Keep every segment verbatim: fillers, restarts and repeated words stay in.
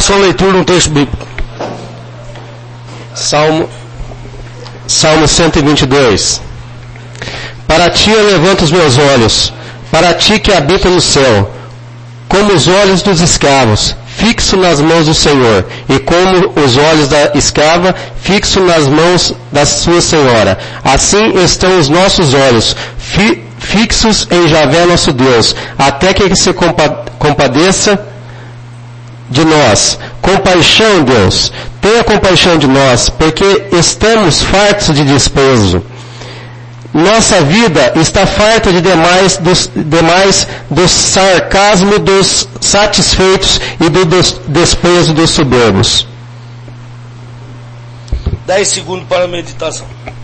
Peço a leitura de um texto bíblico. Salmo, Salmo cento e vinte e dois. Para ti eu levanto os meus olhos, para ti que habita no céu, como os olhos dos escravos, fixo nas mãos do Senhor, e como os olhos da escrava, fixo nas mãos da sua senhora. Assim estão os nossos olhos, fi, fixos em Javé nosso Deus, até que ele se compa, compadeça de nós. Compaixão, Deus, tenha compaixão de nós, porque estamos fartos de desprezo. Nossa vida está farta de demais dos, demais do sarcasmo dos satisfeitos e do des, desprezo dos soberbos. Dez segundos para a meditação.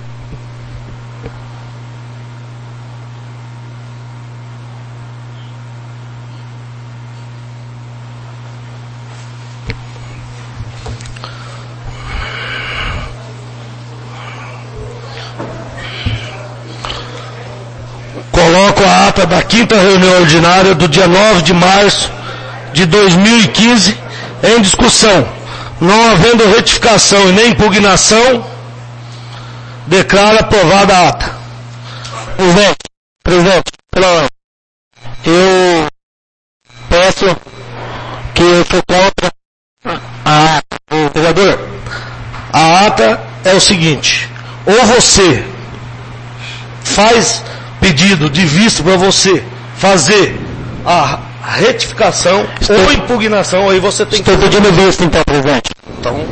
Coloco a ata da quinta reunião ordinária do dia nove de março de dois mil e quinze em discussão. Não havendo retificação e nem impugnação, declaro aprovada a ata. Presidente, presidente, pela ordem. Eu peço que eu sou contra a ata. Vereador, a ata é o seguinte: ou você faz pedido de visto para você fazer a retificação estou, ou impugnação, aí você tem estou que... Estou pedindo visto então, presidente. Então...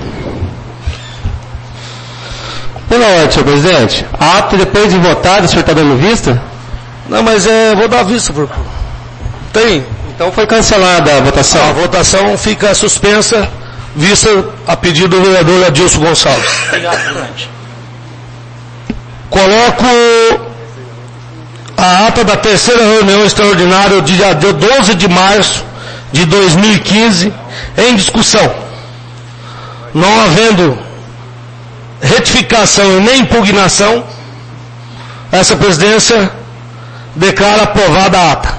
Pela ordem, senhor presidente. A ata, depois de votada, o senhor está dando vista? Não, mas é, vou dar vista. Por... Tem. Então foi cancelada a votação. A votação fica suspensa, vista a pedido do vereador Adilson Gonçalves. Obrigado, presidente. Coloco a ata da terceira reunião extraordinária do dia doze de março de dois mil e quinze em discussão. Não havendo retificação e nem impugnação, essa presidência declara aprovada a ata.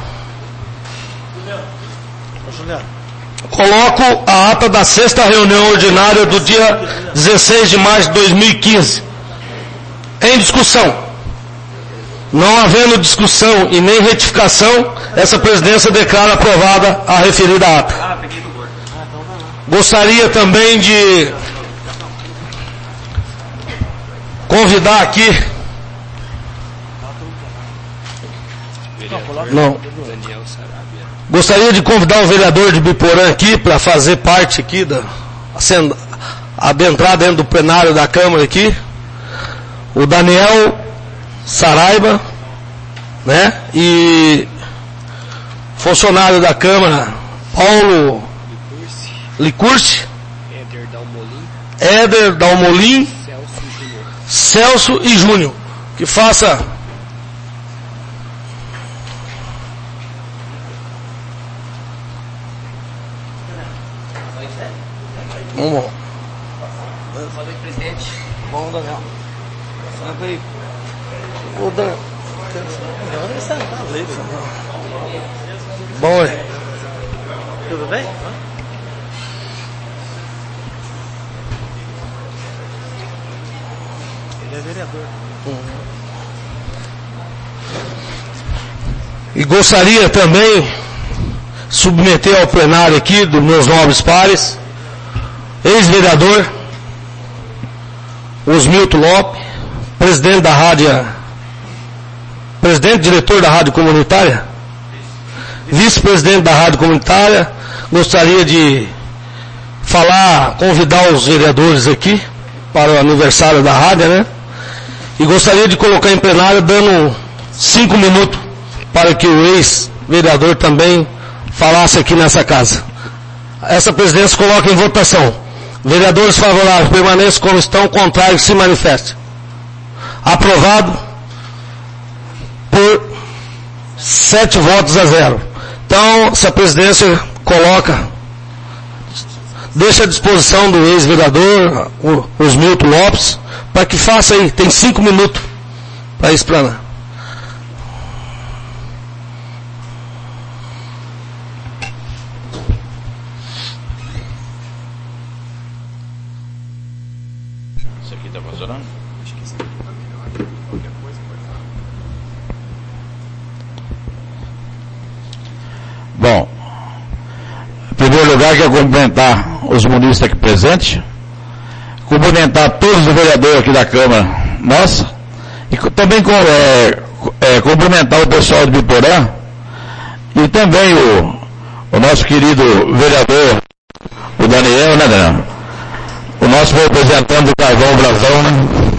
Coloco a ata da sexta reunião ordinária do dia dezesseis de março de dois mil e quinze em discussão. Não havendo discussão e nem retificação, essa presidência declara aprovada a referida ata. Gostaria também de convidar aqui... Não. Gostaria de convidar o vereador de Biporã aqui para fazer parte aqui da... adentrar dentro do plenário da Câmara aqui. O Daniel Saraiva, né? E funcionário da Câmara, Paulo Licursi, Éder Dalmolin, Éder Dalmolin, Celso Júnior. Celso e Júnior, que faça Vamos bom. Boa noite, presidente. Bom, Daniel. Senta aí. Ô, Dan. Bom, é. Tudo bem? Ele é vereador. Uhum. E gostaria também submeter ao plenário aqui dos meus nobres pares, ex-vereador Osmilton Lopes, presidente da rádio, presidente diretor da rádio comunitária, vice-presidente da rádio comunitária. Gostaria de falar, convidar os vereadores aqui para o aniversário da rádio, né? E gostaria de colocar em plenário dando cinco minutos para que o ex-vereador também falasse aqui nessa casa. Essa presidência coloca em votação. Vereadores favoráveis permaneçam como estão, contrários se manifestem. Aprovado por sete votos a zero. Então, essa presidência coloca, deixa à disposição do ex-vereador, o Osmilton Lopes, para que faça aí, tem cinco minutos para explanar. Isso aqui está funcionando? Acho que sim. Qualquer coisa pode falar. Bom, em primeiro lugar, quero cumprimentar os munícipes aqui presentes, cumprimentar todos os vereadores aqui da Câmara nossa, e também é, é, cumprimentar o pessoal de Biporã, e também o, o nosso querido vereador, o Daniel, né, Daniel? O nosso representante do Carvão Brasão, né?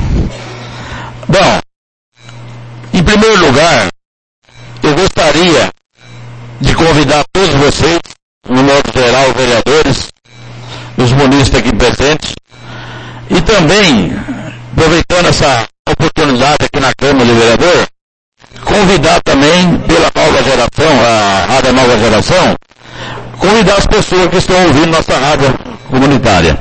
Bom, em primeiro lugar, eu gostaria de convidar todos vocês, no modo geral, vereadores, os munícipes aqui presentes, e também, aproveitando essa oportunidade aqui na Câmara de Vereador, convidar também pela nova geração, a Rádio Nova Geração, convidar as pessoas que estão ouvindo nossa rádio comunitária.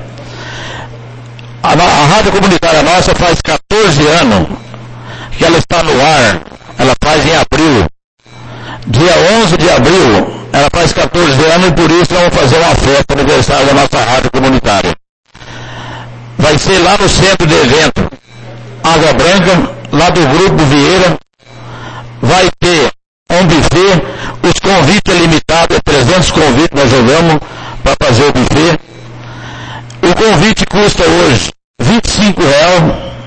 A, a rádio comunitária nossa faz quatorze anos que ela está no ar, ela faz em abril. Dia onze de abril, ela faz quatorze anos e por isso nós vamos fazer uma festa aniversário da nossa rádio comunitária. Vai ser lá no centro de evento Água Branca, lá do Grupo Vieira. Vai ter um buffet, os convites é limitado, é trezentos convites nós jogamos para fazer o buffet. O convite custa hoje vinte e cinco reais.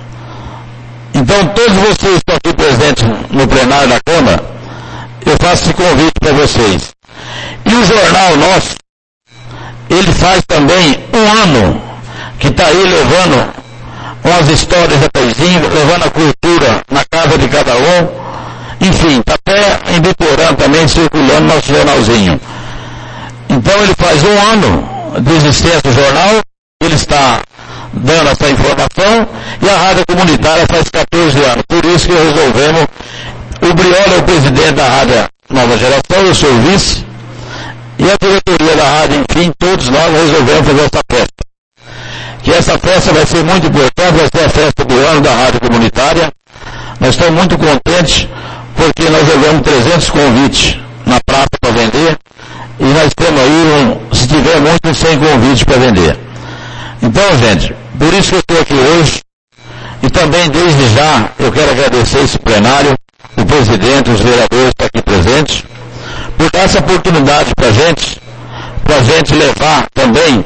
Então todos vocês que estão aqui presentes no plenário da Câmara, eu faço esse convite para vocês. E o jornal nosso, ele faz também um ano que está aí levando umas histórias da paizinha, levando a cultura na casa de cada um. Enfim, está até em Biporã também circulando nosso jornalzinho. Então ele faz um ano de existência do jornal, ele está dando essa informação, e a rádio comunitária faz quatorze anos. Por isso que resolvemos, o Briola é o presidente da Rádio Nova Geração, eu sou o vice, e a diretoria da rádio, enfim, todos nós resolvemos fazer essa festa. Que essa festa vai ser muito importante, vai ser a festa do ano da rádio comunitária. Nós estamos muito contentes, porque nós jogamos trezentos convites na praça para vender, e nós temos aí, um, se tiver muito, cem convites para vender. Então, gente, por isso que eu estou aqui hoje, e também desde já eu quero agradecer esse plenário, o presidente, os vereadores que estão aqui presentes, por dar essa oportunidade para a gente, para a gente levar também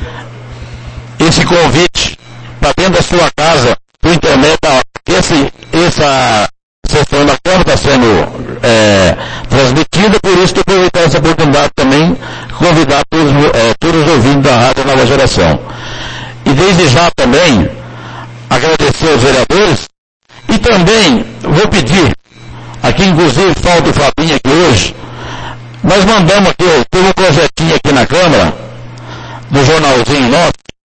esse convite para dentro da sua casa, por internet, esse, essa sessão da Câmara está sendo é, transmitida, por isso que eu aproveitar essa oportunidade também, convidar todos, é, todos os ouvintes da Rádio Nova Geração. E desde já também, agradecer aos vereadores, e também vou pedir, aqui inclusive falta o Fabinho aqui hoje, nós mandamos aqui, teve um projetinho aqui na Câmara, do jornalzinho nosso.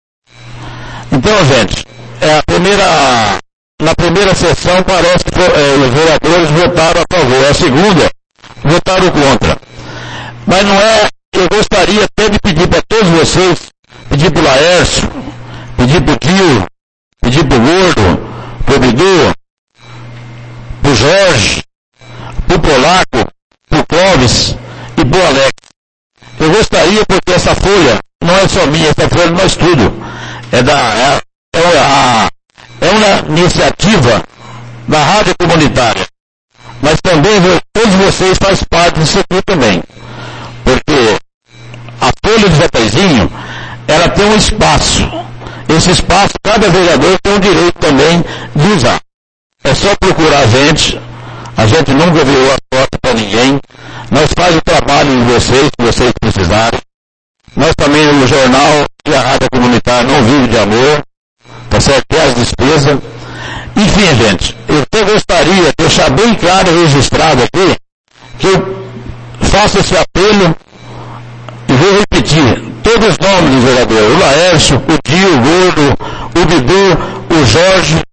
Então, gente, é a primeira, na primeira sessão parece que é, os vereadores votaram a favor, a segunda votaram contra. Mas não é, eu gostaria até de pedir para todos vocês, pedir para o Laércio, pedir para o Tio, pedir para o Gordo, para o Bidu, para o Jorge, para o Polaco, para o Clóvis e para o Alex. Eu gostaria, porque essa folha não é só minha, essa folha nós tudo. É, da, é, é, uma, é uma iniciativa da rádio comunitária. Mas também todos vocês fazem parte disso aqui também. Porque a folha de Jataizinho, ela tem um espaço. Esse espaço, cada vereador tem o direito também de usar. É só procurar a gente. A gente nunca virou as portas para ninguém. Nós fazemos o trabalho de vocês, se vocês precisarem. Nós também, no jornal e a rádio comunitária não vive de amor. Tá certo? Tem as despesas. Enfim, gente, eu até gostaria de deixar bem claro e registrado aqui que eu faço esse apelo e vou repetir todos os nomes dos vereadores: o Laércio, o Dio, o Gordo, o Bidu, o Jorge,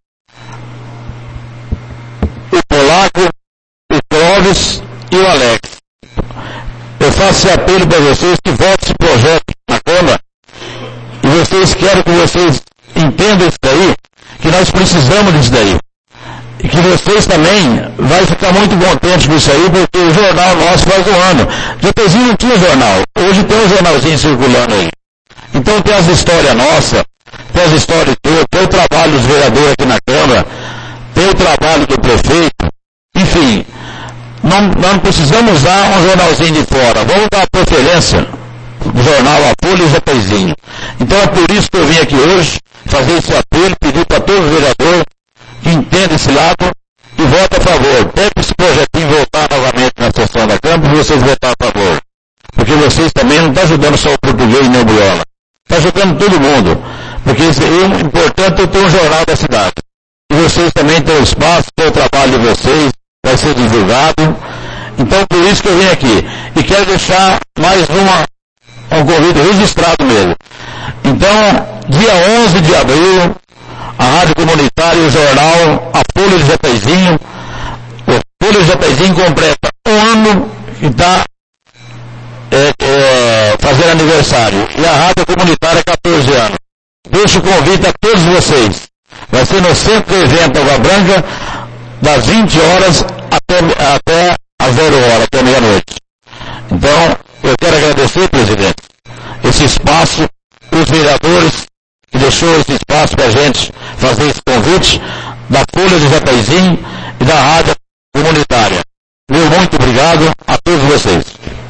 o Polaco, o Clóvis e o Alex. Eu faço esse apelo para vocês que votem esse projeto na Câmara, e vocês querem que vocês entendam isso daí, que nós precisamos disso daí. E que vocês também vão ficar muito contentes com isso aí, porque o jornal nosso faz um ano. Jataizinho não tinha jornal. Hoje tem um jornalzinho circulando aí. Então tem as histórias nossas, após a história toda, tem o trabalho dos vereadores aqui na Câmara, tem o trabalho do prefeito, enfim, não, nós não precisamos dar um jornalzinho de fora, vamos dar preferência do jornal A Folha e Japeizinho. Então é por isso que eu vim aqui hoje fazer esse apelo, pedir para todos os vereadores que entendem esse lado e votem a favor. Pede esse projetinho voltar novamente na sessão da Câmara e vocês votar a favor. Porque vocês também não estão ajudando só o português nem o Briola. Está ajudando todo mundo. Porque o importante é ter um jornal da cidade. E vocês também têm o espaço, têm o trabalho de vocês, vai ser divulgado. Então por isso que eu vim aqui. E quero deixar mais uma, um convite registrado mesmo. Então, dia onze de abril, a Rádio Comunitária e o jornal A Folha de Japeizinho, o Folha de Japeizinho completa um ano que está é, é, fazendo aniversário. E a Rádio Comunitária catorze anos. Deixo o convite a todos vocês. Vai ser no Centro de Evento Água Branca, das vinte horas até, até às zero horas, até meia-noite. Então, eu quero agradecer, presidente, esse espaço, os vereadores, que deixou esse espaço para a gente fazer esse convite, da Folha de Japeizinho e da Rádio Comunitária. Meu muito obrigado a todos vocês.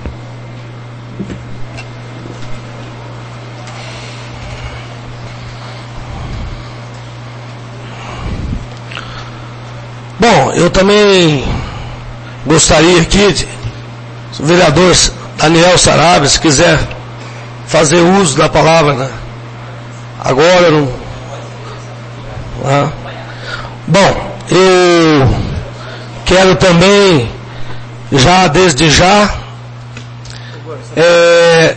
Bom, eu também gostaria aqui, de, se o vereador Daniel Sarabia, se quiser fazer uso da palavra, né? Agora, não... ah. Bom, eu quero também, já desde já, é,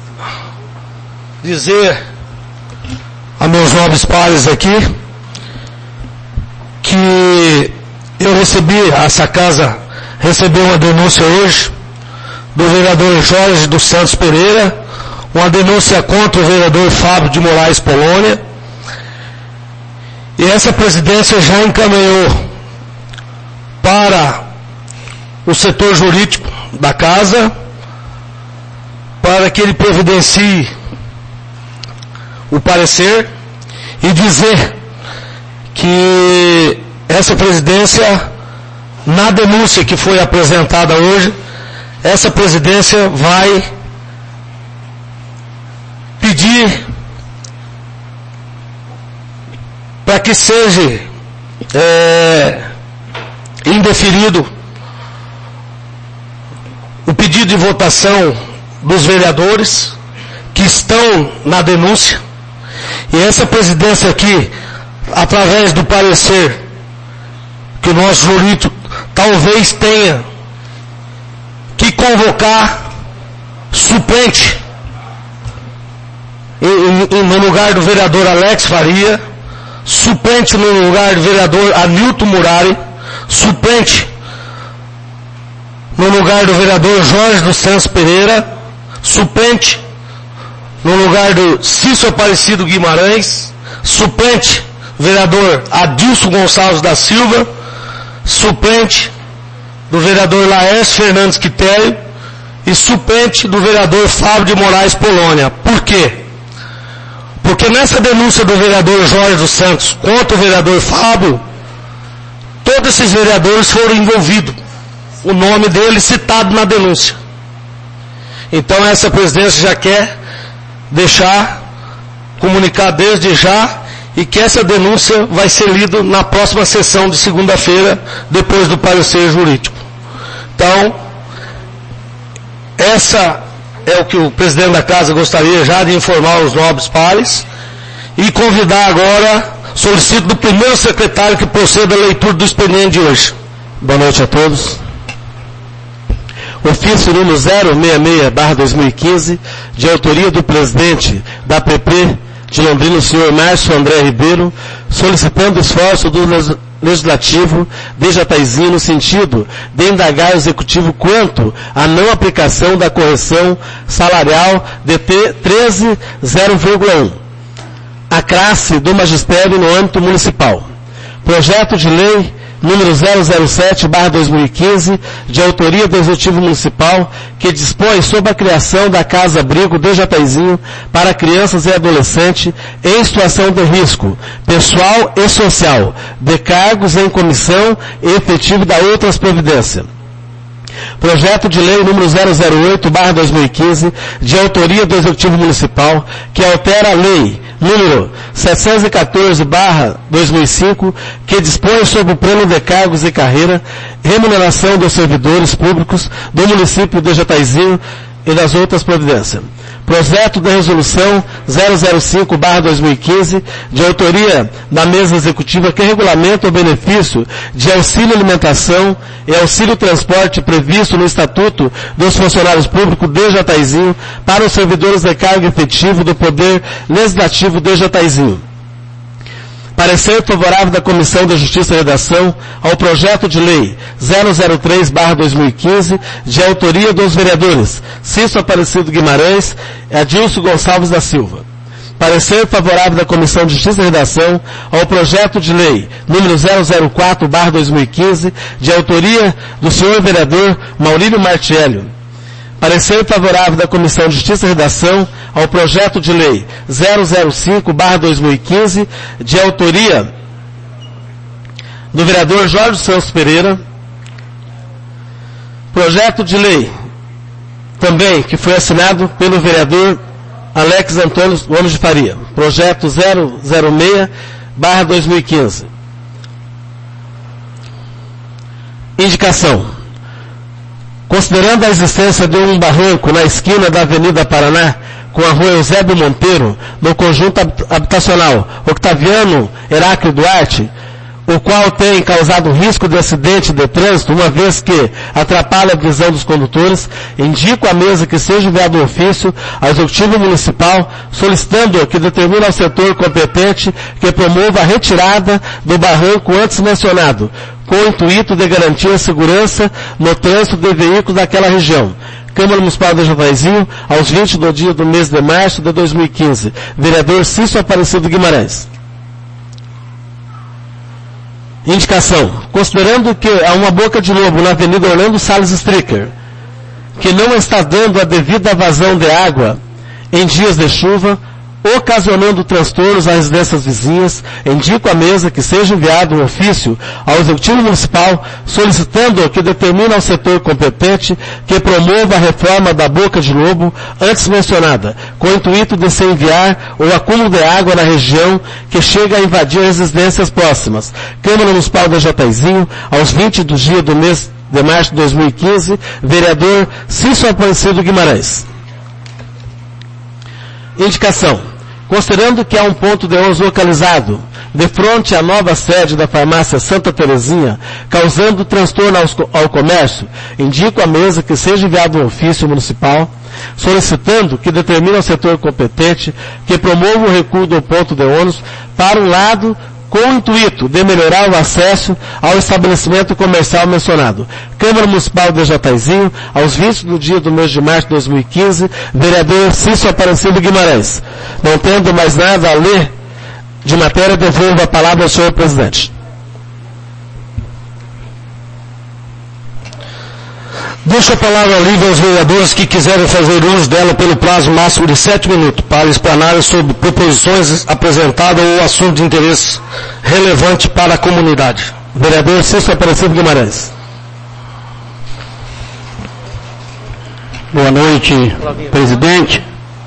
dizer a meus nobres pares aqui, que eu recebi, essa casa recebeu uma denúncia hoje do vereador Jorge dos Santos Pereira, uma denúncia contra o vereador Fábio de Moraes Polônia, e essa presidência já encaminhou para o setor jurídico da casa, para que ele providencie o parecer e dizer que essa presidência, na denúncia que foi apresentada hoje, essa presidência vai pedir para que seja é, indeferido o pedido de votação dos vereadores que estão na denúncia, e essa presidência aqui, através do parecer que o nosso jurídico talvez tenha que convocar suplente em, em, no lugar do vereador Alex Faria, suplente no lugar do vereador Anilton Murari, suplente no lugar do vereador Jorge dos Santos Pereira, suplente no lugar do Cício Aparecido Guimarães, suplente vereador Adilson Gonçalves da Silva, suplente do vereador Laércio Fernandes Quitério e suplente do vereador Fábio de Moraes Polônia. Por quê? Porque nessa denúncia do vereador Jorge dos Santos contra o vereador Fábio, todos esses vereadores foram envolvidos. O nome dele citado na denúncia. Então essa presidência já quer deixar, comunicar desde já, e que essa denúncia vai ser lida na próxima sessão de segunda-feira, depois do parecer jurídico. Então, essa é o que o presidente da casa gostaria já de informar os nobres pares, e convidar agora, solicito do primeiro secretário que proceda à leitura do expediente de hoje. Boa noite a todos. Ofício número zero seis seis barra dois mil e quinze, de autoria do presidente da P P de Londrina, o senhor Márcio André Ribeiro, solicitando esforço do Legislativo de Japeizinho no sentido de indagar o Executivo quanto à não aplicação da correção salarial D T treze zero vírgula um, a classe do magistério no âmbito municipal. Projeto de lei número zero zero sete barra dois mil e quinze, de autoria do Executivo Municipal, que dispõe sobre a criação da Casa Abrigo de Jataizinho para crianças e adolescentes em situação de risco, pessoal e social, de cargos em comissão e efetivo da outras providências. Projeto de lei número zero zero oito barra dois mil e quinze, de autoria do Executivo Municipal, que altera a lei número setecentos e quatorze barra dois mil e cinco, que dispõe sobre o plano de cargos e carreira, remuneração dos servidores públicos do município de Jataizinho e das outras providências. Projeto de resolução zero zero cinco barra dois mil e quinze, de autoria da mesa executiva, que regulamenta o benefício de auxílio alimentação e auxílio transporte previsto no Estatuto dos Funcionários Públicos de Jataizinho para os servidores de cargo efetivo do Poder Legislativo de Jataizinho. Parecer favorável da Comissão de Justiça e Redação ao projeto de lei zero zero três barra dois mil e quinze, de autoria dos vereadores Cício Aparecido Guimarães e Adilson Gonçalves da Silva. Parecer favorável da Comissão de Justiça e Redação ao projeto de lei número zero zero quatro barra dois mil e quinze, de autoria do senhor vereador Maurílio Martiello. Parecer favorável da Comissão de Justiça e Redação ao projeto de lei zero zero cinco barra dois mil e quinze, de autoria do vereador Jorge Santos Pereira. Projeto de lei também que foi assinado pelo vereador Alex Antônio Gomes de Faria. Projeto zero zero seis barra dois mil e quinze. Indicação. Considerando a existência de um barranco na esquina da Avenida Paraná com a rua Eusébio Monteiro, no conjunto habitacional Octaviano Heráclio Duarte, o qual tem causado risco de acidente de trânsito, uma vez que atrapalha a visão dos condutores, indico à mesa que seja enviado um ofício ao Executivo Municipal solicitando que determine ao setor competente que promova a retirada do barranco antes mencionado, com o intuito de garantir a segurança no trânsito de veículos daquela região. Câmara Municipal de Jataizinho, aos vinte do dia do mês de março de dois mil e quinze. Vereador Cício Aparecido Guimarães. Indicação. Considerando que há uma boca de lobo na Avenida Orlando Salles Stricker, que não está dando a devida vazão de água em dias de chuva, ocasionando transtornos às residências vizinhas, indico à mesa que seja enviado um ofício ao Executivo Municipal solicitando que determine ao setor competente que promova a reforma da boca de lobo antes mencionada, com o intuito de se enviar o acúmulo de água na região que chega a invadir as residências próximas. Câmara Municipal de Jataizinho, aos vinte do dia do mês de março de dois mil e quinze, vereador Cício Aparecido Guimarães. Indicação. Considerando que há um ponto de ônibus localizado de frente à nova sede da farmácia Santa Terezinha, causando transtorno aos, ao comércio, indico à mesa que seja enviado um ofício municipal solicitando que determine ao setor competente que promova o recuo do ponto de ônibus para um lado com o intuito de melhorar o acesso ao estabelecimento comercial mencionado. Câmara Municipal de Jataizinho, aos vinte do dia do mês de março de dois mil e quinze, vereador Cício Aparecido Guimarães. Não tendo mais nada a ler de matéria, devolvo a palavra ao senhor presidente. Deixo a palavra livre aos vereadores que quiserem fazer uso dela pelo prazo máximo de sete minutos para explanar sobre proposições apresentadas ou assunto de interesse relevante para a comunidade. Vereador Cício Aparecido Guimarães. Boa noite, presidente,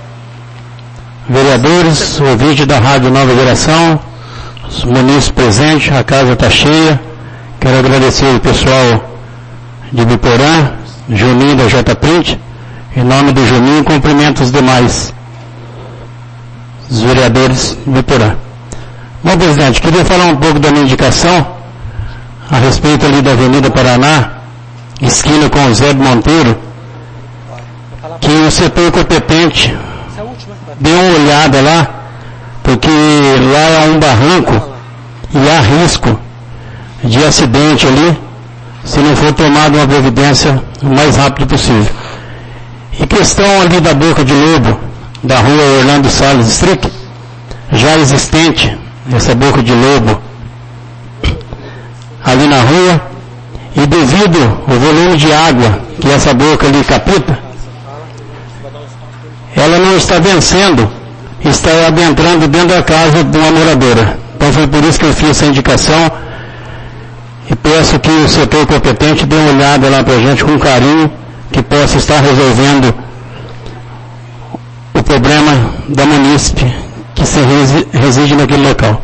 vereadores, ouvintes da Rádio Nova Geração, os munícipes presentes, a casa está cheia. Quero agradecer o pessoal de Biporã, Juninho da J Print, em nome do Juninho, cumprimento os demais, os vereadores de Biporã. Bom, presidente, queria falar um pouco da minha indicação a respeito ali da Avenida Paraná, esquina com o Zé Monteiro, que o setor competente dê uma olhada lá, porque lá é um barranco e há risco de acidente ali, se não for tomada uma providência o mais rápido possível. E questão ali da boca de lobo, da rua Orlando Salles ali na rua, e devido ao volume de água que essa boca ali capta, ela não está vencendo, está adentrando dentro da casa de uma moradora. Então foi por isso que eu fiz essa indicação e peço que o setor competente dê uma olhada lá para a gente com carinho, que possa estar resolvendo o problema da munícipe que se reside naquele local.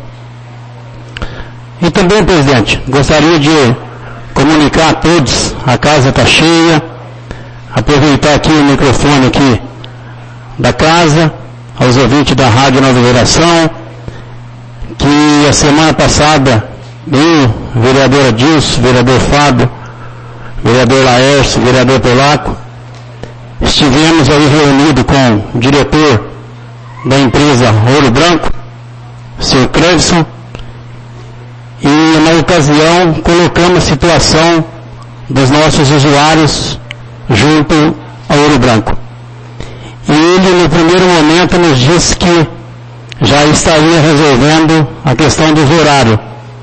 E também, presidente, gostaria de comunicar a todos, a casa está cheia, aproveitar aqui o microfone aqui da casa, aos ouvintes da Rádio Nova Geração, que a semana passada eu, vereador Adilson, vereador Fábio, vereador Laércio, vereador Polaco, estivemos aí reunidos com o diretor da empresa Ouro Branco, senhor Clevson, e na ocasião colocamos a situação dos nossos usuários junto ao Ouro Branco. E ele no primeiro momento nos disse que já estaria resolvendo a questão dos horários.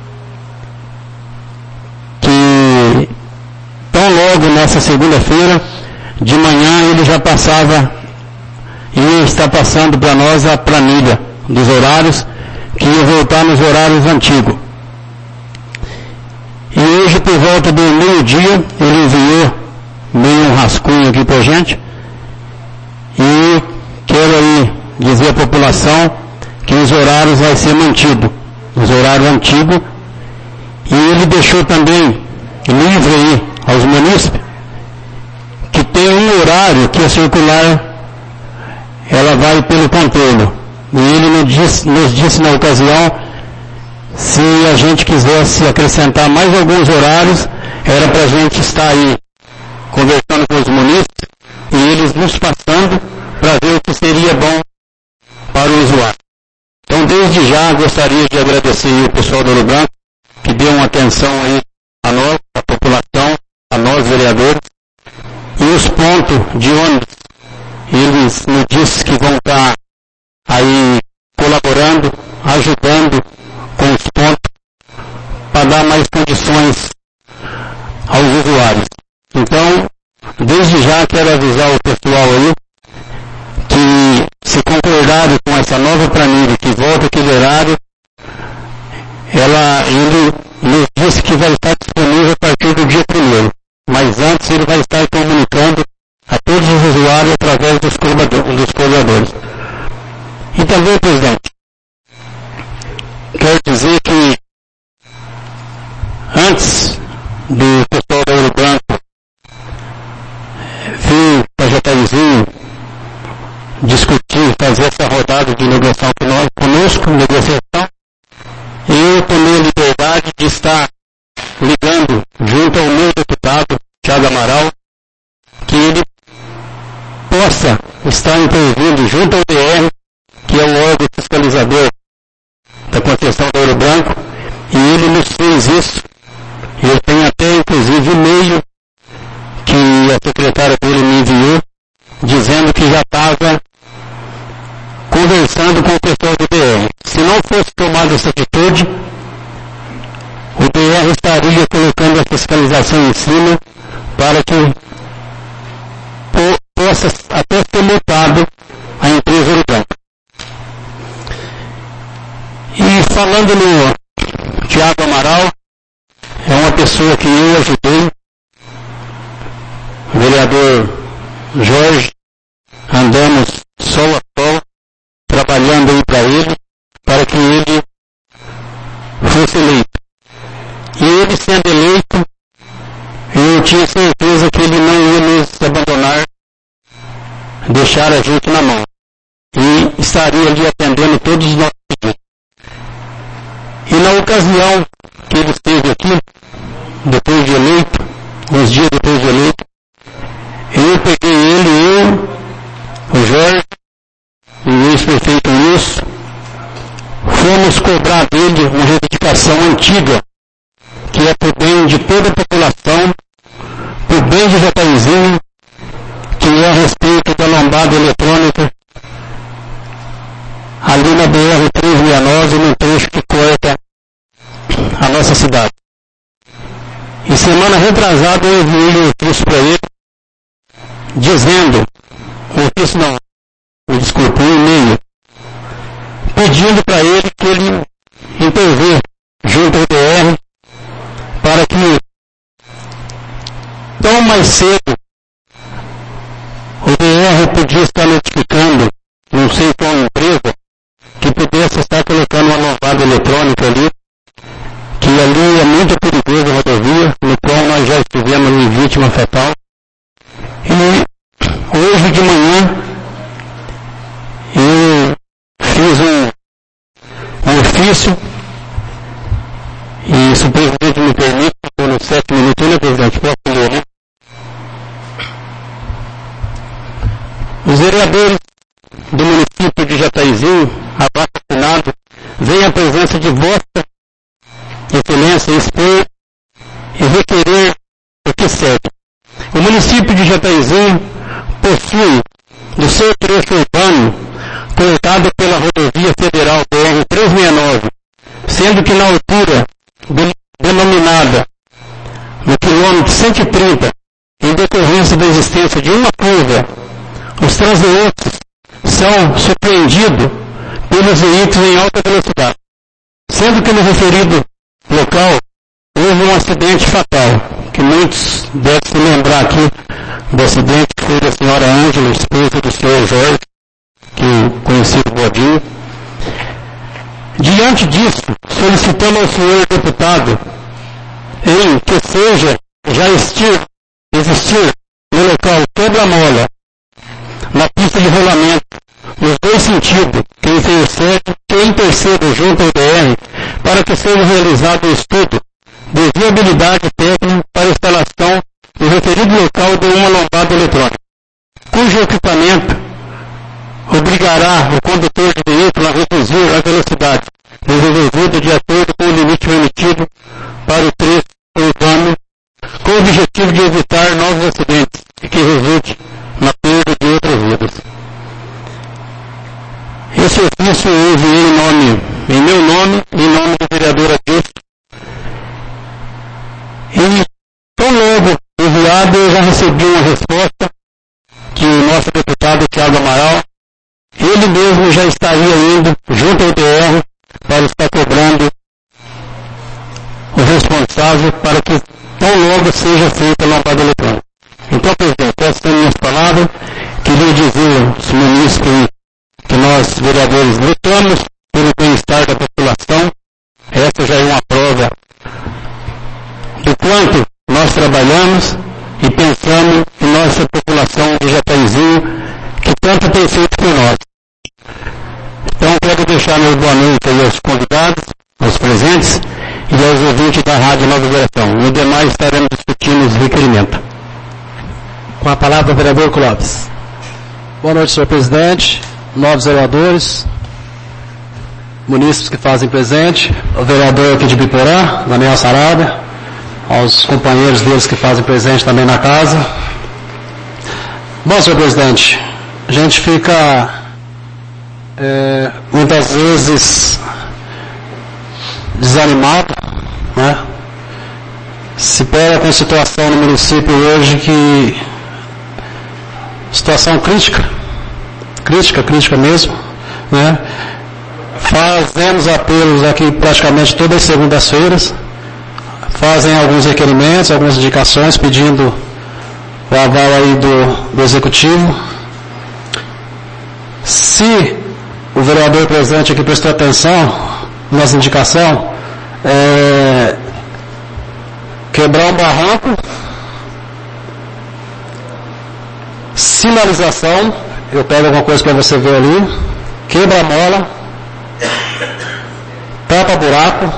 Que tão logo nessa segunda-feira, de manhã ele já passava e está passando para nós a planilha dos horários, que ia voltar nos horários antigos. E hoje, por volta do meio-dia, ele enviou meio um rascunho aqui para a gente. E quero aí dizer à população que os horários vão ser mantidos, os horários antigos. E ele deixou também livre aí aos munícipes que tem um horário que a circular ela vai pelo contorno. E ele nos disse, nos disse na ocasião, se a gente quisesse acrescentar mais alguns horários, era para a gente estar aí conversando com os munícipes e eles nos passando para ver o que seria bom para o usuário. Então, desde já, gostaria de agradecer o pessoal do Ouro Branco, que deu uma atenção aí a nós, a população, a nós vereadores, e os pontos de ônibus, eles nos disseram que vão estar aí colaborando, ajudando com os pontos, para dar mais condições aos usuários. Então, desde já quero avisar o pessoal aí, que se concordarem com essa nova planilha, que volta aquele horário, ela, ele nos disse que vai estar disponível a partir do dia primeiro. Mas antes ele vai estar comunicando a todos os usuários através dos cobradores. E também, presidente, quero dizer que antes do pessoal do Ouro Branco vir para Jataizinho discutir, fazer essa rodada de negociação conosco, negociação, eu tomei a liberdade de estar ligando junto ao meu deputado, Thiago Amaral, que ele possa estar intervindo junto ao D R, que é o órgão fiscalizador da concessão do Ouro Branco, e ele nos fez isso. Eu tenho até, inclusive, e-mail que a secretária dele me enviou, dizendo que já estava conversando com o pessoal do D R. Se não fosse tomada essa atitude, o D R estaria colocando a fiscalização em cima para que po- possa até ser multado a empresa Ouro Branco. E falando no Thiago Amaral, é uma pessoa que eu ajudei, o vereador Jorge, andamos sol a sol, trabalhando aí para ele, para que ele fosse eleito. E ele sendo eleito, eu tinha certeza que ele não ia nos abandonar, deixar a gente na mão. E estaria ali atendendo todos os nossos pedidos. E na ocasião que ele esteve aqui, depois de eleito, uns dias depois de eleito, eu peguei ele, eu, o Jorge, o ex-prefeito Wilson, fomos cobrar dele uma reivindicação antiga, que é por bem de toda a população, por bem de Jataizinho, que é a respeito da lombada eletrônica, ali na B R trezentos e sessenta e nove, no trecho que corta a nossa cidade. retrasado eu enviei um ofício para ele, dizendo, o ofício não, me desculpe, um e-mail, pedindo para ele que ele intervir junto ao D R para que tão mais cedo o D R podia estar notificando, não sei qual empresa, que pudesse estar colocando uma lombada eletrônica ali, que ali é muito perigoso a rodovia, no qual nós já estivemos em vítima fatal. E hoje de manhã eu fiz um, um ofício, e se o presidente me permite, estou nos sete minutos, né, presidente? Posso ler, né? Os vereadores do município de Jataizinho, abaixo assinado, veem a presença de vossa excelência expor e requerer o que segue. O município de Jataizinho possui do seu trecho urbano cortado pela rodovia federal B R trezentos e sessenta e nove, sendo que na altura denominada no quilômetro cento e trinta, em decorrência da existência de uma curva, os transeuntes são surpreendidos pelos veículos em alta velocidade, sendo que no referido local houve um acidente fatal, que muitos devem se lembrar aqui do acidente que foi da senhora Ângela, esposa do senhor Jorge, que o conhecido Bodinho. Diante disso, solicitamos ao senhor deputado em que seja já existir, existir no local quebra-mola na pista de rolamento nos dois sentidos, que intercede, que interceda junto ao D R para que seja realizado um estudo de viabilidade técnica para a instalação no referido local de uma lombada eletrônica, cujo equipamento obrigará o condutor de veículo a reduzir a velocidade desenvolvida de acordo com o limite permitido para o trecho urbano, com o objetivo de evitar novos acidentes e que resulte na perda de outras vidas. Esse ofício eu enviei em nome, em meu nome, em nome do vereador Adilson. E tão logo enviado eu já recebi uma resposta que o nosso deputado Thiago Amaral, ele mesmo já estaria indo junto ao D R para estar cobrando o responsável para que tão logo seja feita a lombada eletrônica. Então, presidente, essas são minhas palavras. Queria dizer aos munícipes que nós, vereadores, lutamos pelo bem-estar da população. Essa já é uma prova do quanto nós trabalhamos e pensamos em nossa população de Jataizinho, que tanto tem feito por nós. Então, quero deixar meu boa noite aí aos convidados, aos presentes e aos ouvintes da Rádio Nova Geração. No demais, estaremos discutindo os requerimentos. Com a palavra, o vereador Clóvis. Boa noite, senhor presidente, novos vereadores, munícipes que fazem presente, o vereador aqui de Biporã, Daniel Sarabia, aos companheiros deles que fazem presente também na casa. Bom, senhor presidente, a gente fica é, muitas vezes desanimado, né? Se pega com situação no município hoje que situação crítica, crítica, crítica mesmo, né? Fazemos apelos aqui praticamente todas as segundas-feiras, fazem alguns requerimentos, algumas indicações pedindo o aval aí do, do executivo. Se o vereador presente aqui prestou atenção nessa indicação, é, quebrar um barranco, sinalização, eu pego alguma coisa para você ver ali, quebra a mola, tapa buraco,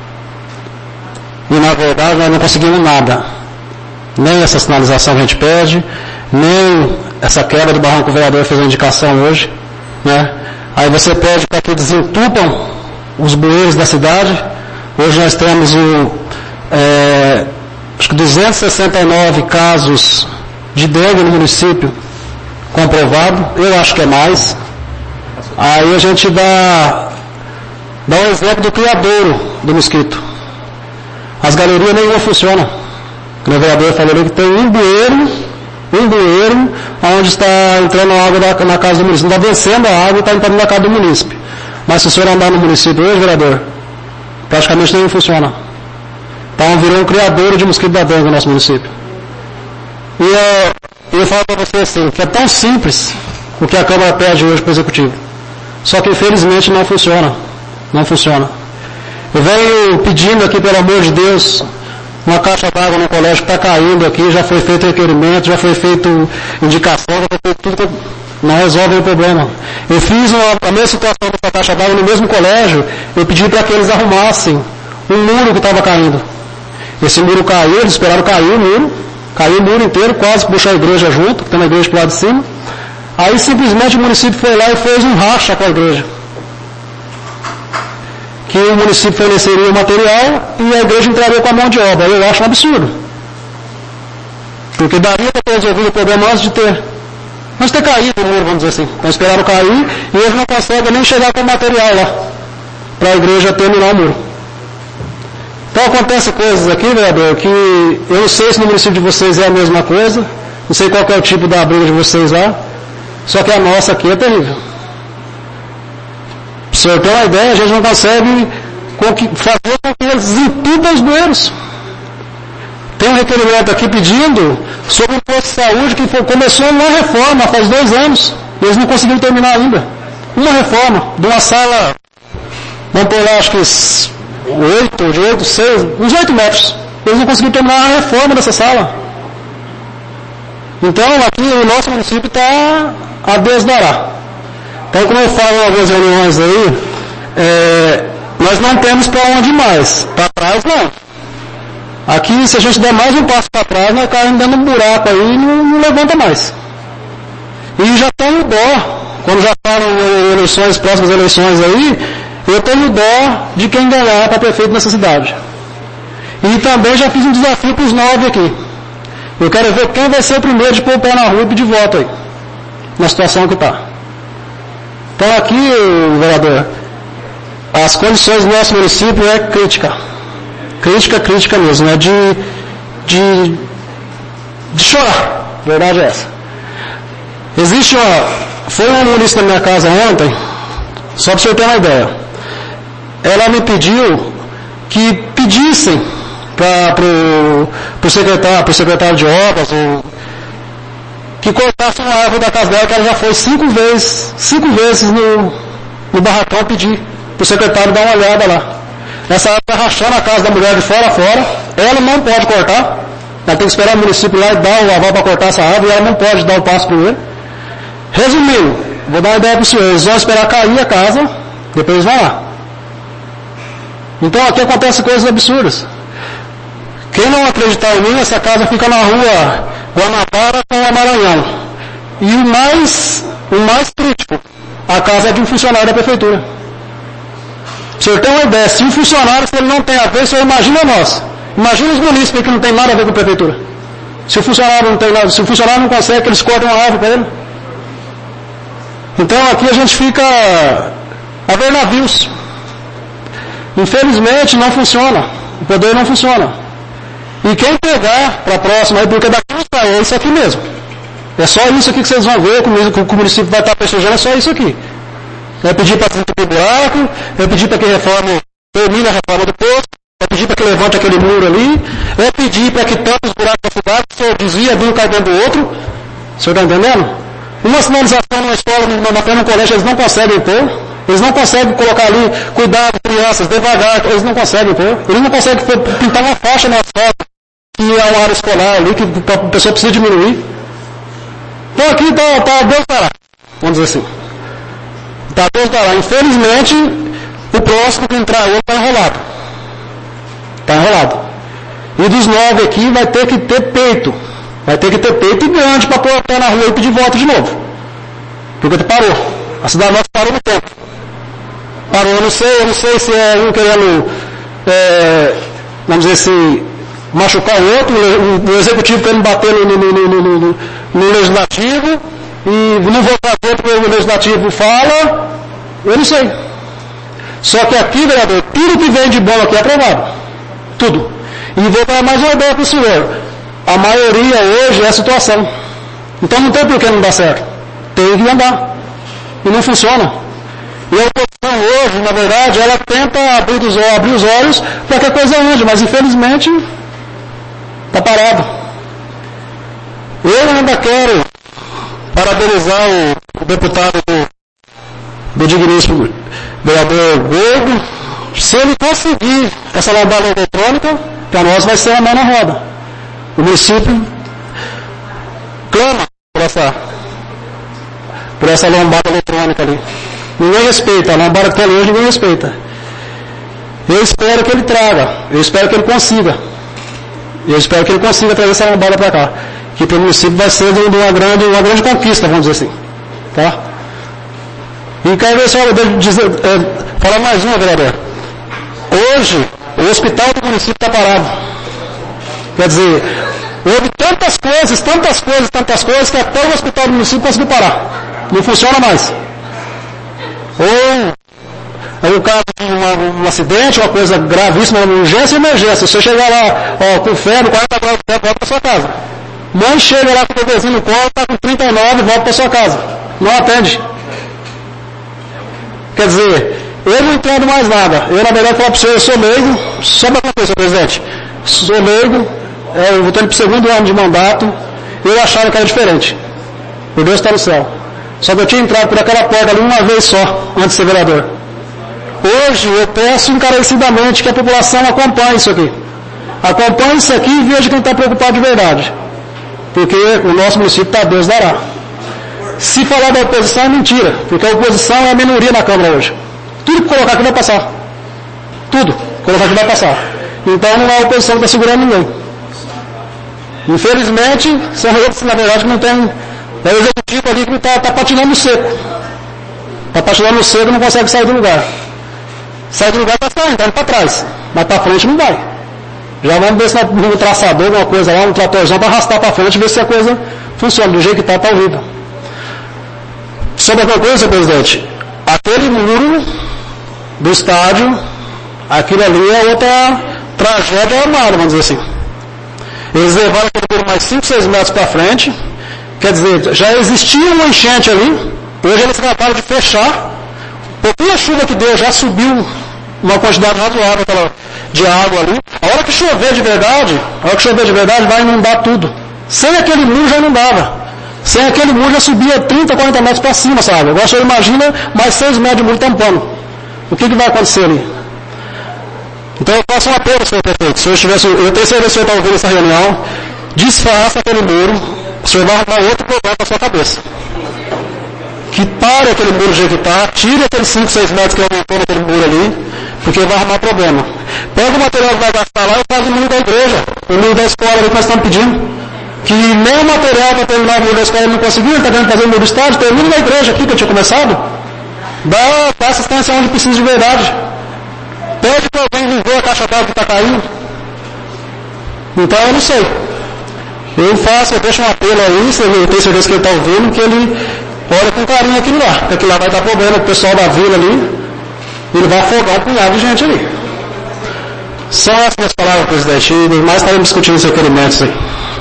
e na verdade nós não conseguimos nada, nem essa sinalização que a gente pede, nem essa quebra do barranco que o vereador fez a indicação hoje, né? Aí você pede para que desentupam os bueiros da cidade. Hoje nós temos o, é, acho que duzentos e sessenta e nove casos de dengue no município comprovado, eu acho que é mais. Aí a gente dá, dá um exemplo do criadouro do mosquito. As galerias nenhuma funcionam. O vereador falou ali que tem um bueiro, um bueiro, onde está entrando a água da, na casa do município. Está vencendo a água e está entrando na casa do município. Mas se o senhor andar no município hoje, vereador, praticamente nem funciona. Então virou um criador de mosquito da dengue no nosso município. E eu, eu falo para você assim, que é tão simples o que a Câmara pede hoje para o Executivo. Só que infelizmente não funciona. Não funciona. Eu venho pedindo aqui, pelo amor de Deus, uma caixa d'água no colégio que está caindo aqui, já foi feito requerimento, já foi feito indicação, já foi feito tudo, não resolve o problema. Eu fiz uma, a mesma situação dessa caixa d'água no mesmo colégio, eu pedi para que eles arrumassem um muro que estava caindo. Esse muro caiu, eles esperaram cair o muro, caiu o muro inteiro, quase puxou a igreja junto, que tem uma igreja para lado de cima. Aí simplesmente o município foi lá e fez um racha com a igreja. Que o município forneceria o material e a igreja entraria com a mão de obra. Eu acho um absurdo. Porque daria para ter resolvido o problema antes de ter. Antes de ter caído o muro, vamos dizer assim. Então esperaram cair e eles não conseguem nem chegar com o material lá. Para a igreja terminar o muro. Então acontece coisas aqui, vereador, que eu não sei se no município de vocês é a mesma coisa. Não sei qual que é o tipo da briga de vocês lá. Só que a nossa aqui é terrível. Para o senhor ter uma ideia, a gente não consegue fazer com que eles entupam os bueiros. Tem um requerimento aqui pedindo sobre o posto de saúde que foi, começou uma reforma faz dois anos. E eles não conseguiram terminar ainda. Uma reforma de uma sala, vamos por lá, acho que oito, de oito, seis, uns oito metros. Eles não conseguiram terminar a reforma dessa sala. Então aqui o nosso município está a desdobrar. Então, como eu falo em algumas reuniões aí, é, nós não temos para onde mais. Para trás, não. Aqui, se a gente der mais um passo para trás, nós caímos dando um buraco aí e não, não levanta mais. E já tenho dó, quando já falam em eleições, próximas eleições aí, eu tenho dó de quem ganhar para prefeito nessa cidade. E também já fiz um desafio para os nove aqui. Eu quero ver quem vai ser o primeiro de pôr o pé na rua e pedir voto aí, na situação que está. Então aqui, vereador, as condições do nosso município é crítica. Crítica, crítica mesmo, é de, de, de chorar. A verdade é essa. Existe uma... Foi uma munícipe na minha casa ontem, só para o senhor ter uma ideia. Ela me pediu que pedissem para o secretário, pro secretário de obras, o, que cortasse uma árvore da casa dela, que ela já foi cinco vezes, cinco vezes no, no barracão pedir para o secretário dar uma olhada lá. Essa árvore está rachando a casa da mulher de fora a fora, ela não pode cortar, ela tem que esperar o município lá e dar o aval para cortar essa árvore, e ela não pode dar o passo para ele. Resumindo, vou dar uma ideia para o senhor, eles vão esperar cair a casa, depois eles vão lá. Então aqui acontecem coisas absurdas. Quem não acreditar em mim, essa casa fica na rua Guanabara com o Maranhão. E o mais, o mais crítico, a casa é de um funcionário da prefeitura. O senhor tem uma ideia, se um funcionário, se ele não tem a ver, o senhor imagina nós. Imagina os munícipes que não tem nada a ver com a prefeitura. Se o funcionário não tem nada, se o funcionário não consegue, que eles cortam uma árvore para ele. Então aqui a gente fica a ver navios. Infelizmente não funciona. O poder não funciona. E quem pegar para a próxima, aí, porque daqui está é isso aqui mesmo. É só isso aqui que vocês vão ver, que o município vai estar festejando, é só isso aqui. É pedir para desentupir o buraco, é pedir para que reforme, termine a reforma do posto, é pedir para que levante aquele muro ali, é pedir para que tampe os buracos da cidade, que o senhor desvia, de um cai dentro do outro. O senhor está entendendo? Uma sinalização numa escola, numa frente, num colégio, eles não conseguem pôr. Eles não conseguem colocar ali, cuidado, crianças, devagar, eles não conseguem pôr. Eles não conseguem pintar uma faixa na asfalto, que é uma área escolar ali, que a pessoa precisa diminuir. Então aqui está tá Deus dará, vamos dizer assim. Está Deus dará. Infelizmente, o próximo que entrar hoje está enrolado. Está enrolado. E dos nove aqui vai ter que ter peito. Vai ter que ter peito grande para pôr o pé na rua e pedir voto de novo. Porque parou. A cidade nossa parou no tempo. Parou, eu não sei, eu não sei se é um querendo, é, vamos dizer assim, machucar o outro, o, o executivo querendo bater no, no, no, no, no, no legislativo, e não votar porque o legislativo fala, eu não sei. Só que aqui, vereador, tudo que vem de bom aqui é aprovado. Tudo. E vou dar mais uma ideia para o senhor. a maioria hoje é a situação. Então não tem por que não dar certo. Tem que andar. E não funciona. E a oposição hoje, na verdade, ela tenta abrir os, abrir os olhos para que a coisa ande, mas infelizmente está parado. Eu ainda quero parabenizar o, o deputado do, do digníssimo vereador Gordo. Se ele conseguir essa lombada eletrônica, para nós vai ser a mão na roda. O município clama por essa, por essa lombada eletrônica ali. Ninguém respeita, a lombada que tem hoje ninguém respeita. Eu espero que ele traga, eu espero que ele consiga. Eu espero que ele consiga trazer essa lombada para cá. Que para o município vai ser uma grande, uma grande conquista, vamos dizer assim. Tá? E quero ver só, dizer, é, falar mais uma, vereador. Hoje, o hospital do município está parado. Quer dizer, houve tantas coisas, tantas coisas, tantas coisas, que até o hospital do município conseguiu parar. Não funciona mais. Ou, aí o caso de uma, um acidente, uma coisa gravíssima, uma urgência e emergência. Você chegar lá, ó, com febre, quarenta graus de febre, volta para sua casa. Mãe chega lá com o bebezinho no colo, está com trinta e nove, volta para sua casa. Não atende. Quer dizer, eu não entendo mais nada. Eu, na verdade, falo para você, eu sou leigo. Só para contar, senhor presidente. Sou leigo, é, eu vou tendo para o segundo ano de mandato. Eu achava que era diferente. Por Deus está no céu. Só que eu tinha entrado por aquela porta ali uma vez só, antes de ser vereador. Hoje, eu peço encarecidamente que a população acompanhe isso aqui. Acompanhe isso aqui e veja quem está preocupado de verdade. Porque o nosso município está, Deus dará. Se falar da oposição é mentira, porque a oposição é a minoria na Câmara hoje. Tudo que colocar aqui vai passar. Tudo que colocar aqui vai passar. Então não é a oposição que está segurando ninguém. Infelizmente, são eles, na verdade, que não tem... É o executivo ali que está tá patinando no seco. Está patinando no seco e não consegue sair do lugar. Sai do lugar está saindo, está indo para trás. Mas para frente não vai. Já vamos ver se no traçador, alguma coisa lá, um tratorzão para arrastar para frente e ver se a coisa funciona. Do jeito que está, está horrível. Sobre outra coisa, senhor presidente, aquele muro do estádio, aquilo ali é outra tragédia armada, vamos dizer assim. Eles levaram aquele muro mais cinco, seis metros para frente, quer dizer, já existia uma enchente ali, hoje eles trataram de fechar, pouquinha chuva que deu, já subiu uma quantidade razoável de água ali. A hora que chover de verdade, a hora que chover de verdade vai inundar tudo. Sem aquele muro já inundava. Sem aquele muro já subia trinta, quarenta metros para cima, sabe? Agora você imagina mais seis metros de muro tampando. O que, que vai acontecer ali? Então eu faço um apelo, senhor prefeito. Se eu estivesse, eu tenho certeza que o senhor está ouvindo essa reunião, desfaça aquele muro, o senhor vai arrumar outro problema para sua cabeça. Que pare aquele muro do jeito que está, tire aqueles cinco, seis metros que aumentou naquele muro ali, porque vai arrumar problema. Pega o material que vai gastar lá e faz o muro da igreja, o muro da escola ali que nós estamos pedindo. Que nem o material para terminar o muro da escola ele não conseguiu, ele está querendo fazer o muro do estádio, termina na igreja aqui que eu tinha começado. Dá, dá assistência onde precisa de verdade. Pede para alguém viver a caixa d'água que está caindo. Então eu não sei. Eu faço, eu deixo um apelo aí, eu tenho certeza que ele está ouvindo, que ele olha com carinho aquilo lá. Porque aquilo lá vai dar problema, o pessoal da vila ali, ele vai afogar um punhado de gente ali. São essas minhas palavras, presidente, e mais estaremos discutindo os requerimentos aí.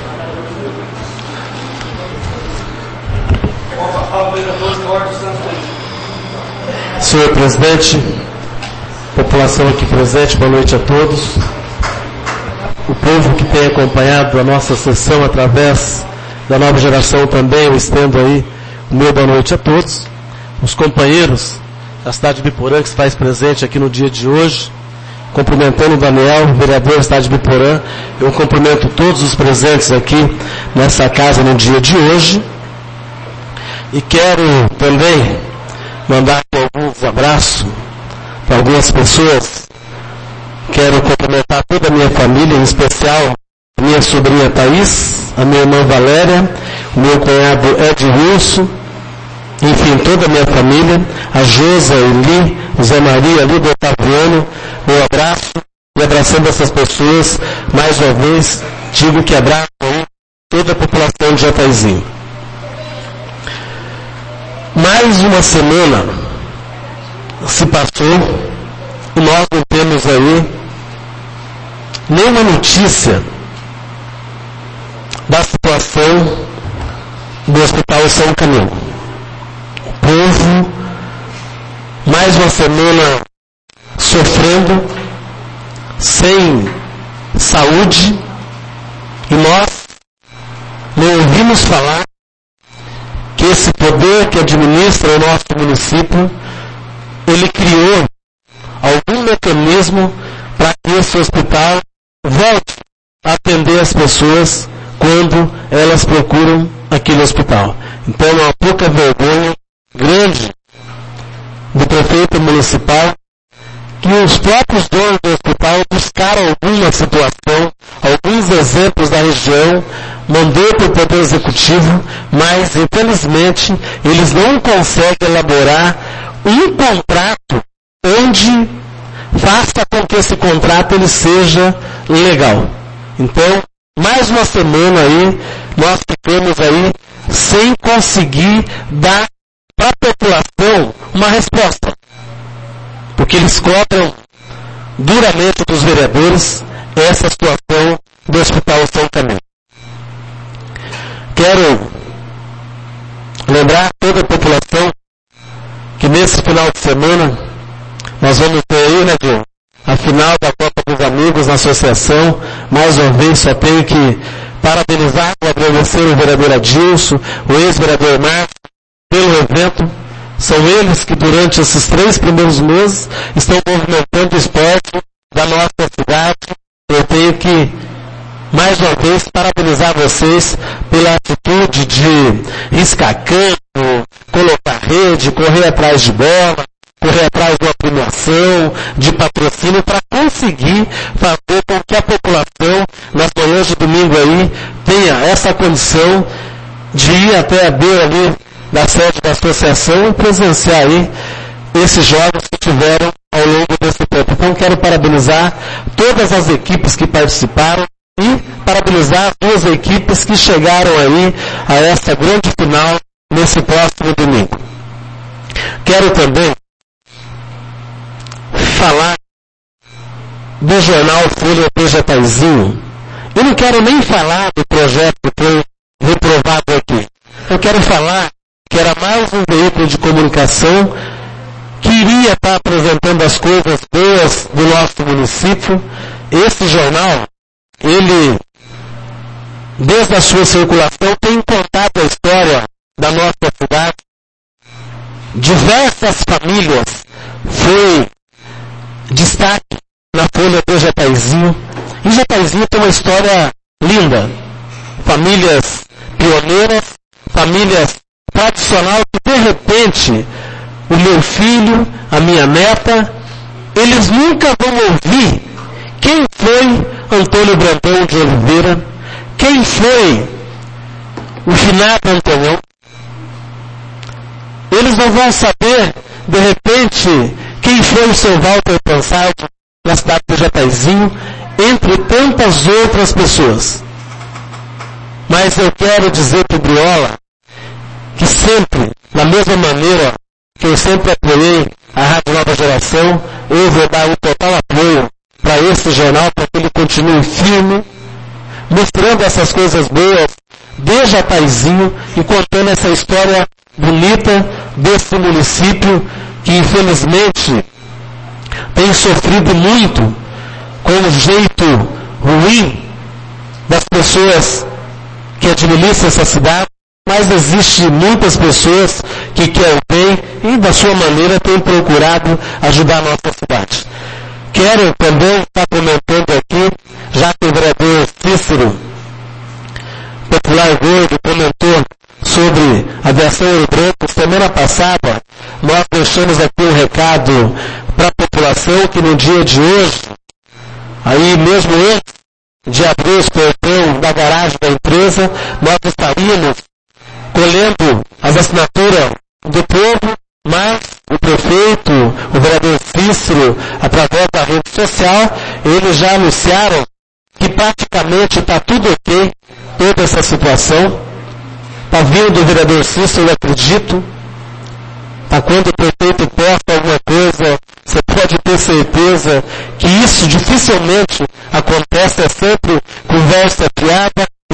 Senhor presidente, população aqui presente, boa noite a todos. O povo que tem acompanhado a nossa sessão através da Nova Geração também, eu estendo aí o meu boa noite a todos. Os companheiros da cidade de Biporã que se faz presente aqui no dia de hoje, cumprimentando o Daniel, vereador da cidade de Biporã. Eu cumprimento todos os presentes aqui nessa casa no dia de hoje. E quero também mandar alguns abraços para algumas pessoas. Quero cumprimentar toda a minha família, em especial a minha sobrinha Thaís, a minha irmã Valéria, o meu cunhado Edilson, enfim, toda a minha família, a Josa, Eli, o Zé Maria, ali do Otaviano, meu abraço, e abraçando essas pessoas, mais uma vez, digo que abraço toda a população de Jataizinho. Mais uma semana se passou e nós não temos aí nenhuma notícia da situação do Hospital São Camilo. O povo, mais uma semana sofrendo, sem saúde, e nós não ouvimos falar que esse poder que administra o nosso município, ele criou algum mecanismo para que esse hospital volte a atender as pessoas quando elas procuram aquele hospital. Então, é uma pouca vergonha grande do prefeito municipal que os próprios donos do hospital buscaram alguma situação, alguns exemplos da região, mandou para o Poder Executivo, mas, infelizmente, eles não conseguem elaborar um contrato onde faça com que esse contrato ele seja legal. Então, mais uma semana aí, nós ficamos aí sem conseguir dar para a população uma resposta. Porque eles cobram duramente dos vereadores essa situação do Hospital São Camilo. Quero lembrar toda a população que nesse final de semana nós vamos ter aí, né, Diogo, a final da Copa dos Amigos na associação. Mais uma vez só tenho que parabenizar e agradecer o vereador Adilson, o ex-vereador Marcos, pelo evento. São eles que durante esses três primeiros meses estão movimentando o esporte da nossa cidade. Eu tenho que, mais uma vez, parabenizar vocês pela atitude de riscar campo, colocar rede, correr atrás de bola, correr atrás de uma premiação, de patrocínio, para conseguir fazer com que a população, nas manhãs de domingo aí, tenha essa condição de ir até a beira ali da sede da associação e presenciar aí esses jogos que tiveram ao longo desse tempo. Então quero parabenizar todas as equipes que participaram e parabenizar as duas equipes que chegaram aí a essa grande final nesse próximo domingo. Quero também falar do jornal Folha de Jataizinho. Eu não quero nem falar do projeto que foi reprovado aqui. Eu quero falar que era mais um veículo de comunicação que iria estar apresentando as coisas boas do nosso município. Esse jornal, ele, desde a sua circulação, tem contado a história da nossa cidade. Diversas famílias foi destaque na Folha de Jataizinho. E Jataizinho tem uma história linda. Famílias pioneiras, famílias tradicionais que de repente o meu filho, a minha neta, eles nunca vão ouvir quem foi Antônio Brandão de Oliveira, quem foi o finado Antônio. Eles não vão saber, de repente, quem foi o seu Walter Pansardi na cidade de Jataizinho, entre tantas outras pessoas. Mas eu quero dizer para o Briola que sempre, da mesma maneira que eu sempre apoiei a Rádio Nova Geração, eu vou dar o total apoio para esse jornal, para que ele continue firme, mostrando essas coisas boas de Jataizinho e contando essa história bonita desse município que infelizmente tem sofrido muito com o jeito ruim das pessoas que administram essa cidade, mas existe muitas pessoas que querem bem e da sua maneira têm procurado ajudar a nossa cidade. Quero também estar comentando aqui, já que o vereador Cícero, Popular Gordo, comentou sobre a aviação Ouro Branco. Semana passada, nós deixamos aqui um recado para a população que no dia de hoje, aí mesmo antes de abrir os portão da garagem da empresa, nós estaríamos colhendo as assinaturas do povo, mas o prefeito, o vereador Cícero, através da rede social, eles já anunciaram que praticamente está tudo ok, toda essa situação. Está vindo o vereador Cícero, eu acredito. Tá, quando o prefeito posta alguma coisa, você pode ter certeza que isso dificilmente acontece, é sempre conversa piada, história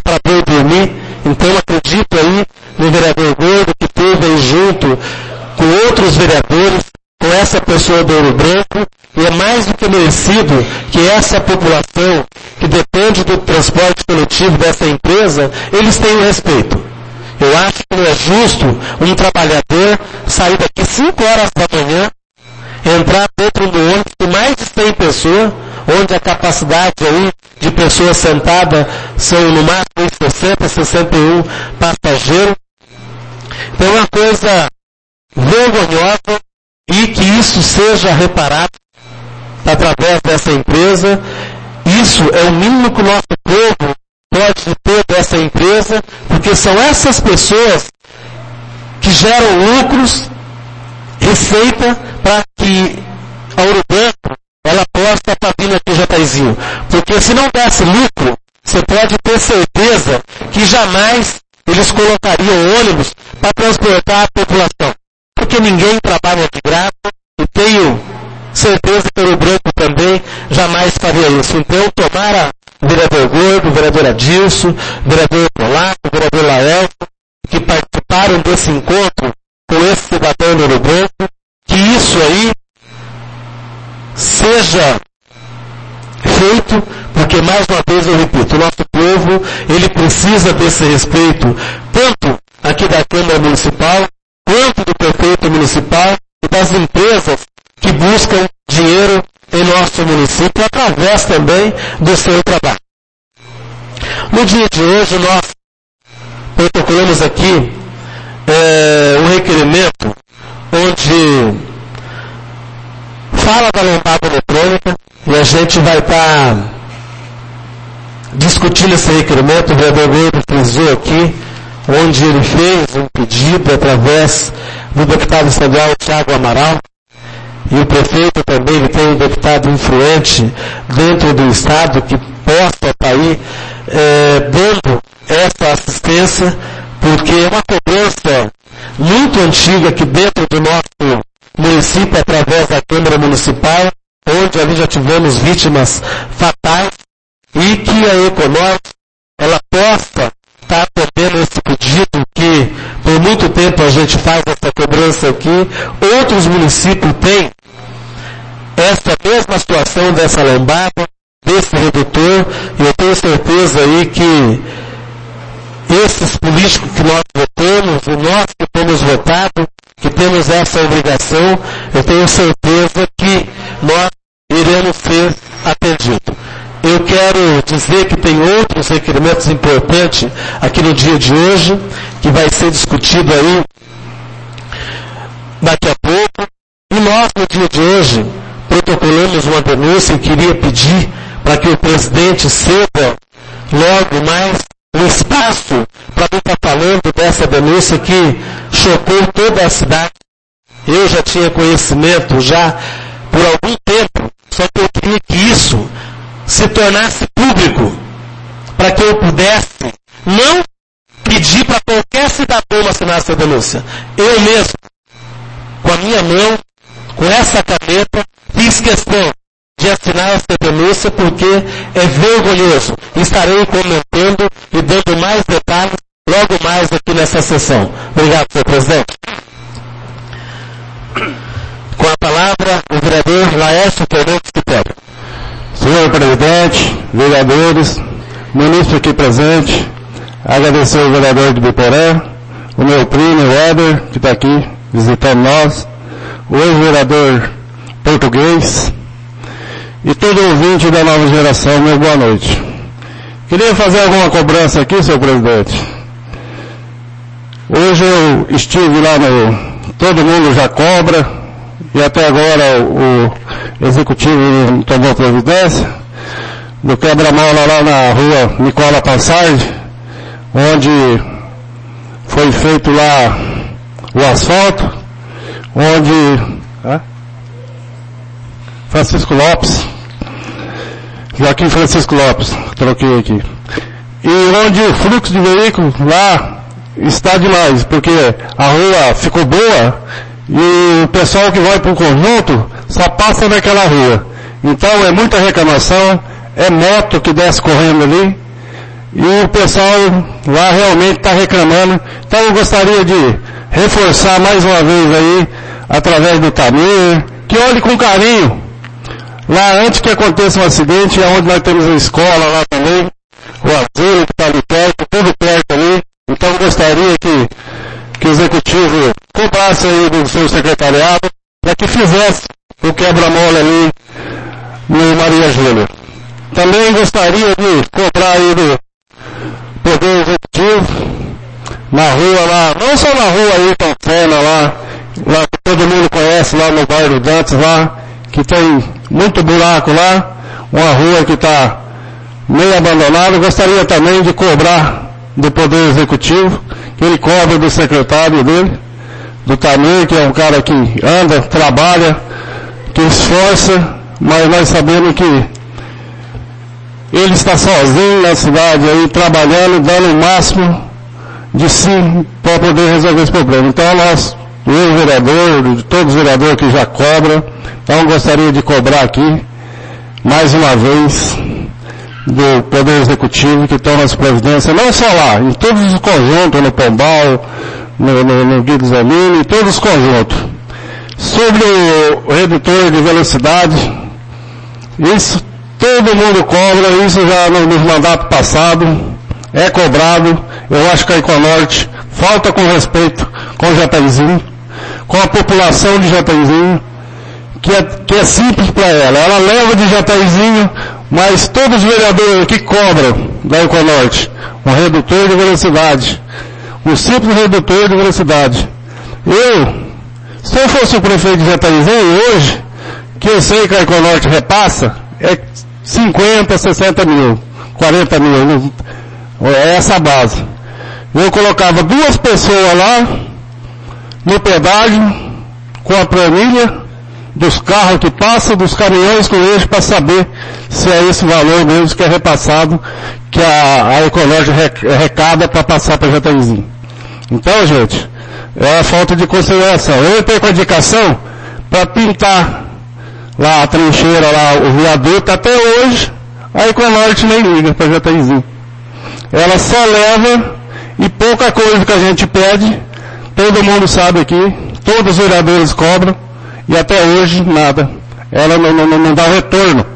para boi dormir. Então acredito aí no vereador Gordo que teve aí junto com outros vereadores, com essa pessoa do Ouro Branco, e é mais do que merecido que essa população que depende do transporte coletivo dessa empresa, eles tenham respeito. Eu acho que não é justo um trabalhador sair daqui cinco horas da manhã, entrar dentro do ônibus com mais de cem pessoas, onde a capacidade aí de pessoas sentadas são no máximo sessenta, sessenta e um passageiros. Então é uma coisa vergonhosa, e que isso seja reparado através dessa empresa. Isso é o mínimo que o nosso povo pode ter dessa empresa, porque são essas pessoas que geram lucros, receita, para que a Ouro Branco ela possa estar vindo aqui em Jataizinho. Porque se não desse lucro, você pode ter certeza que jamais eles colocariam ônibus para transportar a população. Porque ninguém trabalha de graça, e tenho certeza que o Ouro Branco também jamais faria isso. Então, tomara o vereador Gordo, o vereador Adilson, o vereador Polaco, o vereador Laelto, que participaram desse encontro com esse cidadão do Ouro Branco, que isso aí seja feito, porque mais uma vez eu repito, o nosso povo, ele precisa desse respeito, tanto aqui da Câmara Municipal, quanto do prefeito municipal e das empresas que buscam dinheiro em nosso município, através também do seu trabalho. No dia de hoje, nós protocolamos aqui é, um requerimento onde fala da lombada eletrônica, e a gente vai estar tá discutindo esse requerimento. O vereador Gordo frisou aqui, onde ele fez um pedido através do deputado estadual Thiago Amaral, e o prefeito também, ele tem um deputado influente dentro do estado que possa estar aí é, dando essa assistência, porque é uma cobrança muito antiga aqui dentro do nosso município, através da Câmara Municipal, onde ali já tivemos vítimas fatais, e que a Econor, ela possa estar atendendo esse pedido, que por muito tempo a gente faz essa cobrança aqui. Outros municípios têm essa mesma situação dessa lombada, desse redutor, e eu tenho certeza aí que esses políticos que nós votamos, e nós que temos votado, que temos essa obrigação, eu tenho certeza que nós iremos ser atendidos. Eu quero dizer que tem outros requerimentos importantes aqui no dia de hoje, que vai ser discutido aí daqui a pouco. E nós, no dia de hoje, protocolamos uma denúncia e queria pedir para que o presidente ceda logo mais um espaço para estar falando dessa denúncia que chocou toda a cidade. Eu já tinha conhecimento já por algum tempo, só que eu queria que isso se tornasse público, para que eu pudesse não pedir para qualquer cidadão assinar essa denúncia. Eu mesmo, com a minha mão, com essa caneta, fiz questão de assinar essa denúncia, porque é vergonhoso. Estarei comentando e dando mais detalhes logo mais aqui nessa sessão. Obrigado, senhor presidente. Com a palavra, o vereador Laércio Fernandes Quitério. Senhor presidente, vereadores, ministro aqui presente, agradecer ao vereador de Biporã, o meu primo, o Éder, que está aqui visitando nós, o ex-vereador português, e todo ouvinte da nova geração, meu boa noite. Queria fazer alguma cobrança aqui, senhor presidente. Hoje eu estive lá no... Todo mundo já cobra, e até agora o executivo não tomou providência, do quebra-mola lá na rua Nicola Passardi, onde foi feito lá o asfalto, onde... Ah? Francisco Lopes, Joaquim Francisco Lopes, troquei aqui. E onde o fluxo de veículos lá está demais, porque a rua ficou boa e o pessoal que vai para o conjunto só passa naquela rua. Então é muita reclamação, é moto que desce correndo ali, e o pessoal lá realmente está reclamando. Então eu gostaria de reforçar mais uma vez aí, através do Tamir, que olhe com carinho, lá antes que aconteça um acidente, é onde nós temos a escola lá também, o asilo que está ali perto, tudo perto ali. Então eu gostaria que, que o executivo cobrasse aí do seu secretariado, para que fizesse o quebra-mola ali no Maria Júlia. Também gostaria de cobrar aí do Poder Executivo, na rua lá, não só na rua aí, Tancena lá, lá que todo mundo conhece, lá no bairro Dantes lá, que tem muito buraco lá, uma rua que está meio abandonada. Gostaria também de cobrar do Poder Executivo, que ele cobre do secretário dele, do Tamir, que é um cara que anda, trabalha, que esforça, mas nós sabemos que ele está sozinho na cidade aí, trabalhando, dando o máximo de si para poder resolver esse problema. Então nós, eu vereador, todos os vereadores que já cobram, então gostaria de cobrar aqui, mais uma vez, do Poder Executivo que estão nas providências, não só lá, em todos os conjuntos, no Pombal, no, no, no Guido Zanini, em todos os conjuntos. Sobre o redutor de velocidade, isso todo mundo cobra, isso já no, nos mandatos passados, é cobrado. Eu acho que a Econorte falta com respeito com o Jataizinho, com a população de Jataizinho, que é, que é simples para ela. Ela leva de Jataizinho, mas todos os vereadores que cobram da Econorte um redutor de velocidade, um simples redutor de velocidade. Eu, se eu fosse o prefeito de Jataizinho hoje, que eu sei que a Econorte repassa, é cinquenta, sessenta mil, quarenta mil, é essa a base. Eu colocava duas pessoas lá, no pedágio, com a planilha dos carros que passam, dos caminhões com eixo, para saber se é esse valor mesmo que é repassado, que a, a Econorte arrecada para passar para Jataizinho. Então, gente, é a falta de consideração. Eu entrei com a indicação para pintar lá a trincheira, lá o viaduto, até hoje a Econorte nem liga para Jataizinho. Ela só leva, e pouca coisa que a gente pede, todo mundo sabe aqui, todos os vereadores cobram, e até hoje nada. Ela não, não, não dá retorno.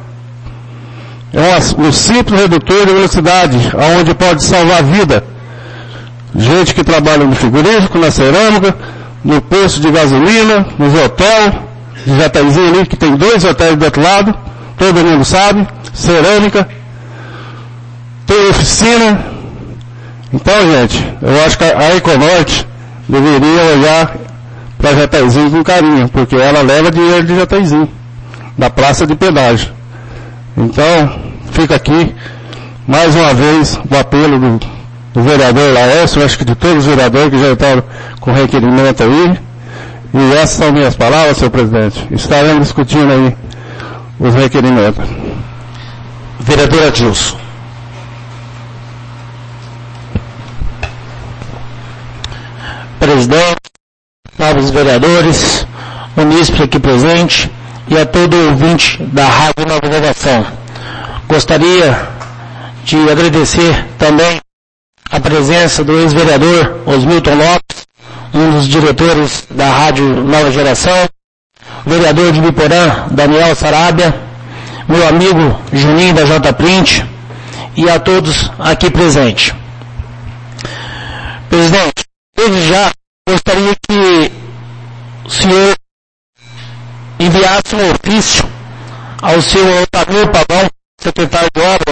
É um, um simples redutor de velocidade, onde pode salvar a vida. Gente que trabalha no frigorífico, na cerâmica, no posto de gasolina, nos hotéis, de Jataizinho ali, que tem dois hotéis do outro lado, todo mundo sabe, cerâmica, tem oficina. Então, gente, eu acho que a Econorte deveria olhar para Jataizinho com carinho, porque ela leva dinheiro de Jataizinho, da praça de pedágio. Então, fica aqui, mais uma vez, o apelo do, do vereador Laércio, acho que de todos os vereadores que já estão com requerimento aí. E essas são minhas palavras, senhor presidente. Estaremos discutindo aí os requerimentos. Vereador Adilson. Presidente, novos vereadores, munícipes aqui presente e a todo ouvinte da Rádio Nova Geração. Gostaria de agradecer também a presença do ex-vereador Osmilton Lopes, um dos diretores da Rádio Nova Geração, vereador de Biporã, Daniel Sarabia, meu amigo Juninho da J Print e a todos aqui presentes. Presidente, desde já gostaria que o senhor enviasse um ofício ao senhor Otávio Pavão, secretário de Obras,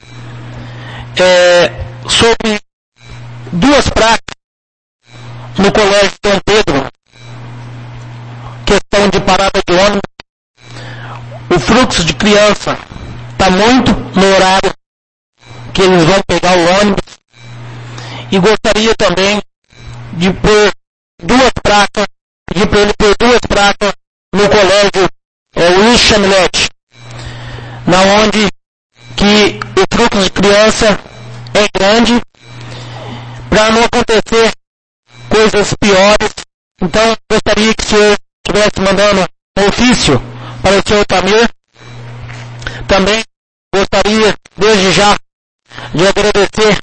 é, sobre duas placas no Colégio Dom Pedro, questão de parada de ônibus. O fluxo de criança está muito no horário que eles vão pegar o ônibus, e gostaria também de pôr duas placas, de para ele pôr duas placas no colégio é, Luiz Chamilete, na onde que o fluxo de criança é grande, para não acontecer coisas piores. Então gostaria que o senhor estivesse mandando um ofício para o senhor Tamir. Também gostaria, desde já, de agradecer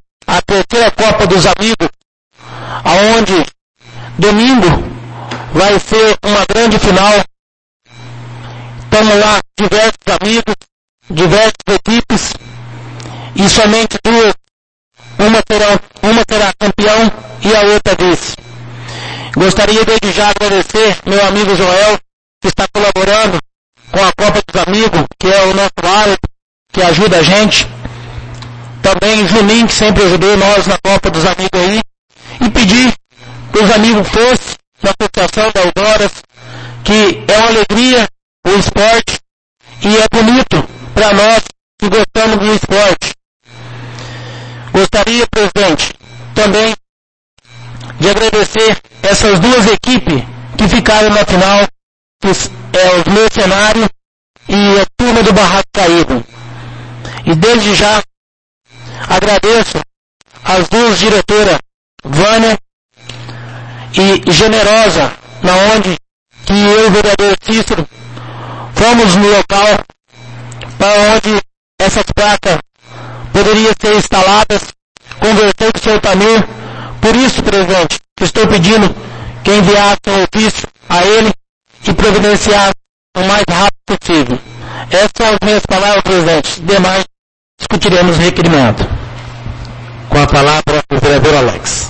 Copa dos Amigos, aonde domingo vai ser uma grande final. Estamos lá, diversos amigos, diversas equipes, e somente duas, uma será, uma será campeão e a outra vice. Gostaria desde já agradecer meu amigo Joel, que está colaborando com a Copa dos Amigos, que é o nosso árbitro, que ajuda a gente. Também Juninho, que sempre ajudou nós na Copa dos Amigos aí. E pedir que os amigos fossem na Associação da Audoras, que é uma alegria o esporte e é bonito para nós que gostamos do esporte. Gostaria, presidente, também de agradecer essas duas equipes que ficaram na final, que é os Mercenários e a turma do Barraco Caído. E desde já agradeço as duas diretoras, Vânia e Generosa, na onde que eu e o vereador Cícero fomos no local para onde essas placas poderiam ser instaladas. Conversei com o senhor Tamir. Por isso, presidente, estou pedindo que enviasse um ofício a ele e providenciar o mais rápido possível. Essas são as minhas palavras, presidente. Demais, discutiremos o requerimento. Com a palavra, o vereador Alex.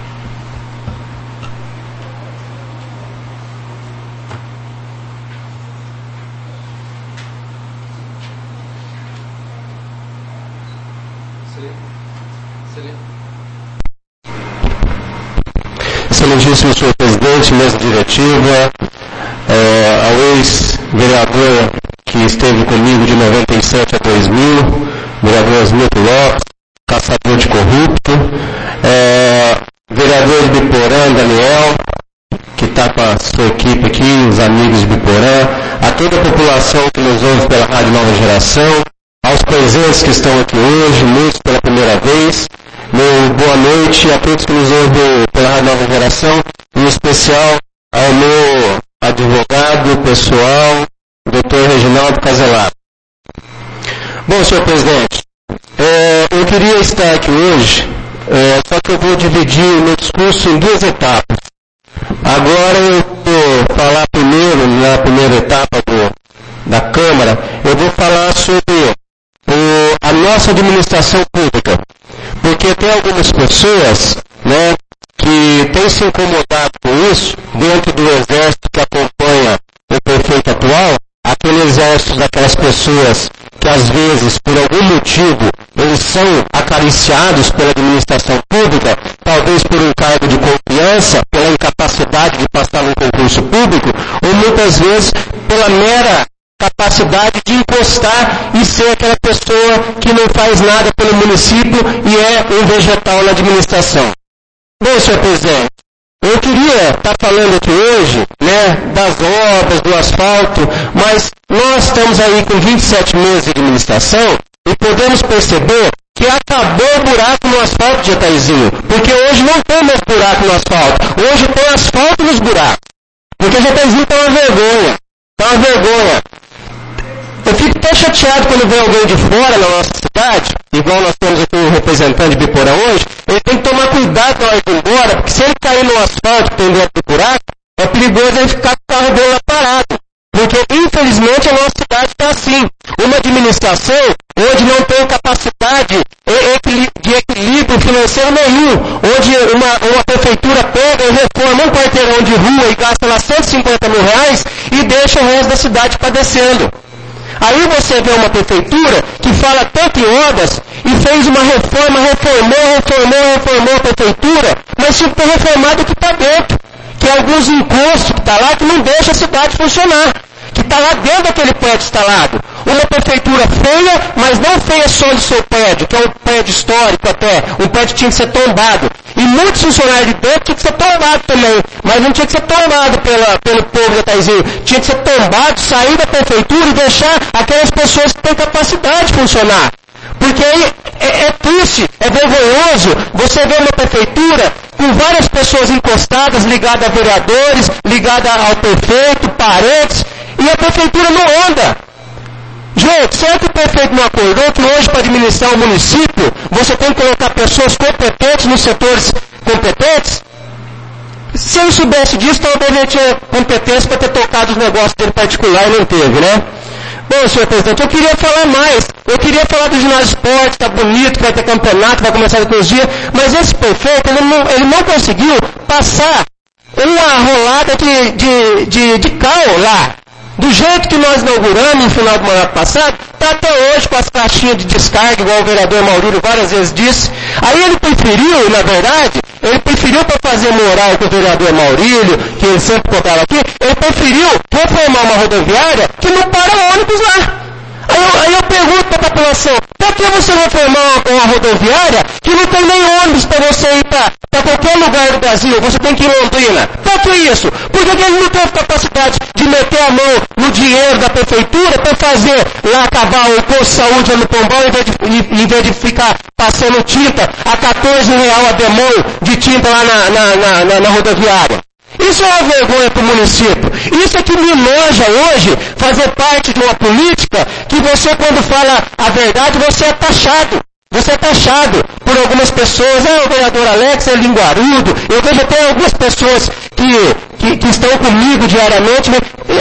Excelentíssimo senhor presidente, mesa diretiva, é, ao ex-vereador que esteve comigo de noventa e sete a dois mil, vereador Asmilton Lopes, caçador de corrupto, é, vereador de Biporã, Daniel, que está com a sua equipe aqui, os amigos de Biporã, a toda a população que nos ouve pela Rádio Nova Geração, aos presentes que estão aqui hoje, muitos pela primeira vez, meu boa noite a todos que nos ouvem pela Rádio Nova Geração, em especial ao meu advogado pessoal, doutor Reginaldo Caselado. Bom, senhor presidente, é, eu queria estar aqui hoje, é, só que eu vou dividir o meu discurso em duas etapas. Agora eu vou falar primeiro, na primeira etapa do, da Câmara, eu vou falar sobre o, a nossa administração pública. Porque tem algumas pessoas, né, que têm se incomodado com isso, dentro do exército que acompanha o prefeito atual, aquele exército daquelas pessoas que às vezes, por algum motivo, eles são acariciados pela administração pública, talvez por um cargo de confiança, pela incapacidade de passar num concurso público, ou muitas vezes pela mera capacidade de encostar e ser aquela pessoa que não faz nada pelo município e é um vegetal na administração. Bom, senhor presidente, eu queria estar falando aqui hoje, né, das obras, do asfalto, mas nós estamos aí com vinte e sete meses de administração e podemos perceber que acabou o buraco no asfalto de Jataizinho, porque hoje não tem mais buraco no asfalto, hoje tem asfalto nos buracos, porque Jataizinho está uma vergonha, está uma vergonha. Eu fico até chateado quando vem alguém de fora na nossa cidade, igual nós temos aqui um representante de Biporã hoje, ele tem que tomar cuidado na hora de ir embora, porque se ele cair no asfalto que tem dentro do buraco, é perigoso ele ficar com o carro dele lá parado. Porque, infelizmente, a nossa cidade está assim. Uma administração onde não tem capacidade de equilíbrio financeiro nenhum, onde uma, uma prefeitura pega e reforma um quarteirão de rua e gasta lá cento e cinquenta mil reais e deixa o resto da cidade padecendo. Aí você vê uma prefeitura que fala tanto em obras e fez uma reforma, reformou, reformou, reformou a prefeitura, mas tinha que ter reformado o que está dentro, que é alguns encostos que está lá que não deixa a cidade funcionar, que está lá dentro daquele prédio instalado. Uma prefeitura feia, mas não feia só do seu prédio, que é um prédio histórico até, um prédio que tinha que ser tombado. E muitos funcionários de dentro tinham que ser tombados também, mas não tinha que ser tombado pela, pelo povo de Jataizinho. Tinha que ser tombado, sair da prefeitura e deixar aquelas pessoas que têm capacidade de funcionar. Porque aí é, é triste, é vergonhoso você ver uma prefeitura com várias pessoas encostadas, ligadas a vereadores, ligadas ao prefeito, parentes, e a prefeitura não anda. Gente, Será que o prefeito não acordou que hoje para administrar o município você tem que colocar pessoas competentes nos setores competentes? Se ele soubesse disso, talvez ele tinha competência para ter tocado os negócios dele particular e não teve, né? Bom, senhor presidente, eu queria falar mais. Eu queria falar do ginásio esporte, tá bonito, vai ter campeonato, vai começar daqui uns dias, mas esse prefeito, ele não, ele não conseguiu passar uma rolada de, de, de, de cal lá. Do jeito que nós inauguramos no final do mandato passado, está até hoje com as caixinhas de descarga, igual o vereador Maurílio várias vezes disse. Aí ele preferiu, na verdade, ele preferiu para fazer moral com o vereador Maurílio, que ele sempre contava aqui, ele preferiu reformar uma rodoviária que não para ônibus lá. Aí eu, aí eu pergunto para a população, por que você reformar uma, uma rodoviária que não tem nem ônibus para você ir para qualquer lugar do Brasil? Você tem que ir em Londrina. Por que isso? Porque ele não teve capacidade de meter a mão no dinheiro da prefeitura para fazer lá acabar o posto de saúde no Pombal, em vez de, em vez de ficar passando tinta a quatorze reais a demão de tinta lá na, na, na, na, na rodoviária. Isso é uma vergonha para o município. Isso é que me enoja hoje fazer parte de uma política que você, quando fala a verdade, você é taxado. Você é taxado por algumas pessoas. Ah, o vereador Alex é linguarudo. Eu vejo até algumas pessoas que, que, que estão comigo diariamente.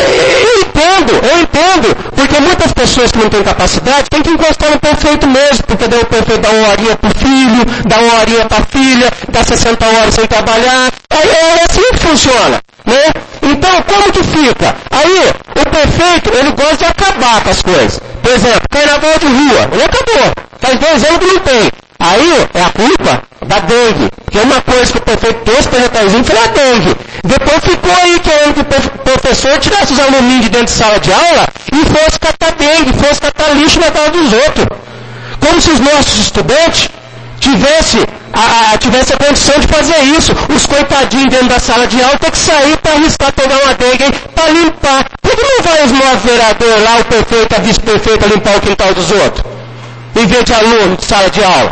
Eu entendo, eu entendo. Porque muitas pessoas que não têm capacidade têm que encostar no prefeito mesmo. Porque daí o prefeito dá uma horinha para o filho, dá uma horinha para a filha, dá sessenta horas sem trabalhar. É, é assim que funciona, né? Então, como que fica? Aí, o prefeito, ele gosta de acabar com as coisas. Por exemplo, carnaval de rua, ele acabou. Faz dois anos que não tem. Aí, é a culpa da dengue. Que é uma coisa que o prefeito trouxe para o Jataizinho foi a dengue. Depois ficou aí querendo que o professor tirasse os aluninhos de dentro de sala de aula e fosse catar dengue, fosse catar lixo na casa dos outros. Como se os nossos estudantes tivesse a, a, tivesse a condição de fazer isso. Os coitadinhos dentro da sala de aula tem que sair para arriscar pegar uma dengue para limpar. Por que não vai os nossos vereadores lá, o prefeito, a vice-prefeita limpar o quintal dos outros? Em vez de aluno de sala de aula.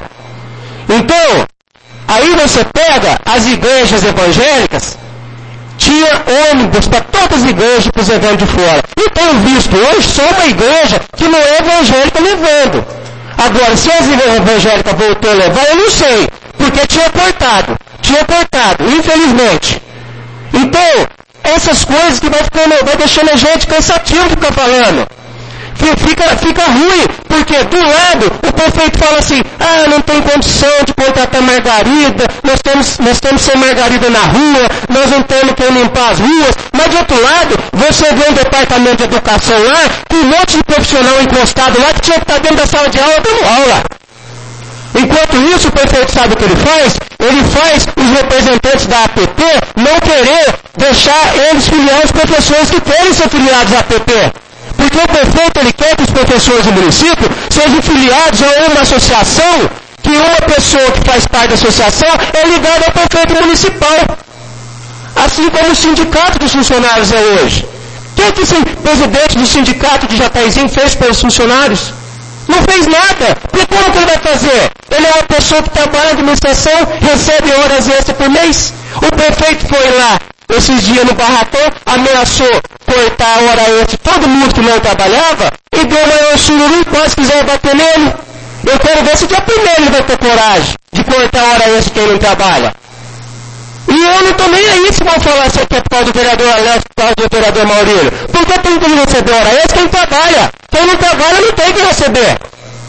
Então, aí você pega as igrejas evangélicas, tinha ônibus para todas as igrejas para os eventos de fora. E tenho visto hoje só uma igreja que não é evangélica levando. Agora, se as evangélicas voltou a levar, eu não sei, porque tinha cortado, tinha cortado, infelizmente. Então, essas coisas que vai, ficando, vai deixando a gente cansativo ficar falando. Fica, fica ruim, porque do lado o prefeito fala assim, ah, não tem condição de contratar margarida, nós temos, nós temos sem margarida na rua, nós não temos quem limpar as ruas, mas de outro lado, você vê um departamento de educação lá, com um monte de profissional encostado lá, que tinha que estar dentro da sala de aula dando aula. Enquanto isso, o prefeito sabe o que ele faz? Ele faz os representantes da A P P não querer deixar eles filiar os professores que querem ser filiados à A P P. Porque o prefeito, ele quer que os professores do município sejam filiados a uma associação, que uma pessoa que faz parte da associação é ligada ao prefeito municipal. Assim como o sindicato dos funcionários é hoje. O que, que esse presidente do sindicato de Jataizinho fez para os funcionários? Não fez nada. Porque como que ele vai fazer? Ele é uma pessoa que trabalha na administração, recebe horas extras por mês. O prefeito foi lá esses dias no barracão, ameaçou cortar a hora extra de todo mundo que não trabalhava e deu uma sururu e quase quiser bater nele. Eu quero ver se dia primeiro ele vai ter coragem de cortar a hora extra de quem não trabalha. E eu não estou nem aí se vão falar se é por causa do vereador Alex, por causa do vereador Maurílio. Porque tem que receber hora extra quem trabalha. Quem não trabalha não tem que receber.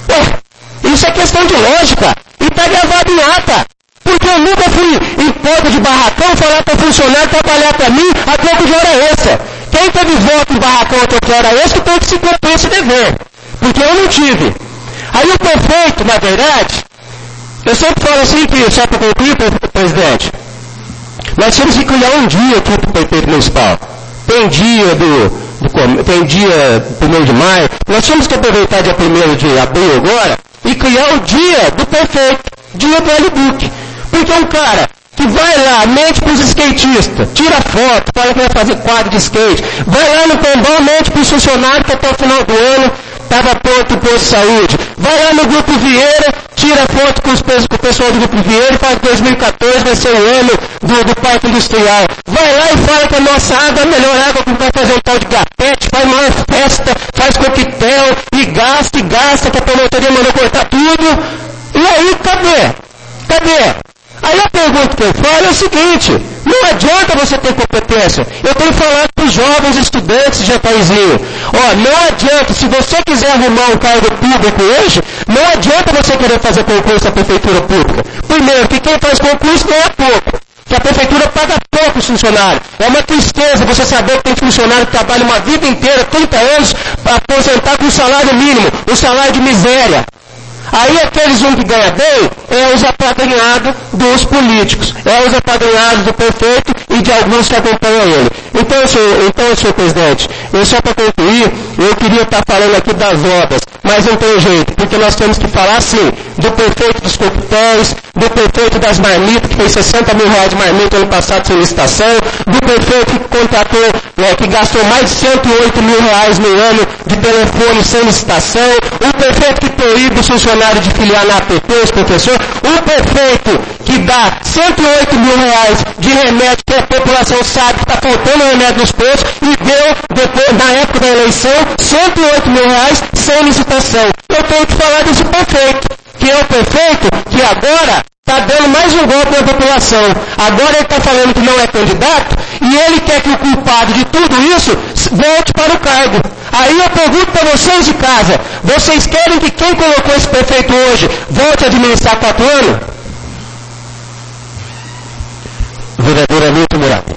Ué, isso é questão de lógica. E está gravado em ata. Porque eu nunca fui em porta de barracão falar para funcionário trabalhar para mim a troco de hora extra. Quem teve voto em barracão a troco de hora extra tem que se cumprir esse dever. Porque eu não tive. Aí o prefeito, na verdade, eu sempre falo assim que, só para concluir, presidente, nós temos que criar um dia aqui para o prefeito municipal. Tem dia do, do tem dia primeiro de maio, nós temos que aproveitar dia primeiro de abril agora e criar o dia do prefeito, dia do L-Book. Porque um cara que vai lá, mente para os skatistas, tira foto, fala que vai fazer quadro de skate, vai lá no Pombal, mente para os funcionários que até o final do ano estava pronto o posto de saúde, vai lá no Grupo Vieira, tira foto com, os, com o pessoal do Grupo Vieira e fala que dois mil e quatorze vai ser o ano do, do Parque Industrial. Vai lá e fala que a nossa água é a melhor água que vai fazer o tal de gapete, faz maior festa, faz coquetel e gasta gasta, que a promotoria mandou cortar tudo. E aí, cadê? Cadê? Aí a pergunta que eu falo é o seguinte, não adianta você ter competência. Eu tenho falado para os jovens estudantes de Jataizinho, ó, não adianta, se você quiser arrumar um cargo público hoje, não adianta você querer fazer concurso na prefeitura pública. Primeiro, que quem faz concurso ganha pouco, que a prefeitura paga pouco os funcionários. É uma tristeza você saber que tem funcionário que trabalha uma vida inteira, trinta anos, para aposentar com um salário mínimo, um salário de miséria. Aí aqueles um que ganha bem é os apadrinhados dos políticos, é os apadrinhados do prefeito e de alguns que acompanham ele. Então, senhor, então, senhor presidente, eu só para concluir, eu queria estar falando aqui das obras, mas não tem jeito, porque nós temos que falar sim do prefeito dos coquetéis, do prefeito das marmitas, que fez sessenta mil reais de marmita ano passado sem licitação, do prefeito que contratou, né, que gastou mais de cento e oito mil reais no ano de telefone sem licitação, o prefeito que proíbe os funcionários de filiar na A P P, os professores, o prefeito que dá cento e oito mil reais de remédio que a população sabe que está faltando remédio nos postos e deu, depois, na época da eleição, cento e oito mil reais sem licitação. Eu tenho que falar desse prefeito, que é o prefeito que agora está dando mais um golpe na população. Agora ele está falando que não é candidato e ele quer que o culpado de tudo isso volte para o cargo. Aí eu pergunto para vocês de casa, vocês querem que quem colocou esse prefeito hoje volte a administrar quatro anos? Vereadora Milton Murata.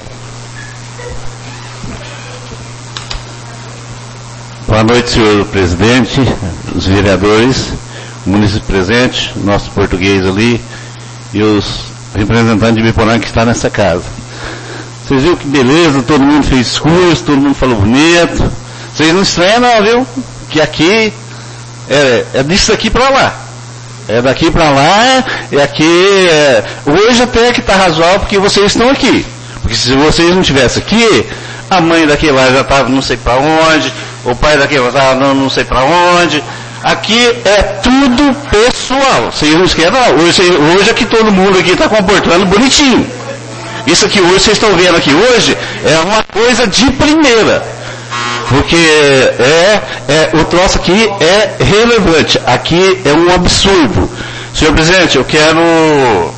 Boa noite, senhor presidente, os vereadores, o município presente, nosso português ali e os representantes de Biporã que está nessa casa. Vocês viram que beleza, todo mundo fez discurso, todo mundo falou bonito. Vocês não estranham não, viu? Que aqui é, é disso aqui para lá. É daqui para lá, e aqui é, hoje até que está razoável porque vocês estão aqui. Porque se vocês não estivessem aqui, a mãe daquele lá já estava não sei para onde, o pai daquele lá estava não, não sei para onde. Aqui é tudo pessoal. Vocês não esquecem não. Hoje, hoje é que todo mundo aqui está comportando bonitinho. Isso aqui hoje, vocês estão vendo aqui hoje, é uma coisa de primeira. Porque é, é, o troço aqui é relevante. Aqui é um absurdo. Senhor presidente, eu quero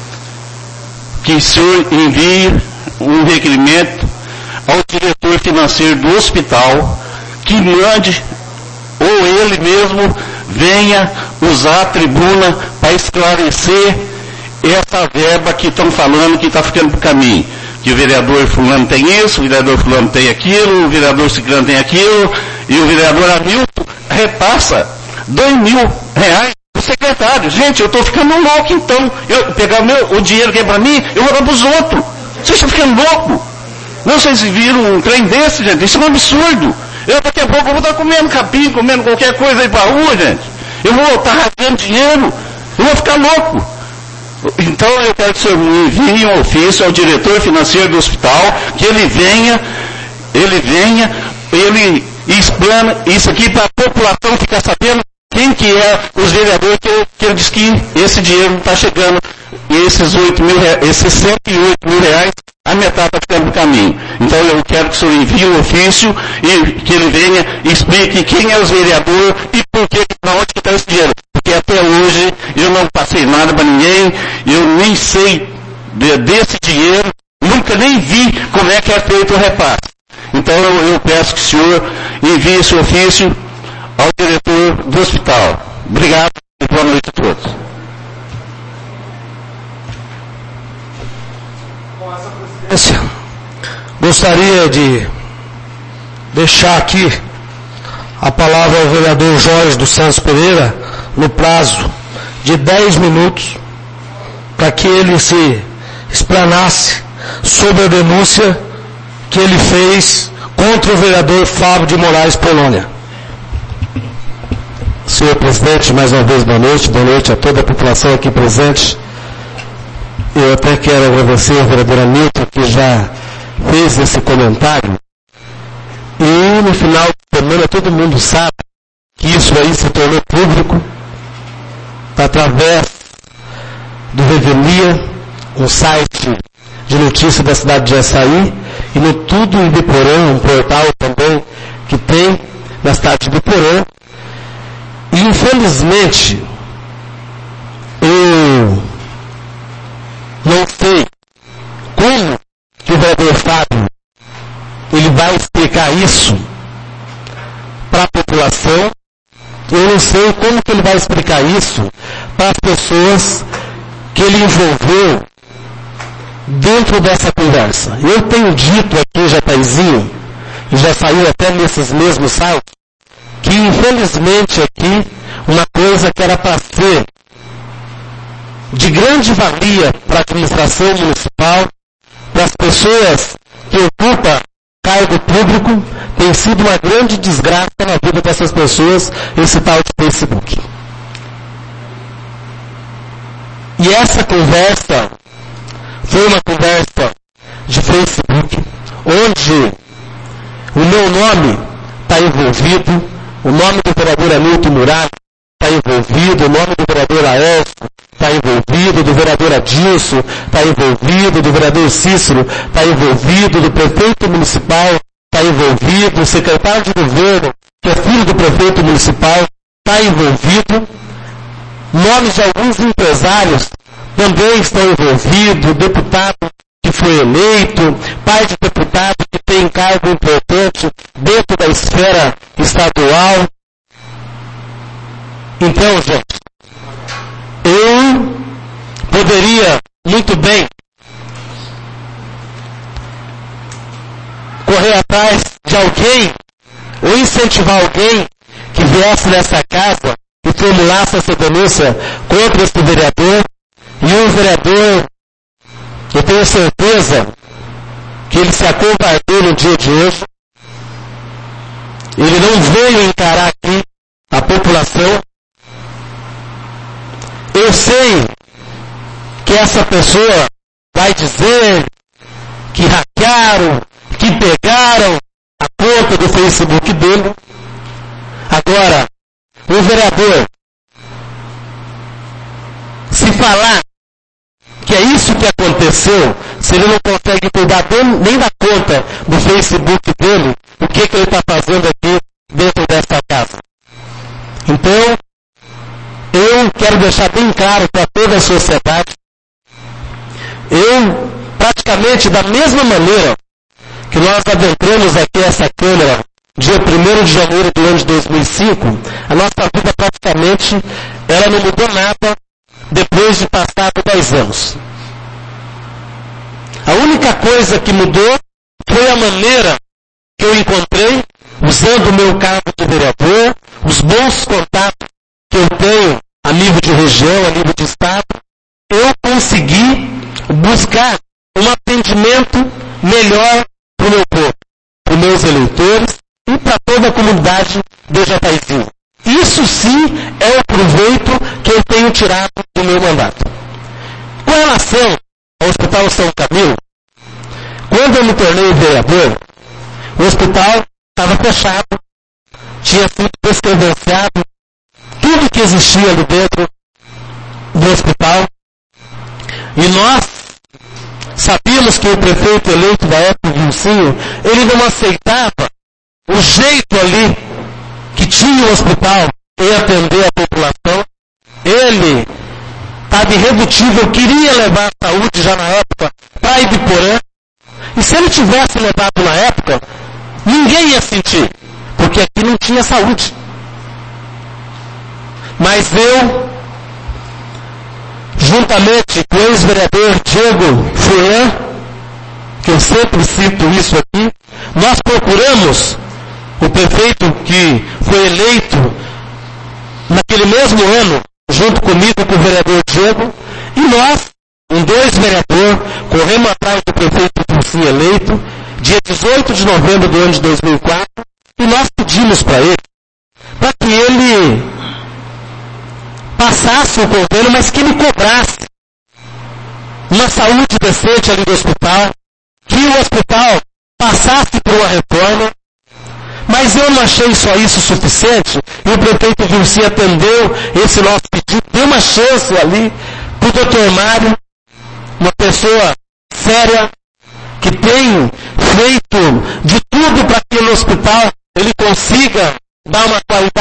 que o senhor envie um requerimento ao diretor financeiro do hospital que mande, ou ele mesmo venha usar a tribuna para esclarecer essa verba que estão falando que está ficando por caminho. Que o vereador fulano tem isso, o vereador fulano tem aquilo, o vereador ciclano tem aquilo, e o vereador Hamilton repassa dois mil reais pro secretário. Gente, eu estou ficando louco então. Eu pegar o, meu, o dinheiro que é para mim, eu vou dar para os outros. Vocês estão ficando loucos? Não, vocês viram um trem desse, gente? Isso é um absurdo. Eu daqui a pouco eu vou estar comendo capim, comendo qualquer coisa aí para a rua, gente. Eu vou estar rasgando dinheiro. Eu vou ficar louco. Então eu quero que o senhor me envie um ofício ao diretor financeiro do hospital, que ele venha, ele venha, ele explana isso aqui para a população ficar sabendo quem que é os vereadores que, que ele diz que esse dinheiro não está chegando, e esses oito mil, esses cento e oito mil reais, a metade está ficando no caminho. Então eu quero que o senhor envie um ofício e que ele venha e explique quem é os vereadores e por que, para onde que está esse dinheiro. Porque até hoje eu não passei nada para ninguém, eu nem sei de, desse dinheiro, nunca nem vi como é que é feito o repasse. Então eu, eu peço que o senhor envie esse ofício ao diretor do hospital. Obrigado e boa noite a todos. Gostaria de deixar aqui a palavra ao vereador Jorge dos Santos Pereira, no prazo de dez minutos, para que ele se explanasse sobre a denúncia que ele fez contra o vereador Fábio de Moraes Polônia. Senhor presidente, mais uma vez boa noite, boa noite a toda a população aqui presente. Eu até quero agradecer ao vereador Hamilton, que já fez esse comentário. E no final de semana todo mundo sabe que isso aí se tornou público através do Revelia, um site de notícia da cidade de Açaí, e no Tudo em Biporã, um portal também que tem na cidade de Biporã. infelizmente, eu não sei como que o vereador Fábio ele vai explicar isso para a população. Eu não sei como que ele vai explicar isso para as pessoas que ele envolveu dentro dessa conversa. Eu tenho dito aqui, Jataizinho, e já saiu até nesses mesmos sites, que infelizmente aqui, uma coisa que era para ser de grande valia para a administração municipal, para as pessoas que ocupam cargo público, tem sido uma grande desgraça na vida dessas pessoas, esse tal de Facebook. E essa conversa foi uma conversa de Facebook, onde o meu nome está envolvido, o nome do vereador Hamilton Murado está envolvido, o nome do vereador Aelso está envolvido, do vereador Adilson está envolvido, do vereador Cícero está envolvido, do prefeito municipal está envolvido, o secretário de governo, que é filho do prefeito municipal, está envolvido, nomes de alguns empresários também estão envolvidos, deputado que foi eleito, pai de deputado que tem cargo importante dentro da esfera estadual. Então, gente, eu poderia muito bem correr atrás de alguém ou incentivar alguém que viesse nessa casa e formulasse essa denúncia contra esse vereador, e o vereador, eu tenho certeza que ele se acovardou no dia de hoje, ele não veio encarar aqui a população. Eu sei que essa pessoa vai dizer que hackearam, que pegaram a conta do Facebook dele. Agora, o vereador, se falar que é isso que aconteceu, se ele não consegue cuidar nem da conta do Facebook dele, o que, que ele está fazendo aqui dentro dessa casa? Então, eu quero deixar bem claro para toda a sociedade, eu, praticamente da mesma maneira que nós adentramos aqui essa Câmara, dia primeiro de janeiro do ano de dois mil e cinco, a nossa vida praticamente, ela não mudou nada depois de passar dez anos. A única coisa que mudou foi a maneira que eu encontrei, usando o meu cargo de vereador, os bons contatos que eu tenho a nível de região, a nível de estado, eu consegui buscar um atendimento melhor para o meu povo, para os meus eleitores e para toda a comunidade de Jataizinho. Isso sim é o proveito que eu tenho tirado do meu mandato. Com relação ao Hospital São Camilo, quando eu me tornei vereador, o hospital estava fechado, tinha sido descredenciado, tudo que existia ali dentro do hospital, e nós sabíamos que o prefeito eleito da época, Vilcinho, ele não aceitava o jeito ali que tinha o hospital em atender a população. Ele estava irredutível, queria levar a saúde já na época para Ibiporã, e se ele tivesse levado na época, ninguém ia sentir, porque aqui não tinha saúde. Mas eu, juntamente com o ex-vereador Diego Furlan, que eu sempre cito isso aqui, nós procuramos o prefeito que foi eleito naquele mesmo ano, junto comigo, com o vereador Diego, e nós, em dois vereadores, corremos atrás do prefeito Vilcinho eleito, dia dezoito de novembro do ano de dois mil e quatro, e nós pedimos para ele, para que ele passasse o convênio, mas que ele cobrasse uma saúde decente ali do hospital, que o hospital passasse por uma reforma. Mas eu não achei só isso suficiente, e o prefeito Vilcinho atendeu esse nosso pedido, deu uma chance ali para o doutor Mário, uma pessoa séria, que tem feito de tudo para que no hospital ele consiga dar uma qualidade,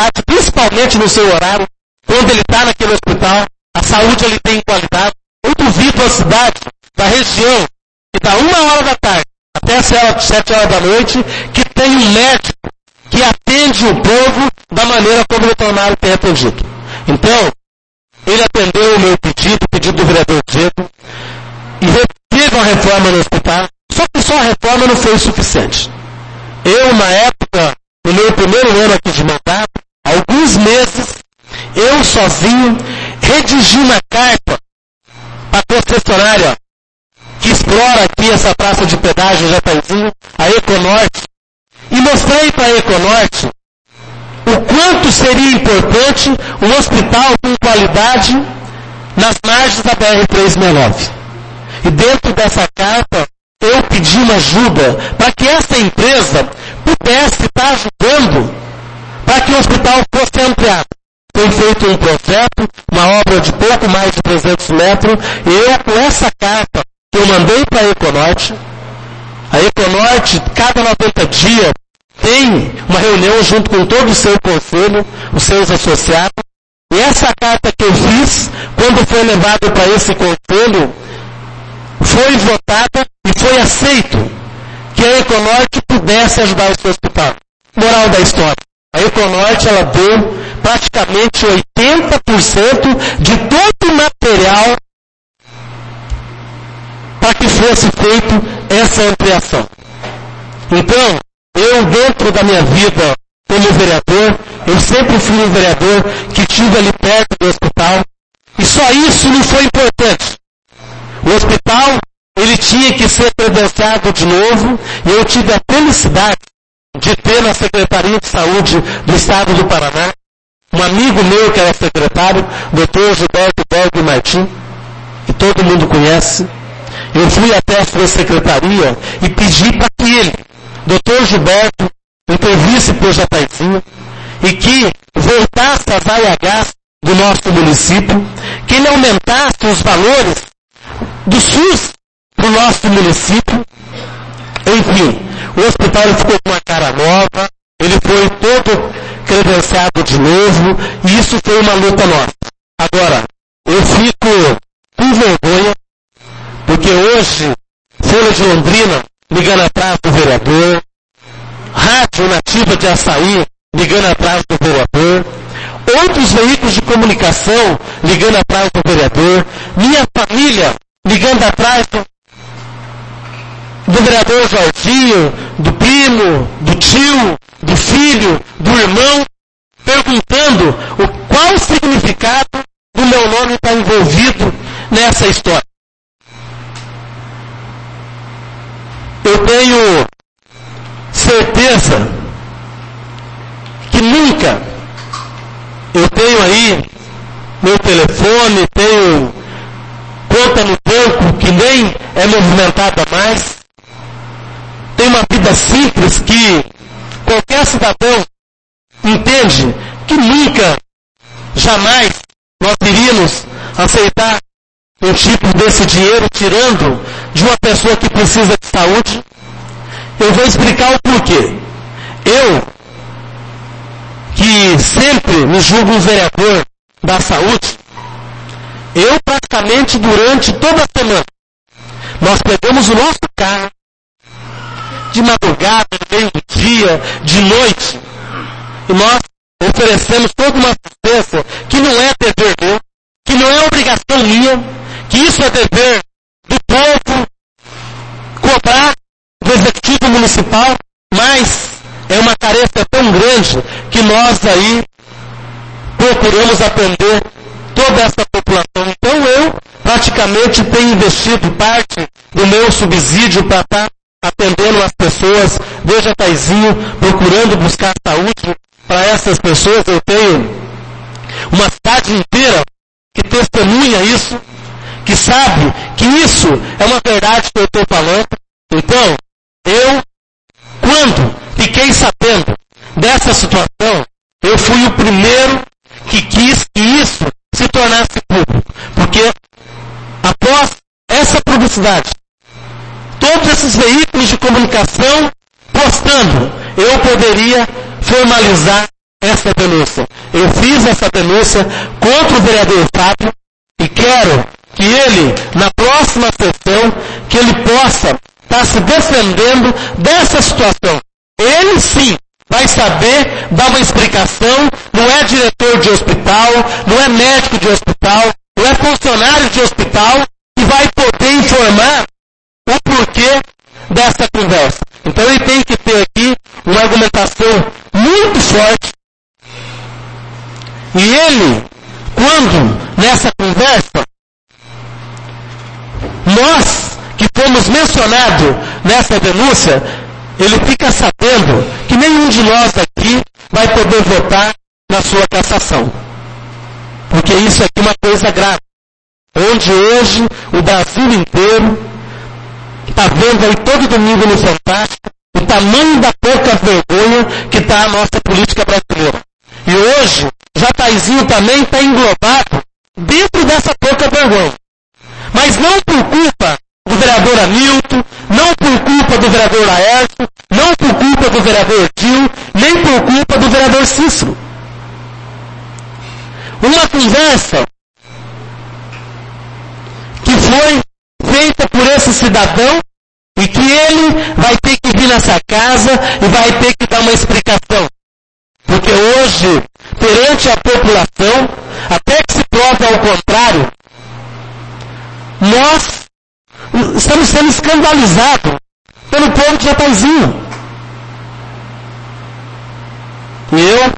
principalmente no seu horário, quando ele está naquele hospital, a saúde ele tem qualidade. Eu duvido a cidade da região, que dá uma hora da tarde até sete horas da noite, que tem um médico que atende o povo da maneira como o veterinário tem atendido. Então, ele atendeu o meu pedido, o pedido do vereador Diego, e teve uma reforma no hospital, só que só a reforma não foi suficiente. Eu, na época, no meu primeiro ano aqui de mandato, alguns meses, eu sozinho, redigi uma carta para a concessionária que explora aqui essa praça de pedágio Jataizinho, a Econorte, e mostrei para a Econorte o quanto seria importante um hospital com qualidade nas margens da B R trezentos e sessenta e nove. E dentro dessa carta, eu pedi uma ajuda para que essa empresa pudesse estar ajudando para que o hospital fosse ampliado. Foi feito um projeto, uma obra de pouco mais de trezentos metros, e eu, com essa carta que eu mandei para a Econorte, a Econorte, cada noventa dias, tem uma reunião junto com todo o seu conselho, os seus associados, e essa carta que eu fiz, quando foi levado para esse conselho, foi votada e foi aceito que a Econorte pudesse ajudar esse hospital. Moral da história. A Econorte, ela deu praticamente oitenta por cento de todo o material para que fosse feito essa ampliação. Então, eu, dentro da minha vida como vereador, eu sempre fui um vereador que estive ali perto do hospital, e só isso não foi importante. O hospital, ele tinha que ser credenciado de novo, e eu tive a felicidade de ter na Secretaria de Saúde do Estado do Paraná, um amigo meu que era secretário, doutor Gilberto Berg Martins, que todo mundo conhece. Eu fui até a sua secretaria e pedi para que ele, doutor Gilberto, intervisse por Jataizinho e que voltasse as A Hs do nosso município, que ele aumentasse os valores do SUS para o nosso município. Enfim, o hospital ficou com uma cara nova, ele foi todo credenciado de novo, e isso foi uma luta nossa. Agora, eu fico com vergonha, porque hoje, Folha de Londrina ligando atrás do vereador, Rádio Nativa de Açaí ligando atrás do vereador, outros veículos de comunicação ligando atrás do vereador, minha família ligando atrás do, do vereador Jorginho, do primo, do tio, do filho, do irmão, perguntando o, qual o significado do meu nome estar envolvido nessa história. Eu tenho certeza que nunca eu tenho aí meu telefone, tenho conta no banco que nem é movimentada mais, tenho uma vida simples que qualquer cidadão entende que nunca, jamais nós iríamos aceitar um tipo desse dinheiro tirando de uma pessoa que precisa de saúde. Eu vou explicar o porquê. Eu, que sempre me julgo um vereador da saúde, eu praticamente durante toda a semana, nós pegamos o nosso carro, de madrugada, no meio do dia, de noite, e nós oferecemos toda uma assistência que não é dever meu, que não é obrigação minha, que isso é dever do povo, cobrar do executivo municipal, mas é uma carência tão grande que nós aí procuramos atender toda essa população. Então eu praticamente tenho investido parte do meu subsídio para estar atendendo as pessoas de Jataizinho, procurando buscar saúde para essas pessoas. Eu tenho uma cidade inteira que testemunha isso, que sabe que isso é uma verdade que eu estou falando. Então, eu, quando fiquei sabendo dessa situação, eu fui o primeiro que quis que isso se tornasse público. Porque, após essa publicidade, todos esses veículos de comunicação postando, eu poderia formalizar essa denúncia. Eu fiz essa denúncia contra o vereador Fábio e quero que ele, na próxima sessão, que ele possa estar se defendendo dessa situação. Ele sim vai saber dar uma explicação, não é diretor de hospital, não é médico de hospital, não é funcionário de hospital, que vai poder informar o porquê dessa conversa. Então ele tem que ter aqui uma argumentação muito forte. E ele, quando nessa conversa, nós que fomos mencionados nessa denúncia, ele fica sabendo que nenhum de nós aqui vai poder votar na sua cassação. Porque isso aqui é uma coisa grave. Onde hoje o Brasil inteiro está vendo aí todo domingo no Fantástico o tamanho da pouca vergonha que está a nossa política brasileira. E hoje, Jataizinho também está englobado dentro dessa pouca vergonha. Mas não por culpa do vereador Hamilton, não por culpa do vereador Laércio, não por culpa do vereador Gil, nem por culpa do vereador Cícero. Uma conversa que foi feita por esse cidadão e que ele vai ter que vir nessa casa e vai ter que dar uma explicação. Porque hoje, perante a população, até que se prove ao contrário, nós estamos sendo escandalizados pelo povo de Jataizinho. E eu,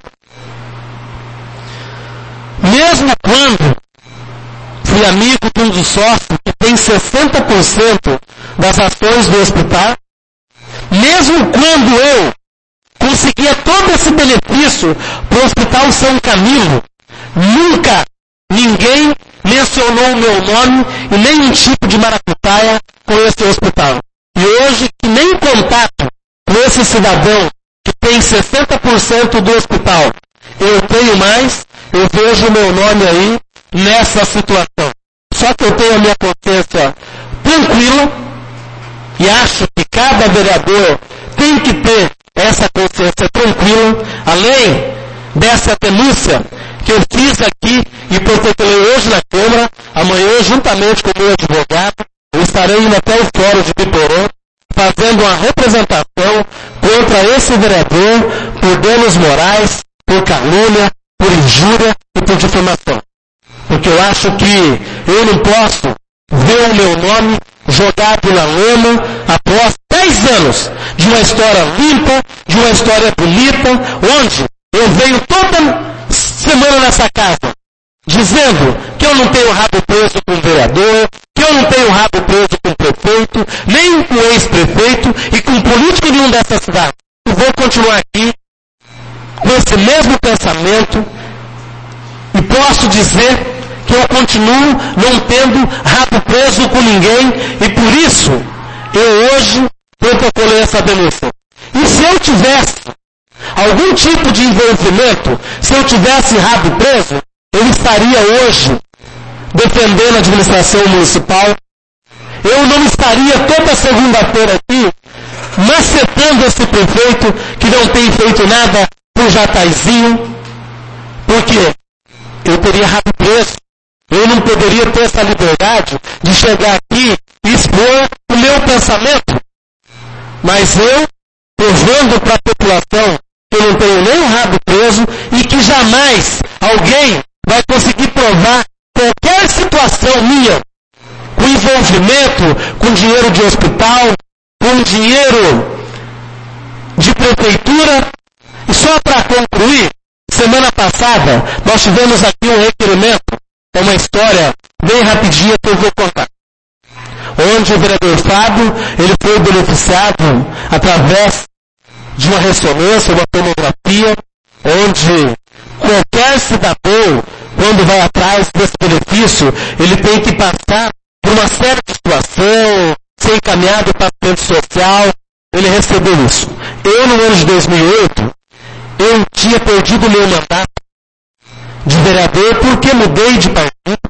mesmo quando fui amigo de um dos sócios que tem sessenta por cento das ações do hospital, mesmo quando eu conseguia todo esse benefício para o Hospital São Camilo, nunca ninguém mencionou o meu nome e nenhum tipo de maracutaia com esse hospital. E hoje, que nem contato com esse cidadão que tem sessenta por cento do hospital eu tenho mais, eu vejo o meu nome aí nessa situação. Só que eu tenho a minha consciência tranquila e acho que cada vereador tem que ter essa consciência tranquila, além dessa denúncia que eu fiz aqui e protocolei hoje na Câmara. Amanhã, juntamente com o meu advogado, eu estarei indo até o Fórum de Biporã, fazendo uma representação contra esse vereador por danos morais, por calúnia, por injúria e por difamação. Porque eu acho que eu não posso ver o meu nome jogado na lama após dez anos de uma história limpa, de uma história bonita, onde eu venho toda semana nessa casa dizendo que eu não tenho rabo preso com o vereador, que eu não tenho rabo preso com o prefeito, nem com o ex-prefeito e com político nenhum dessa cidade. Eu vou continuar aqui com esse mesmo pensamento e posso dizer que eu continuo não tendo rabo preso com ninguém e por isso eu hoje protocolei essa denúncia. E se eu tivesse algum tipo de envolvimento, se eu tivesse rabo preso, eu estaria hoje defendendo a administração municipal. Eu não estaria toda segunda-feira aqui macetando esse prefeito que não tem feito nada por Jataizinho, porque eu teria rabo preso. Eu não poderia ter essa liberdade de chegar aqui e expor o meu pensamento. Mas eu, provando para a população que eu não tenho nem o rabo preso e que jamais alguém vai conseguir provar qualquer situação minha com envolvimento, com dinheiro de hospital, com dinheiro de prefeitura. E só para concluir, semana passada nós tivemos aqui um requerimento. É uma história bem rapidinha que eu vou contar. Onde o vereador Fábio, ele foi beneficiado através de uma ressonância, uma tomografia, onde qualquer cidadão, quando vai atrás desse benefício, ele tem que passar por uma série de situações, ser encaminhado para a assistente social, ele recebeu isso. Eu, no ano de dois mil e oito, eu tinha perdido o meu mandato de vereador porque mudei de partido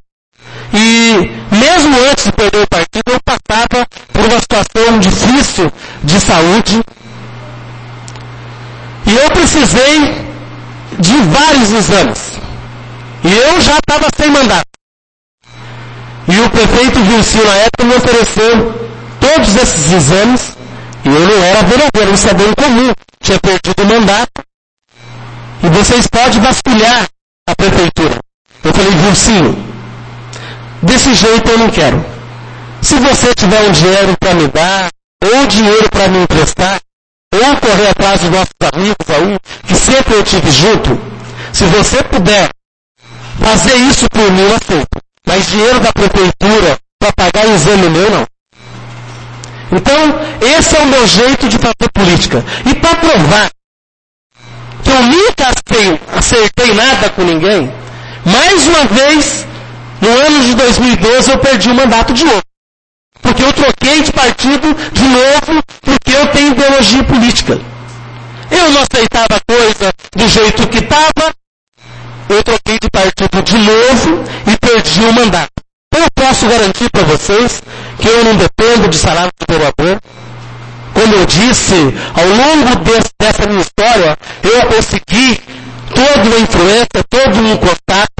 e mesmo antes de perder o partido eu passava por uma situação difícil de saúde e eu precisei de vários exames. E eu já estava sem mandato. E o prefeito Vilcio, na época, me ofereceu todos esses exames, e eu não era vereador, era um cidadão comum, tinha perdido o mandato, e vocês podem vasculhar a prefeitura. Eu falei, Vilcio, desse jeito eu não quero. Se você tiver um dinheiro para me dar, ou dinheiro para me emprestar, ou correr atrás dos nossos amigos aí, que sempre eu tive junto, se você puder fazer isso por mim, eu aceito. Mas dinheiro da prefeitura para pagar exame meu, não. Então, esse é o meu jeito de fazer política. E para provar que eu nunca acertei, acertei nada com ninguém, mais uma vez, no ano de dois mil e doze, eu perdi o mandato de novo. Porque eu troquei de partido de novo, porque eu tenho ideologia política. Eu não aceitava a coisa do jeito que estava, eu troquei de partido de novo e perdi o mandato. Então eu posso garantir para vocês que eu não dependo de salário de vereador. Como eu disse, ao longo desse, dessa minha história, eu consegui toda uma influência, todo um contato.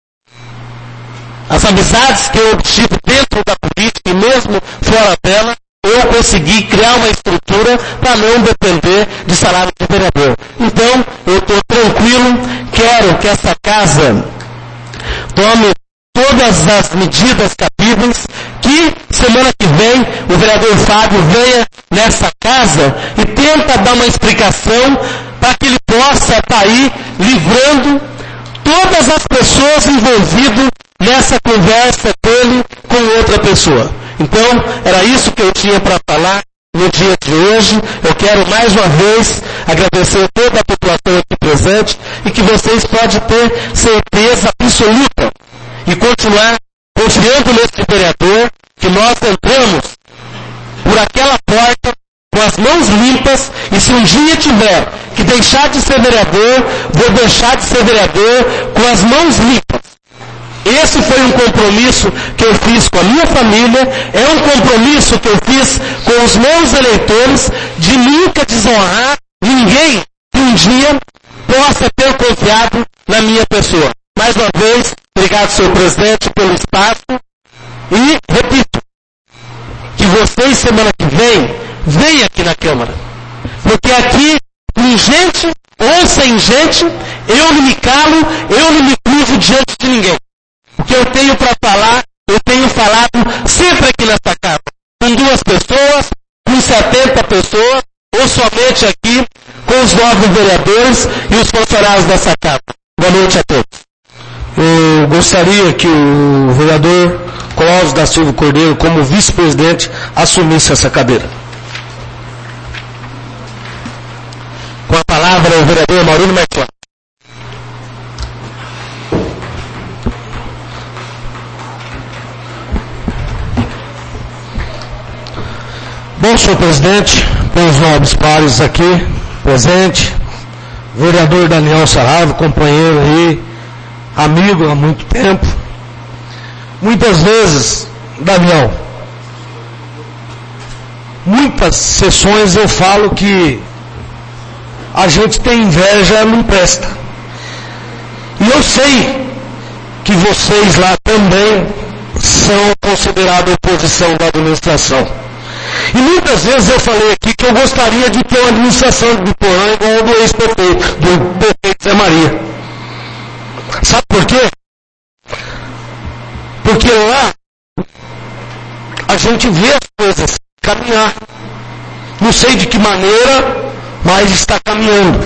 As amizades que eu obtive dentro da política e mesmo fora dela, eu consegui criar uma estrutura para não depender de salário de vereador. Então, eu estou tranquilo, quero que essa casa tome todas as medidas cabíveis, que semana que vem o vereador Fábio venha nessa casa e tenta dar uma explicação para que ele possa estar aí livrando todas as pessoas envolvidas nessa conversa dele com outra pessoa. Então, era isso que eu tinha para falar no dia de hoje. Eu quero mais uma vez agradecer toda a população aqui presente e que vocês podem ter certeza absoluta e continuar confiando nesse vereador, que nós entramos por aquela porta com as mãos limpas, e se um dia tiver que deixar de ser vereador, vou deixar de ser vereador com as mãos limpas. Esse foi um compromisso que eu fiz com a minha família, é um compromisso que eu fiz com os meus eleitores, de nunca desonrar ninguém que um dia possa ter confiado na minha pessoa. Mais uma vez, obrigado, senhor presidente, pelo espaço, e repito, que vocês semana que vem, venham aqui na Câmara, porque aqui, com gente ou sem gente, eu não me calo, eu não me curvo diante de ninguém. O que eu tenho para falar, eu tenho falado sempre aqui nessa casa, com duas pessoas, com setenta pessoas, ou somente aqui com os nove vereadores e os funcionários dessa casa. Boa noite a todos. Eu gostaria que o vereador Cláudio da Silva Cordeiro, como vice-presidente, assumisse essa cadeira. Com a palavra, o vereador Maurílio Martins. Bom, senhor presidente, com os nobres pares aqui, presente, vereador Daniel Sarravo, companheiro aí, amigo há muito tempo. Muitas vezes, Daniel, muitas sessões eu falo que a gente tem inveja, não presta. E eu sei que vocês lá também são considerados oposição da administração. E muitas vezes eu falei aqui que eu gostaria de ter uma administração de Biporã igual a do ex-prefeito, do prefeito Zé Maria. Sabe por quê? Porque lá a gente vê as coisas caminhar. Não sei de que maneira, mas está caminhando.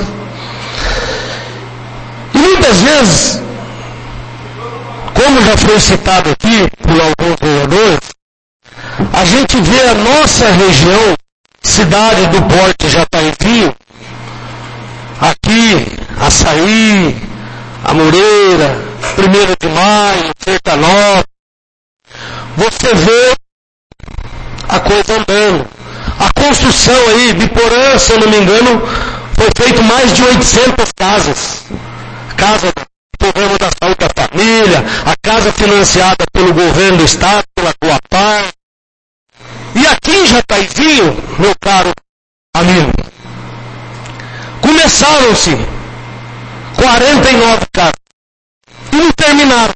E muitas vezes, como já foi citado aqui por alguns vereadores, a gente vê a nossa região, cidade do porte Jataizinho, aqui, Açaí, Amoreira, primeiro de maio, Sertanópolis, você vê a coisa andando. A construção aí, Biporã, se eu não me engano, foi feito mais de oitocentas casas. Casa do Programa da Saúde da Família, a casa financiada pelo governo do estado, pela Coapar. E aqui em Jataizinho, meu caro amigo, começaram-se com quarenta e nove casas. E não terminaram.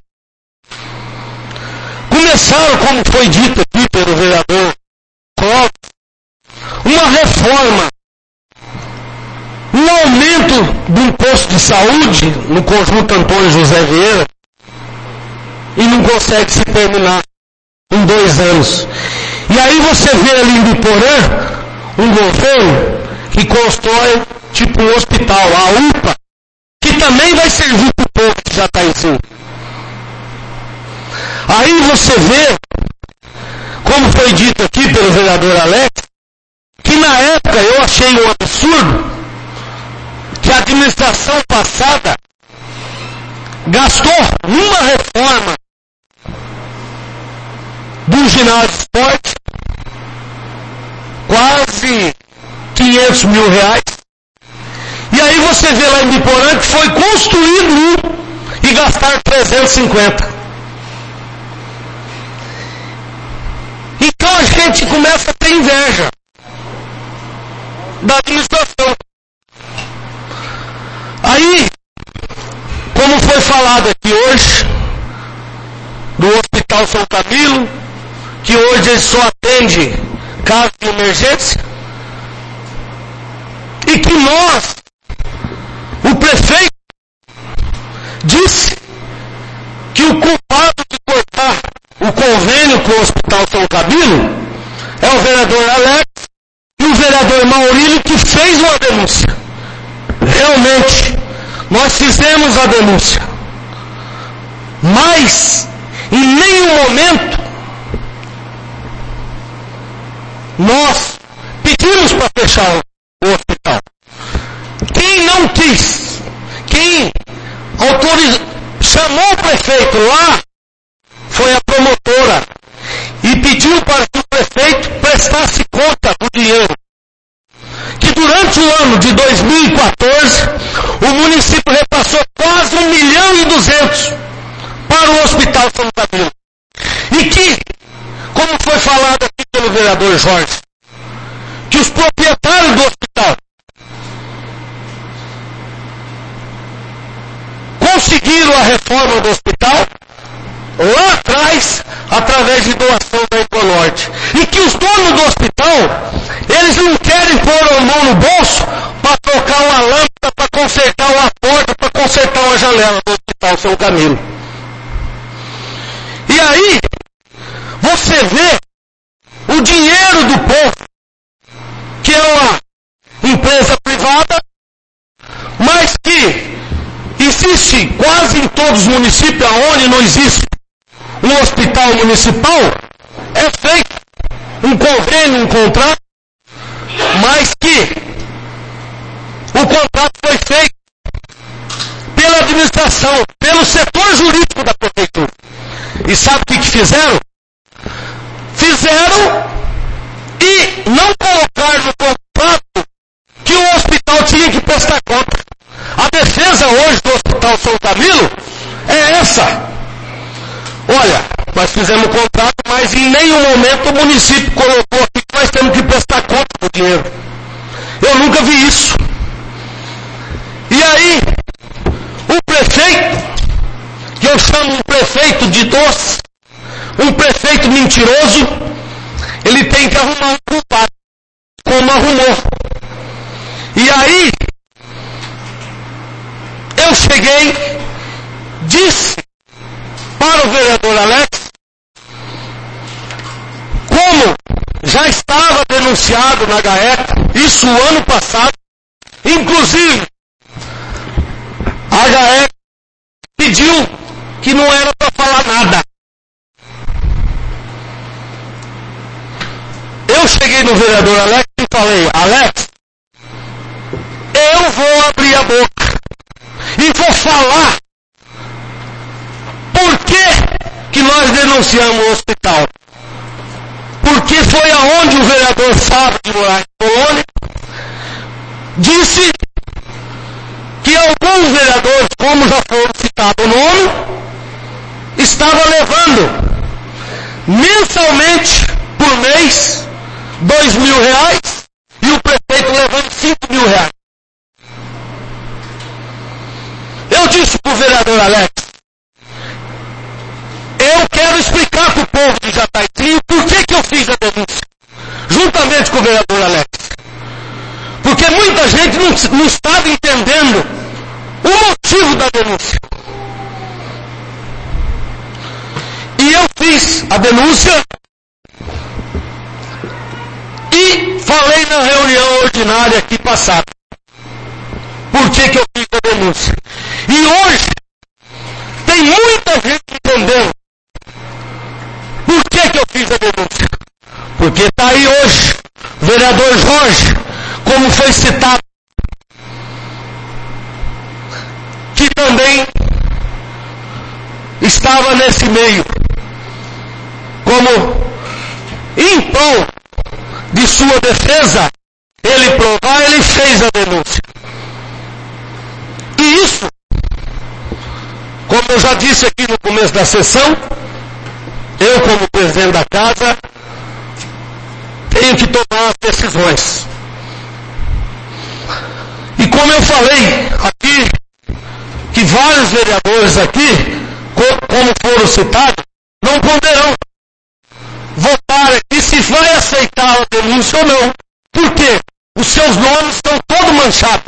Começaram, como foi dito aqui pelo vereador Clóvis, uma reforma, um aumento do imposto de saúde no conjunto Antônio José Vieira, e não consegue se terminar em dois anos. E aí você vê ali em Biporã um governo que constrói tipo um hospital, a U P A, que também vai servir para o povo de Jataizinho. Aí você vê, como foi dito aqui pelo vereador Alex, que na época eu achei um absurdo que a administração passada gastou numa reforma do ginásio de esporte quase quinhentos mil reais. E aí você vê lá em Biporã que foi construído um e gastaram trezentos e cinquenta. Então a gente começa a ter inveja da administração. Aí, como foi falado aqui hoje, do Hospital São Camilo, que hoje ele só atende casos de emergência, e que nós, o prefeito, disse que o culpado de cortar o convênio com o Hospital São Camilo é o vereador Alex e o vereador Maurílio, que fez uma denúncia. Realmente, nós fizemos a denúncia, mas em nenhum momento nós pedimos para fechar o hospital. Quem não quis, quem autorizou, chamou o prefeito lá, foi a promotora e pediu para que o prefeito prestasse conta do dinheiro. Que durante o ano de dois mil e quatorze, o município repassou quase um milhão e duzentos para o Hospital São Camilo. E que, como foi falado aqui pelo vereador Jorge, que os proprietários do hospital conseguiram a reforma do hospital lá atrás, através de doação da Econorte. E que os donos do hospital, eles não querem pôr a mão no bolso para trocar uma lâmpada, para consertar uma porta, para consertar uma janela do Hospital São Camilo. E aí, você vê o dinheiro do povo, que é uma empresa privada, mas que existe quase em todos os municípios onde não existe um hospital municipal, é feito um convênio, um contrato, mas que o contrato foi feito pela administração, pelo setor jurídico da prefeitura. E sabe o que, que fizeram? Fizeram e não colocaram no contrato que o hospital tinha que prestar conta. A defesa hoje do Hospital São Camilo é essa. Olha, nós fizemos um contrato, mas em nenhum momento o município colocou aqui que nós temos que prestar conta do dinheiro. Eu nunca vi isso. E aí, o prefeito, que eu chamo um prefeito de doce, um prefeito mentiroso, ele tem que arrumar um culpado, como arrumou. E aí, eu cheguei, disse para o vereador Alex, como já estava denunciado na GAECO, isso o ano passado, inclusive a GAECO pediu que não era para falar nada. Eu cheguei no vereador Alex e falei, Alex, eu vou abrir a boca e vou falar por que que nós denunciamos o hospital. Porque foi aonde o vereador Fábio de Moraes Polônia disse que alguns vereadores, como já foram citado o nome, estavam levando mensalmente por mês dois mil reais e o prefeito levando cinco mil reais. fiz a denúncia e falei na reunião ordinária aqui passada. Por que que eu fiz a denúncia? E hoje tem muita gente entendendo por que que eu fiz a denúncia. Porque está aí hoje o vereador Jorge, como foi citado, que também estava nesse meio, como em prol de sua defesa, ele provar, ele fez a denúncia. E isso, como eu já disse aqui no começo da sessão, eu como presidente da casa, tenho que tomar as decisões. E como eu falei aqui, que vários vereadores aqui, como foram citados, não poderão votar aqui se vai aceitar a denúncia ou não. Por quê? Os seus nomes estão todos manchados.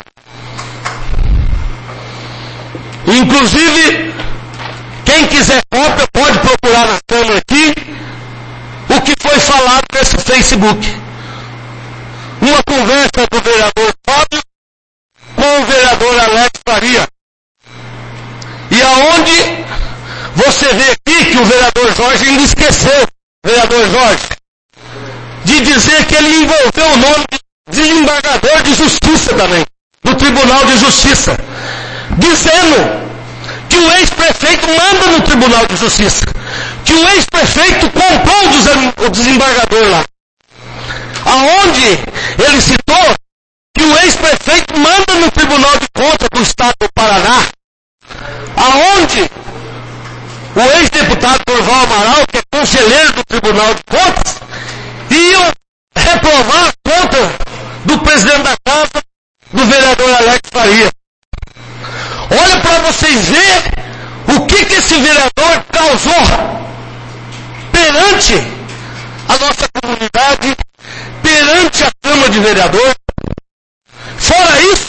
Inclusive, quem quiser cópia pode procurar na câmera aqui o que foi falado nesse Facebook. Uma conversa do vereador Fábio com o vereador Alex Faria. E aonde você vê aqui que o vereador Jorge ainda esqueceu, vereador Jorge, de dizer que ele envolveu o nome de desembargador de justiça também, no Tribunal de Justiça, dizendo que o ex-prefeito manda no Tribunal de Justiça, que o ex-prefeito comprou o desembargador lá. Aonde ele citou que o ex-prefeito manda no Tribunal de Contas do Estado do Paraná, aonde o ex-deputado Durval Amaral, que é conselheiro do Tribunal de Contas, ia reprovar a conta do presidente da casa, do vereador Alex Faria. Olha para vocês verem o que, que esse vereador causou perante a nossa comunidade, perante a Câmara de Vereadores. Fora isso,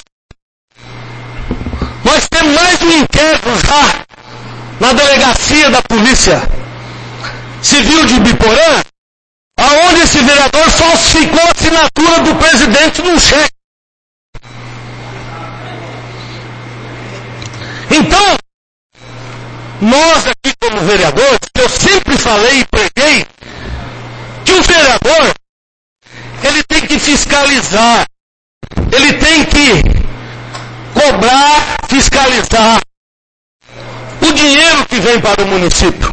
nós temos mais um inquérito já na delegacia da Polícia Civil de Biporã, aonde esse vereador falsificou a assinatura do presidente num cheque. Então, nós aqui como vereadores, eu sempre falei e preguei que o vereador, ele tem que fiscalizar, ele tem que cobrar, fiscalizar o dinheiro que vem para o município.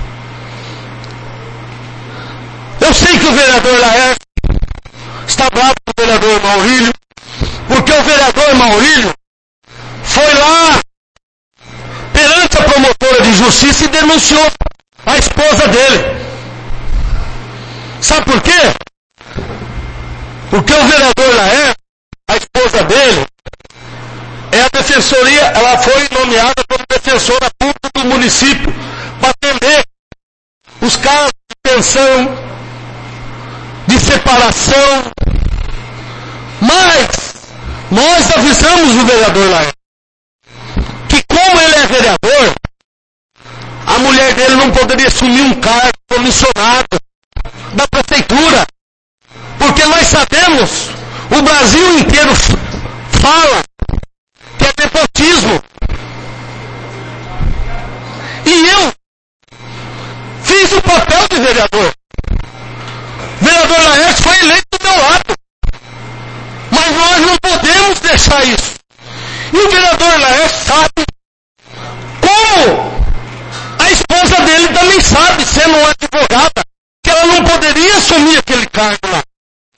Eu sei que o vereador Laércio está bravo com o vereador Maurílio, porque o vereador Maurílio foi lá perante a promotora de justiça e denunciou a esposa dele. Sabe por quê? Porque o vereador Laércio, a esposa dele, é a defensoria, ela foi nomeada como defensora pública do município para atender os casos de pensão, de separação. Mas nós avisamos o vereador Laércio que, como ele é vereador, a mulher dele não poderia assumir um cargo comissionado da prefeitura, porque nós sabemos, o Brasil inteiro fala que é nepotismo. E eu fiz o papel de vereador. O vereador Laércio foi eleito do meu lado. Mas nós não podemos deixar isso. E o vereador Laércio sabe como a esposa dele também sabe, sendo uma advogada, que ela não poderia assumir aquele cargo lá.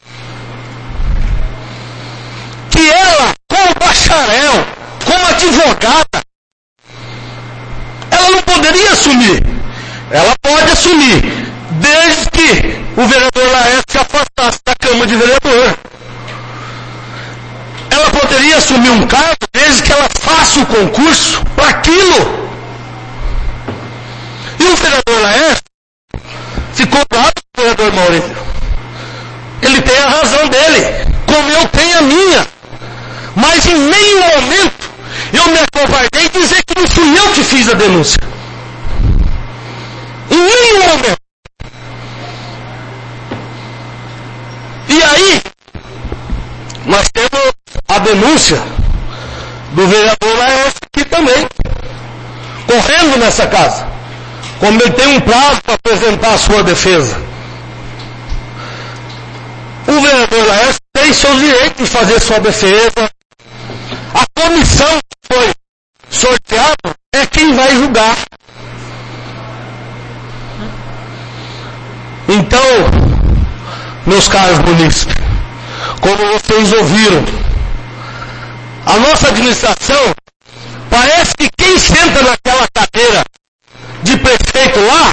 Que ela, como bacharel, como advogada, ela não poderia assumir. Ela pode assumir, desde que o vereador Laércio se afastasse da Câmara de Vereador. Ela poderia assumir um cargo desde que ela faça o concurso para aquilo. E o vereador Laércio ficou bravo com o vereador Maurílio. Ele tem a razão dele, como eu tenho a minha. Mas em nenhum momento eu me acovardei dizer que não fui eu que fiz a denúncia. Em nenhum momento. denúncia do vereador Laércio aqui também, correndo nessa casa, como ele tem um prazo para apresentar a sua defesa. O vereador Laércio tem seus direitos de fazer sua defesa. A comissão que foi sorteada é quem vai julgar. Então, meus caros munícipes, como vocês ouviram, a nossa administração parece que quem senta naquela cadeira de prefeito lá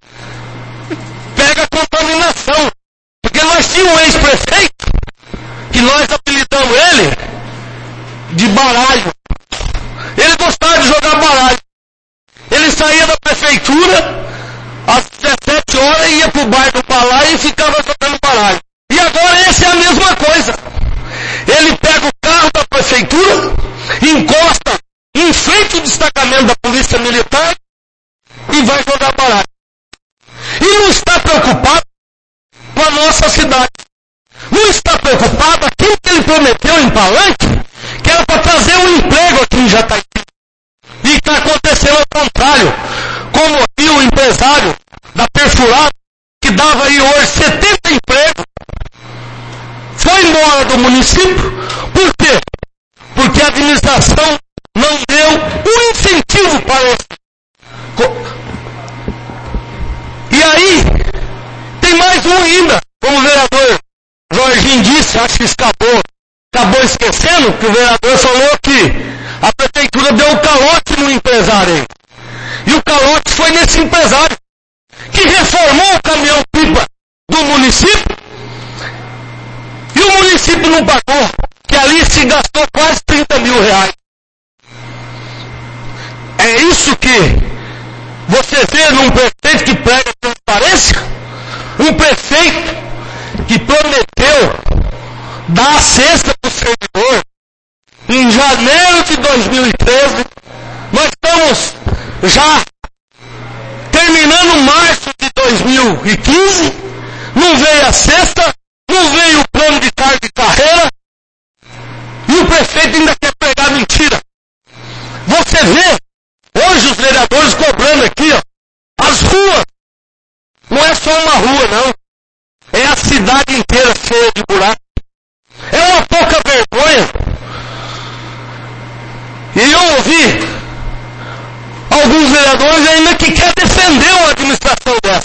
pega contaminação. Porque nós tínhamos um ex-prefeito que nós apelidamos ele de baralho. Ele gostava de jogar baralho. Ele saía da prefeitura às dezessete horas e ia pro bairro do Palá e ficava jogando baralho. E agora esse é a mesma coisa. Ele pega o carro da prefeitura, encosta em frente ao destacamento da Polícia Militar e vai jogar baralho. E não está preocupado com a nossa cidade. Não está preocupado aquilo que ele prometeu em Palanque, que era para trazer um emprego aqui em Jataí. E está acontecendo ao contrário. Como aqui o empresário da Perfurada, que dava aí hoje setenta empregos, foi embora do município. Por quê? Porque a administração não deu um incentivo para isso. E aí, tem mais um ainda, como o vereador Jorginho disse, acho que escapou, acabou esquecendo, que o vereador falou que a prefeitura deu um calote no empresário aí. E o calote foi nesse empresário, que reformou o caminhão-pipa do município, e o município não pagou, que ali se gastou quase trinta mil reais. É isso que você vê num prefeito que prega transparência? Um prefeito que prometeu dar a cesta para o servidor em janeiro de dois mil e treze. Nós estamos já terminando março de dois mil e quinze. Não veio a cesta, não veio o plano de carga e carreira, e o prefeito ainda quer pregar mentira. Você vê hoje os vereadores cobrando aqui, ó, as ruas. Não é só uma rua, não. É a cidade inteira cheia de buracos. É uma pouca vergonha. E eu ouvi alguns vereadores ainda que querem defender uma administração dessa.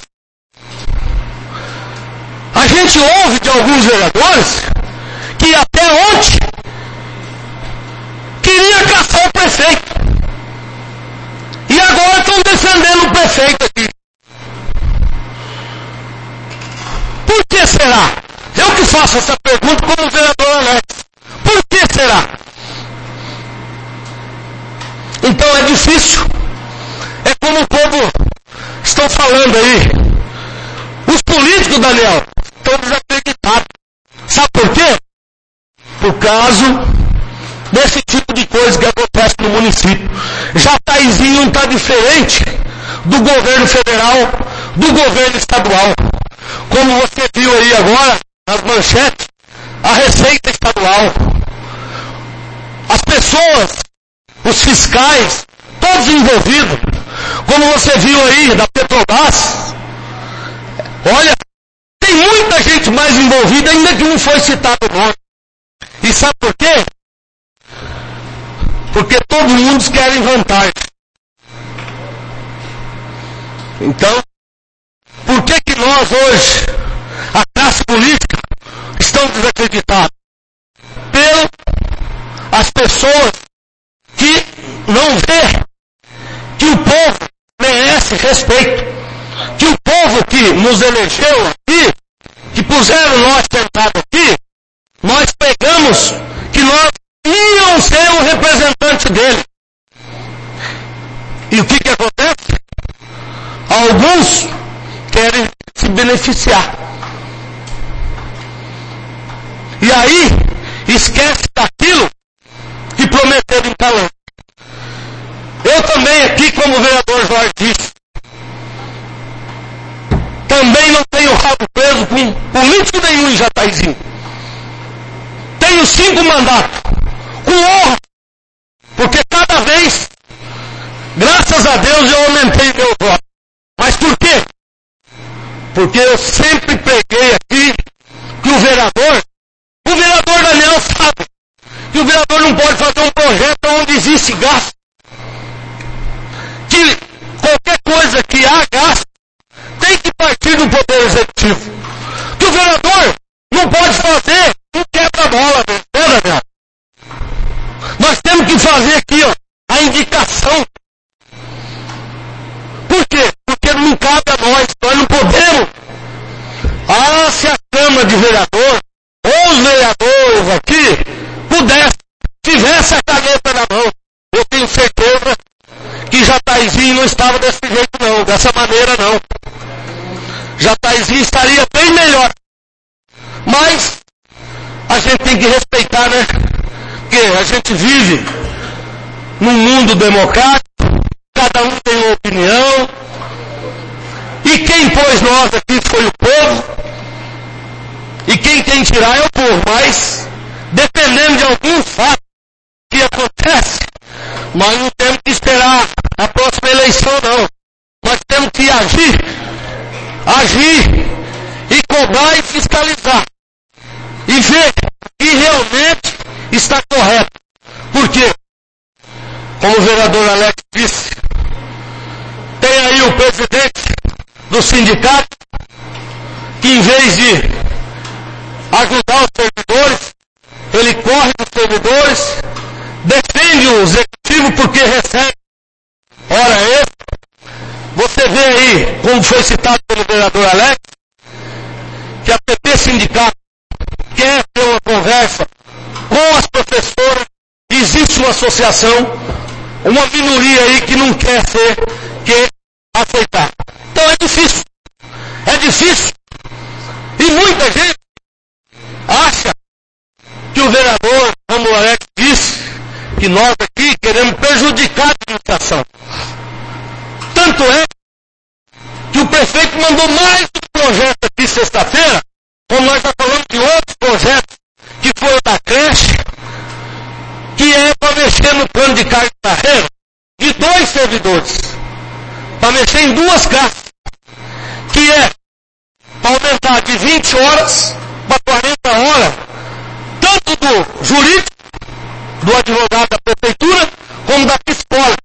A gente ouve de alguns vereadores que até ontem queria caçar o prefeito. E agora estão defendendo o prefeito aqui. Por que será? Eu que faço essa pergunta como vereador Alex. Por que será? Então é difícil. É como o povo estão falando aí. Os políticos, Daniel, estão desacreditados. Sabe por quê? Por causa desse tipo de coisa que acontece no município. Jataizinho não está diferente do governo federal, do governo estadual. Como você viu aí agora, nas manchetes, a Receita Estadual. As pessoas, os fiscais, todos envolvidos. Como você viu aí da Petrobras. Olha, tem muita gente mais envolvida ainda que não foi citado o nome. E sabe por quê? Porque todo mundo quer vantagem. Então, por que que nós hoje, a classe política, estamos desacreditados? Pelo as pessoas que não vê que o povo merece respeito, que o povo que nos elegeu aqui, que puseram nós sentados aqui, nós pegamos que nós íamos ser o representante dele. E o que que acontece? Alguns querem se beneficiar. E aí, esquece daquilo que prometeram em Palanque. Eu também aqui, como o vereador Jorge disse, também não tenho rabo preso com político nenhum em Jataizinho. Tenho cinco mandatos. não honra, porque cada vez, graças a Deus, eu aumentei meu voto. Mas por quê? Porque eu sempre preguei aqui que o vereador, o vereador Daniel sabe, que o vereador não pode fazer um projeto onde existe gasto. Que qualquer coisa que há gasto, tem que partir do Poder Executivo. Que o vereador não pode fazer um quebra-bola, né, Daniel? Nós temos que fazer aqui, ó, a indicação. Por quê? Porque não cabe a nós, nós não podemos. Ah, se a Câmara de Vereador, ou os vereadores aqui, pudesse, tivesse a caneta na mão, eu tenho certeza que Jataizinho não estava desse jeito não, dessa maneira não. Jataizinho estaria bem melhor. Mas a gente tem que respeitar, né? Porque a gente vive num mundo democrático, cada um tem uma opinião, e quem pôs nós aqui foi o povo, e quem tem que tirar é o povo, mas dependendo de algum fato que acontece, nós não temos que esperar a próxima eleição não. Nós temos que agir, agir e cobrar e fiscalizar. E ver que realmente está correto. Por quê? Como o vereador Alex disse, tem aí o presidente do sindicato, que em vez de ajudar os servidores, ele corre dos servidores, defende o executivo porque recebe hora extra. Você vê aí, como foi citado pelo vereador Alex, que a P P Sindicato quer ter uma conversa com as professoras, existe uma associação, uma minoria aí que não quer ser, quer aceitar. Então é difícil, é difícil. E muita gente acha que o vereador, como o Alex disse, que nós aqui queremos prejudicar a administração. Tanto é que o prefeito mandou mais um projeto aqui sexta-feira, como nós já falamos de outros projetos, que foi o da creche, que é para mexer no plano de carga de carreira de dois servidores, para mexer em duas casas, que é para aumentar de vinte horas para quarenta horas, tanto do jurídico, do advogado da prefeitura, como da psicóloga.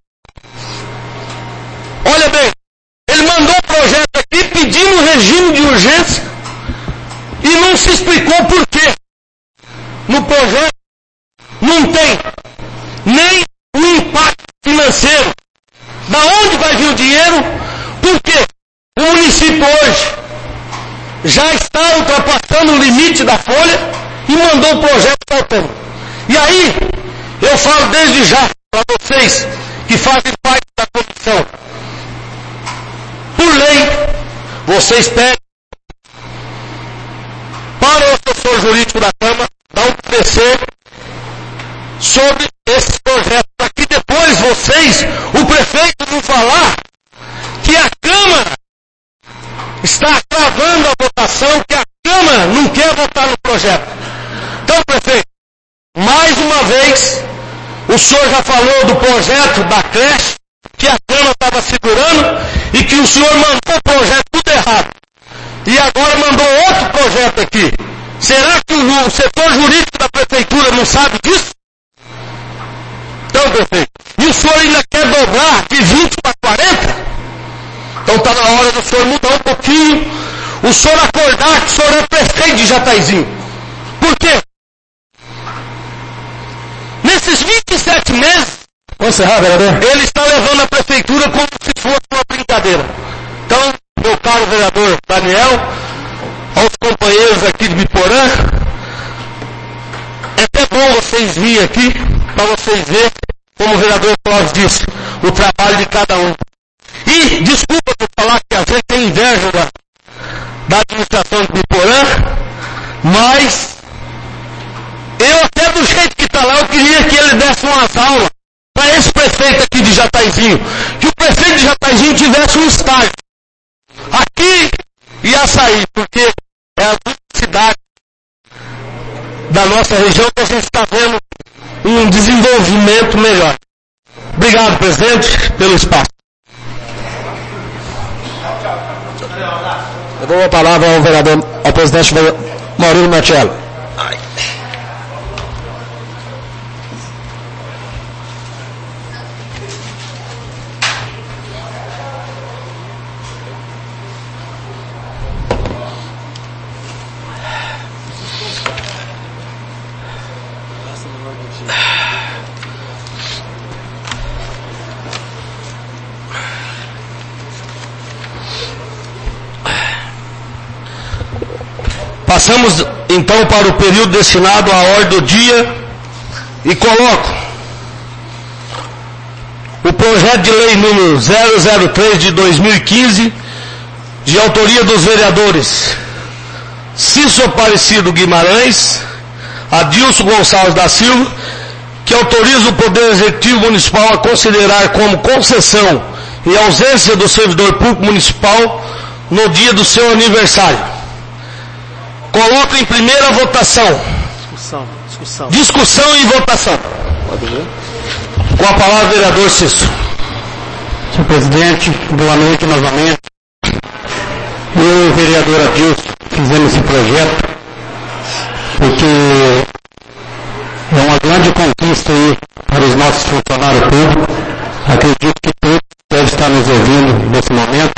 Olha bem, ele mandou um projeto aqui pedindo regime de urgência e não se explicou por quê. No projeto não tem nem o impacto financeiro. Da onde vai vir o dinheiro? Porque o município hoje já está ultrapassando o limite da folha e mandou o projeto faltando. E aí, eu falo desde já para vocês que fazem parte da comissão. Por lei, vocês pedem para o assessor jurídico da Câmara dar um parecer sobre esse projeto, para que depois vocês, o prefeito, não falar que a Câmara está travando a votação, que a Câmara não quer votar no projeto. Então, prefeito, mais uma vez, o senhor já falou do projeto da creche, que a Câmara estava segurando, e que o senhor mandou o projeto tudo errado. E agora mandou outro projeto aqui. Será que o, o setor jurídico da prefeitura não sabe disso? Então, prefeito, e o senhor ainda quer dobrar de vinte para quarenta? Então está na hora do senhor mudar um pouquinho, o senhor acordar que o senhor é prefeito de Jataizinho. Por quê? Nesses vinte e sete meses, Vamos encerrar, vereador? ele está levando a prefeitura como se fosse uma brincadeira. Então, meu caro vereador Daniel, aos companheiros aqui de Biporã, é até bom vocês virem aqui, para vocês verem, como o vereador Cláudio disse, o trabalho de cada um. E, desculpa por falar que a gente tem inveja da, da administração de Biporã, mas eu até do jeito que está lá, eu queria que ele desse umas aulas para esse prefeito aqui de Jataizinho, que o prefeito de Jataizinho tivesse um estágio aqui e Açaí, porque é a cidade da nossa região que a gente está vendo um desenvolvimento melhor. Obrigado, presidente, pelo espaço. Eu dou a palavra ao vereador, ao presidente Maurílio Martello. Passamos então para o período destinado à ordem do dia e coloco o projeto de lei número zero zero três de dois mil e quinze, de autoria dos vereadores Cícero Aparecido Guimarães, Adilson Gonçalves da Silva, que autoriza o Poder Executivo Municipal a considerar como concessão e ausência do servidor público municipal no dia do seu aniversário. Coloco em primeira votação. Discussão, discussão. Discussão e votação. Com a palavra, vereador Cícero. Senhor presidente, boa noite novamente. Eu e o vereador Adilson fizemos esse projeto porque é uma grande conquista aí para os nossos funcionários públicos. Acredito que todos devem estar nos ouvindo nesse momento.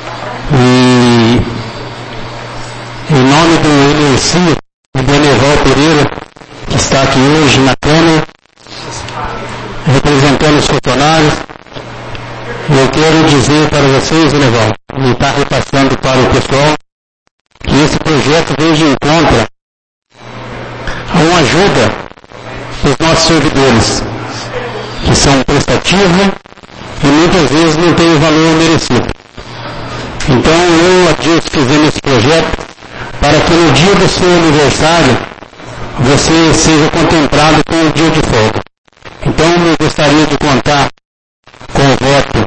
E em nome do N E C, o Beneval Pereira, que está aqui hoje na Câmara, representando os funcionários, eu quero dizer para vocês, Beneval, e está repassando para o pessoal, que esse projeto veio de encontro a uma ajuda para os nossos servidores, que são prestativos e muitas vezes não têm o valor merecido. Então eu, Adilson, fizemos esse projeto para que no dia do seu aniversário você seja contemplado com o dia de folga. Então eu gostaria de contar com o voto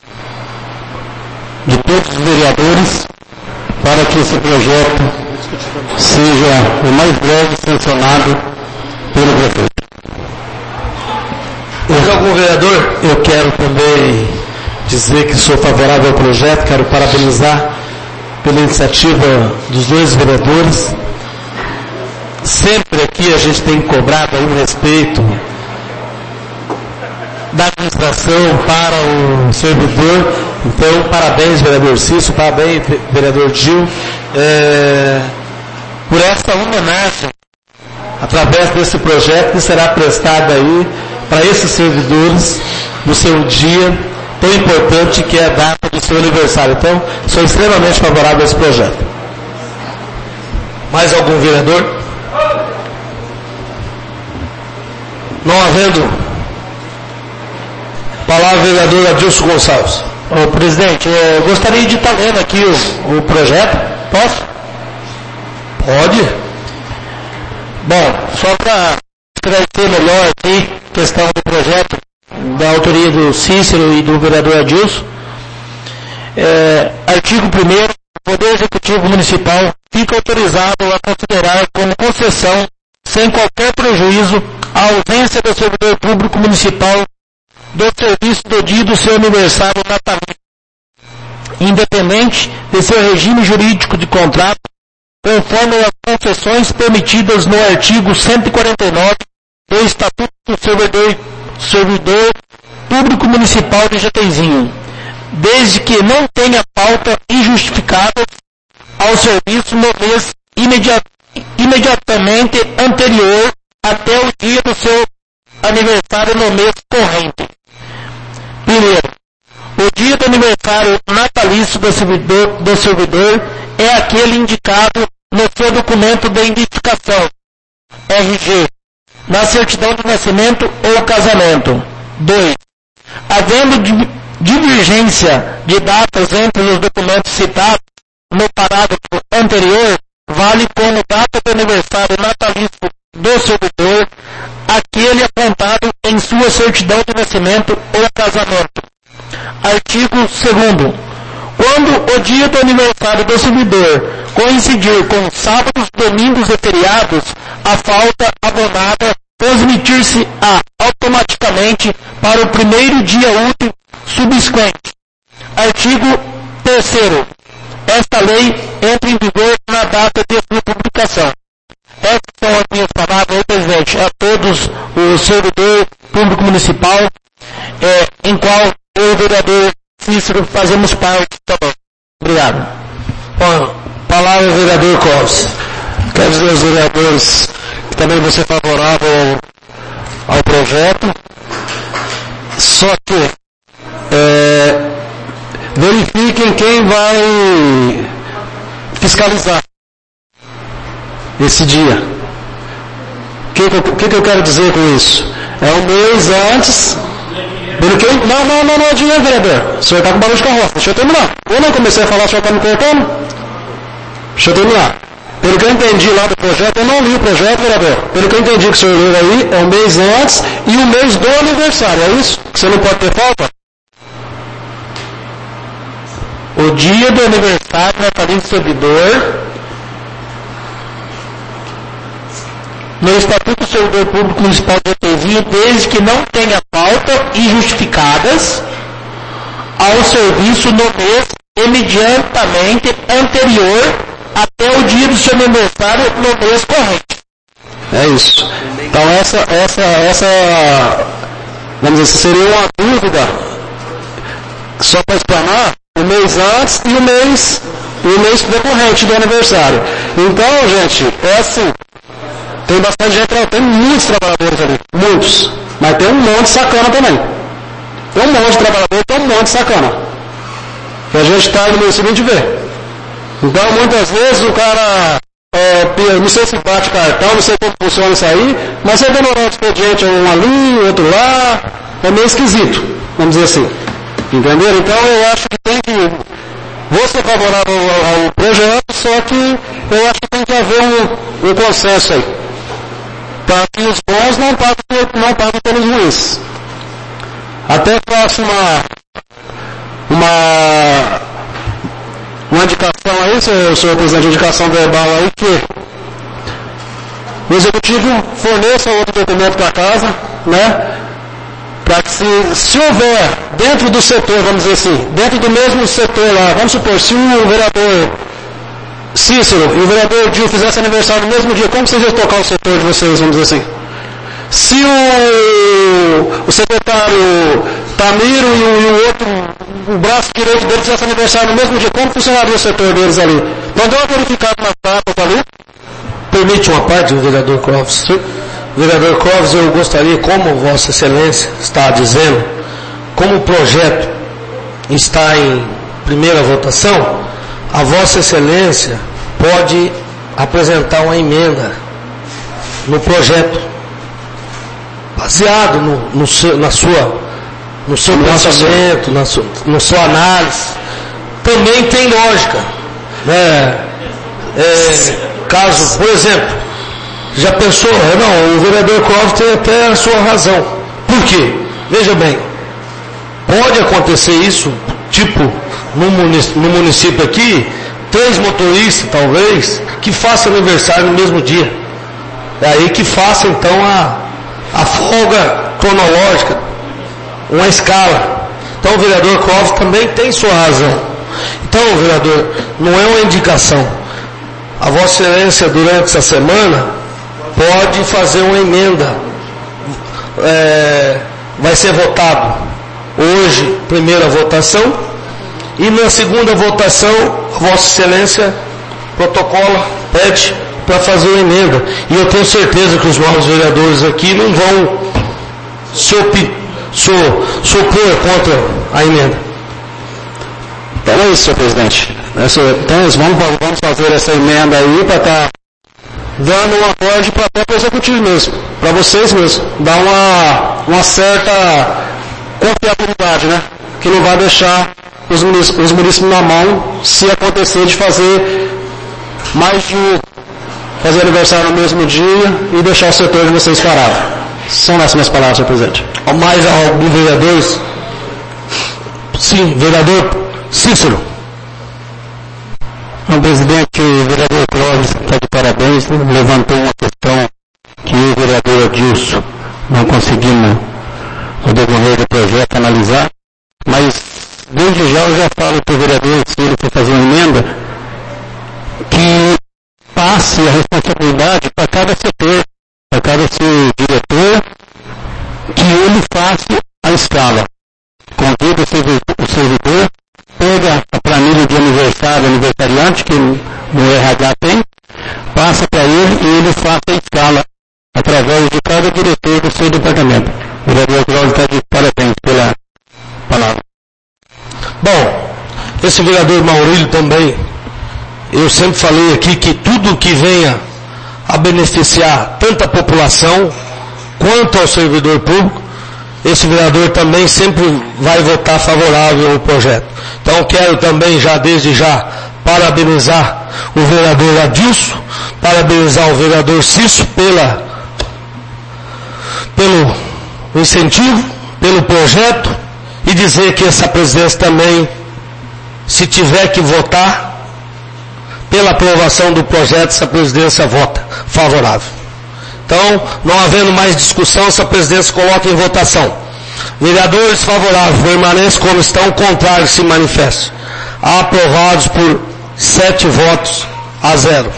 de todos os vereadores para que esse projeto seja o mais breve sancionado pelo prefeito. Eu, algum vereador? Eu quero também dizer que sou favorável ao projeto, quero parabenizar pela iniciativa dos dois vereadores. Sempre aqui a gente tem cobrado aí um respeito da administração para o servidor. Então, parabéns, vereador Cícero, parabéns, vereador Gil, é, por essa homenagem através desse projeto que será prestado aí para esses servidores no seu dia tão importante que é a data do seu aniversário. Então, sou extremamente favorável a esse projeto. Mais algum vereador? Não havendo, palavra vereador Adilson Gonçalves. Ô, presidente, eu gostaria de estar lendo aqui o, o projeto. Posso? Pode. Bom, só para esclarecer melhor aqui a questão do projeto da autoria do Cícero e do vereador Adilson. É, artigo primeiro, o Poder Executivo Municipal fica autorizado a considerar como concessão, sem qualquer prejuízo, a ausência do servidor público municipal do serviço do dia do seu aniversário natalício, independente de seu regime jurídico de contrato, conforme as concessões permitidas no artigo cento e quarenta e nove do Estatuto do Servidor, Servidor Público Municipal de Jatezinho, desde que não tenha pauta injustificada ao serviço no mês imediat, imediatamente anterior até o dia do seu aniversário no mês corrente. Primeiro, o dia do aniversário natalício do servidor, do servidor é aquele indicado no seu documento de identificação, R G, na certidão de nascimento ou casamento. Dois, havendo divergência de datas entre os documentos citados no parágrafo anterior, vale como data do aniversário natalício do servidor aquele apontado em sua certidão de nascimento ou casamento. Artigo segundo. Quando o dia do aniversário do servidor coincidir com sábados, domingos e feriados, a falta abonada transmitir-se-á automaticamente para o primeiro dia útil subsequente. Artigo terceiro. Esta lei entra em vigor na data de sua publicação. Essas são as minhas palavras, aí, presidente, a todos os servidores público municipal, é, em qual eu e o vereador Cícero fazemos parte também. Obrigado. Bom, palavra do vereador Clóvis. Quero dizer aos vereadores que também vou ser favorável ao, ao projeto, só que é, verifiquem quem vai fiscalizar esse dia. O que, que, que, que eu quero dizer com isso? É um mês antes. Porque, não, não, não, não é dinheiro, vereador. O senhor está com barulho de carroça. Deixa eu terminar. Eu não comecei a falar, o senhor está me cortando? Deixa eu terminar. Pelo que eu entendi lá do projeto, eu não li o projeto, vereador. Pelo que eu entendi que o senhor leu aí, é um mês antes e o mês do aniversário. É isso? Que você não pode ter falta? O dia do aniversário natalício do servidor, no Estatuto do Servidor Público Municipal de Joinville, desde que não tenha falta injustificadas ao serviço no mês imediatamente anterior até o dia do seu aniversário no mês corrente. É isso. Então essa, essa, essa, vamos dizer, seria uma dúvida, só para explanar, o mês antes e o mês, e o mês decorrente do aniversário. Então, gente, é assim, tem bastante gente, tem muitos trabalhadores ali, muitos, mas tem um monte de sacana também. Tem um monte de trabalhadores, tem um monte de sacana. Que a gente está no município e a gente vê. Então, muitas vezes o cara, é, não sei se bate cartão, não sei como funciona isso aí, mas você vê no horário de expediente um ali, outro lá, é meio esquisito, vamos dizer assim. Entenderam? Então, eu acho que tem que, vou ser favorável ao, ao projeto, só que eu acho que tem que haver um, um consenso aí, para que os bons não paguem, não paguem pelos ruins. Até faço uma, uma, uma indicação aí, senhor, senhor presidente, indicação verbal aí, que o executivo forneça outro documento para casa, né? Para que se, se houver dentro do setor, vamos dizer assim, dentro do mesmo setor lá, vamos supor, se o vereador Cícero e o vereador Dil fizessem aniversário no mesmo dia, como vocês iam tocar o setor de vocês, vamos dizer assim? Se o, o secretário Tamiro e o, e o outro, o braço direito dele fizesse aniversário no mesmo dia, como funcionaria o setor deles ali? Então deu uma verificada na data ali. Permite uma parte, vereador Clóvis. Vereador Clóvis, eu gostaria, como Vossa Excelência está dizendo, como o projeto está em primeira votação, a Vossa Excelência pode apresentar uma emenda no projeto, baseado no, no seu, na sua, no seu pensamento, na sua, na sua análise. Também tem lógica, né? É, caso, por exemplo, já pensou, não, o vereador Clóvis tem até a sua razão. Por quê? Veja bem, pode acontecer isso, tipo, no município, no município aqui, três motoristas, talvez, que façam aniversário no mesmo dia. É aí que faça, então, a, a folga cronológica, uma escala. Então, o vereador Clóvis também tem sua razão. Então, vereador, não é uma indicação. A Vossa Excelência, durante essa semana, pode fazer uma emenda. É, vai ser votado hoje, primeira votação, e na segunda votação, a Vossa Excelência protocola, pede para fazer uma emenda. E eu tenho certeza que os novos vereadores aqui não vão se opor so, so contra a emenda. Então é isso, senhor presidente. Então vamos, vamos fazer essa emenda aí para estar tá dando um acorde para até para o executivo mesmo, para vocês mesmo, dar uma, uma certa confiabilidade, né? Que não vai deixar os municípios, os municípios na mão se acontecer de fazer mais de um, fazer aniversário no mesmo dia e deixar o setor de vocês parado. São essas minhas palavras, senhor presidente. Mais algum vereadores? Sim, vereador Cícero. O presidente, o vereador Clóvis está de parabéns, levantou uma questão que o vereador Adilson não conseguimos desde já eu já falo para o vereador, se ele for fazer uma emenda, que passe a responsabilidade para cada setor, para cada seu diretor, que ele faça a escala. Convida o servidor, o servidor, pega a planilha de aniversário, aniversariante, que no R H tem, passa para ele e ele faça a escala através de cada diretor do seu departamento. O vereador Cláudio está de parabéns pela palavra. Bom, esse vereador Maurílio também, eu sempre falei aqui que tudo que venha a beneficiar tanto a população quanto ao servidor público, esse vereador também sempre vai votar favorável ao projeto. Então quero também já desde já parabenizar o vereador Adilson, parabenizar o vereador Cício pela, pelo incentivo, pelo projeto, e dizer que essa presidência também, se tiver que votar pela aprovação do projeto, essa presidência vota favorável. Então, não havendo mais discussão, essa presidência coloca em votação. Vereadores favoráveis, permaneçam como estão, contrários se manifestem. Aprovados por sete votos a zero.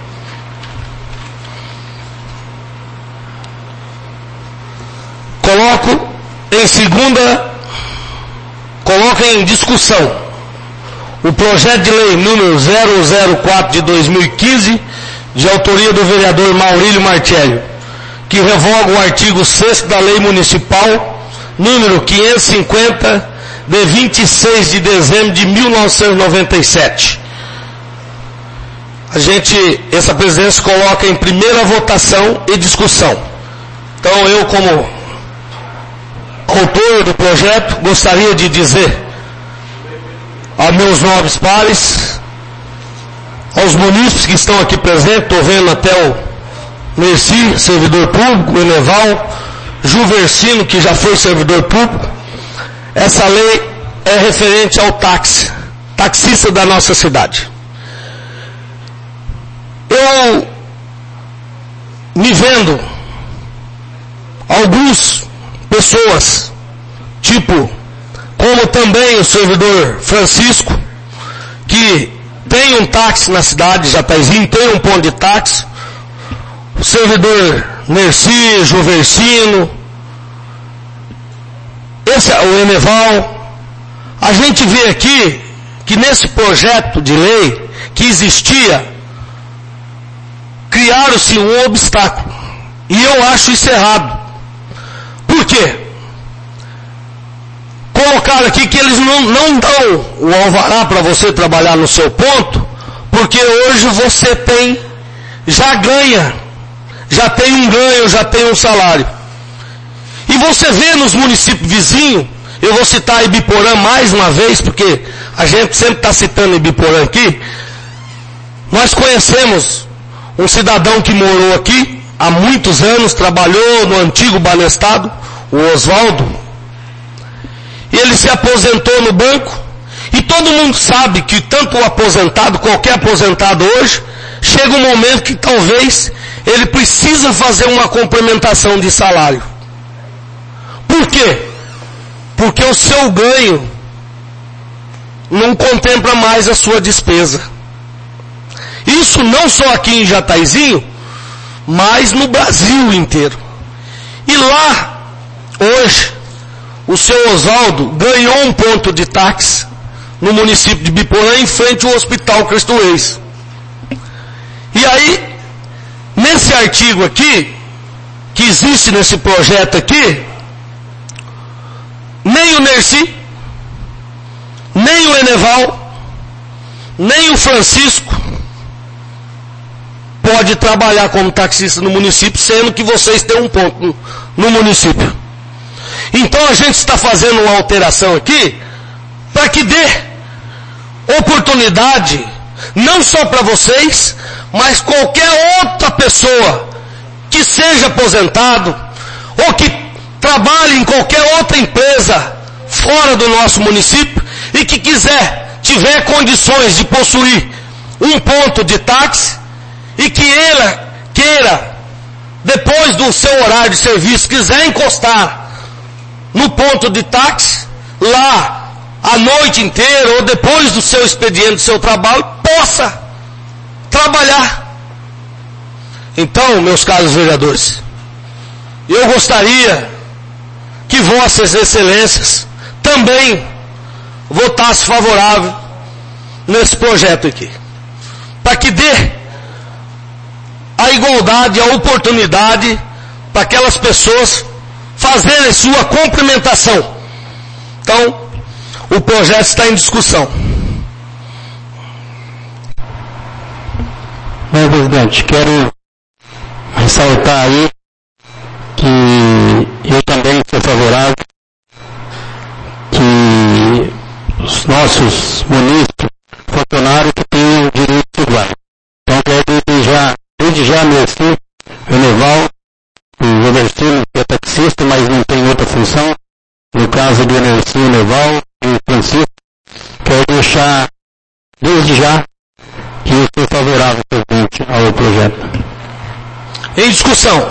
Coloco em segunda, coloco em discussão o projeto de lei número zero zero quatro de dois mil e quinze, de autoria do vereador Maurílio Martelli, que revoga o artigo sexto da Lei Municipal número quinhentos e cinquenta, de vinte e seis de dezembro de mil novecentos e noventa e sete. A gente, essa presidência coloca em primeira votação e discussão. Então eu, como autor do projeto, gostaria de dizer aos meus nobres pares, aos munícipes que estão aqui presentes, estou vendo até o Merci, servidor público, o Eneval, Juversino, que já foi servidor público. Essa lei é referente ao táxi, taxista da nossa cidade. Eu, me vendo algumas pessoas, tipo, como também o servidor Francisco, que tem um táxi na cidade de Jataizinho, tem um ponto de táxi, o servidor Merci, Juversino, esse é o Eneval. A gente vê aqui que nesse projeto de lei que existia, criaram-se um obstáculo. E eu acho isso errado. Por quê? Colocaram aqui que eles não, não dão o alvará para você trabalhar no seu ponto, porque hoje você tem, já ganha, já tem um ganho, já tem um salário. E você vê nos municípios vizinhos, eu vou citar Ibiporã mais uma vez, porque a gente sempre está citando Ibiporã aqui. Nós conhecemos um cidadão que morou aqui há muitos anos, trabalhou no antigo Banestado, o Oswaldo. Ele se aposentou no banco, e todo mundo sabe que tanto o aposentado, qualquer aposentado hoje, chega um momento que talvez ele precisa fazer uma complementação de salário. Por quê? Porque o seu ganho não contempla mais a sua despesa. Isso não só aqui em Jataizinho, mas no Brasil inteiro. E lá, hoje, o seu Oswaldo ganhou um ponto de táxi no município de Biporã, em frente ao Hospital Cristo Reis. E aí, nesse artigo aqui, que existe nesse projeto aqui, nem o Nerci, nem o Eneval, nem o Francisco pode trabalhar como taxista no município, sendo que vocês têm um ponto no, no município. Então a gente está fazendo uma alteração aqui para que dê oportunidade não só para vocês, mas qualquer outra pessoa que seja aposentado ou que trabalhe em qualquer outra empresa fora do nosso município e que quiser, tiver condições de possuir um ponto de táxi e que ele queira, depois do seu horário de serviço, quiser encostar no ponto de táxi, lá a noite inteira ou depois do seu expediente, do seu trabalho, possa trabalhar. Então, meus caros vereadores, eu gostaria que vossas excelências também votassem favorável nesse projeto aqui, para que dê a igualdade, a oportunidade para aquelas pessoas fazerem sua complementação. Então, o projeto está em discussão. Senhor presidente, quero ressaltar aí que eu também sou favorável que os nossos munícipes, funcionários que tenham direitos iguais. Então, quero desde já, desde já agradecer o Eneval, o Robertino, que é taxista, mas não tem outra função. No caso do Energia Eneval e o Francisco, quero deixar desde já que eu sou favorável, presidente, ao projeto. Em discussão.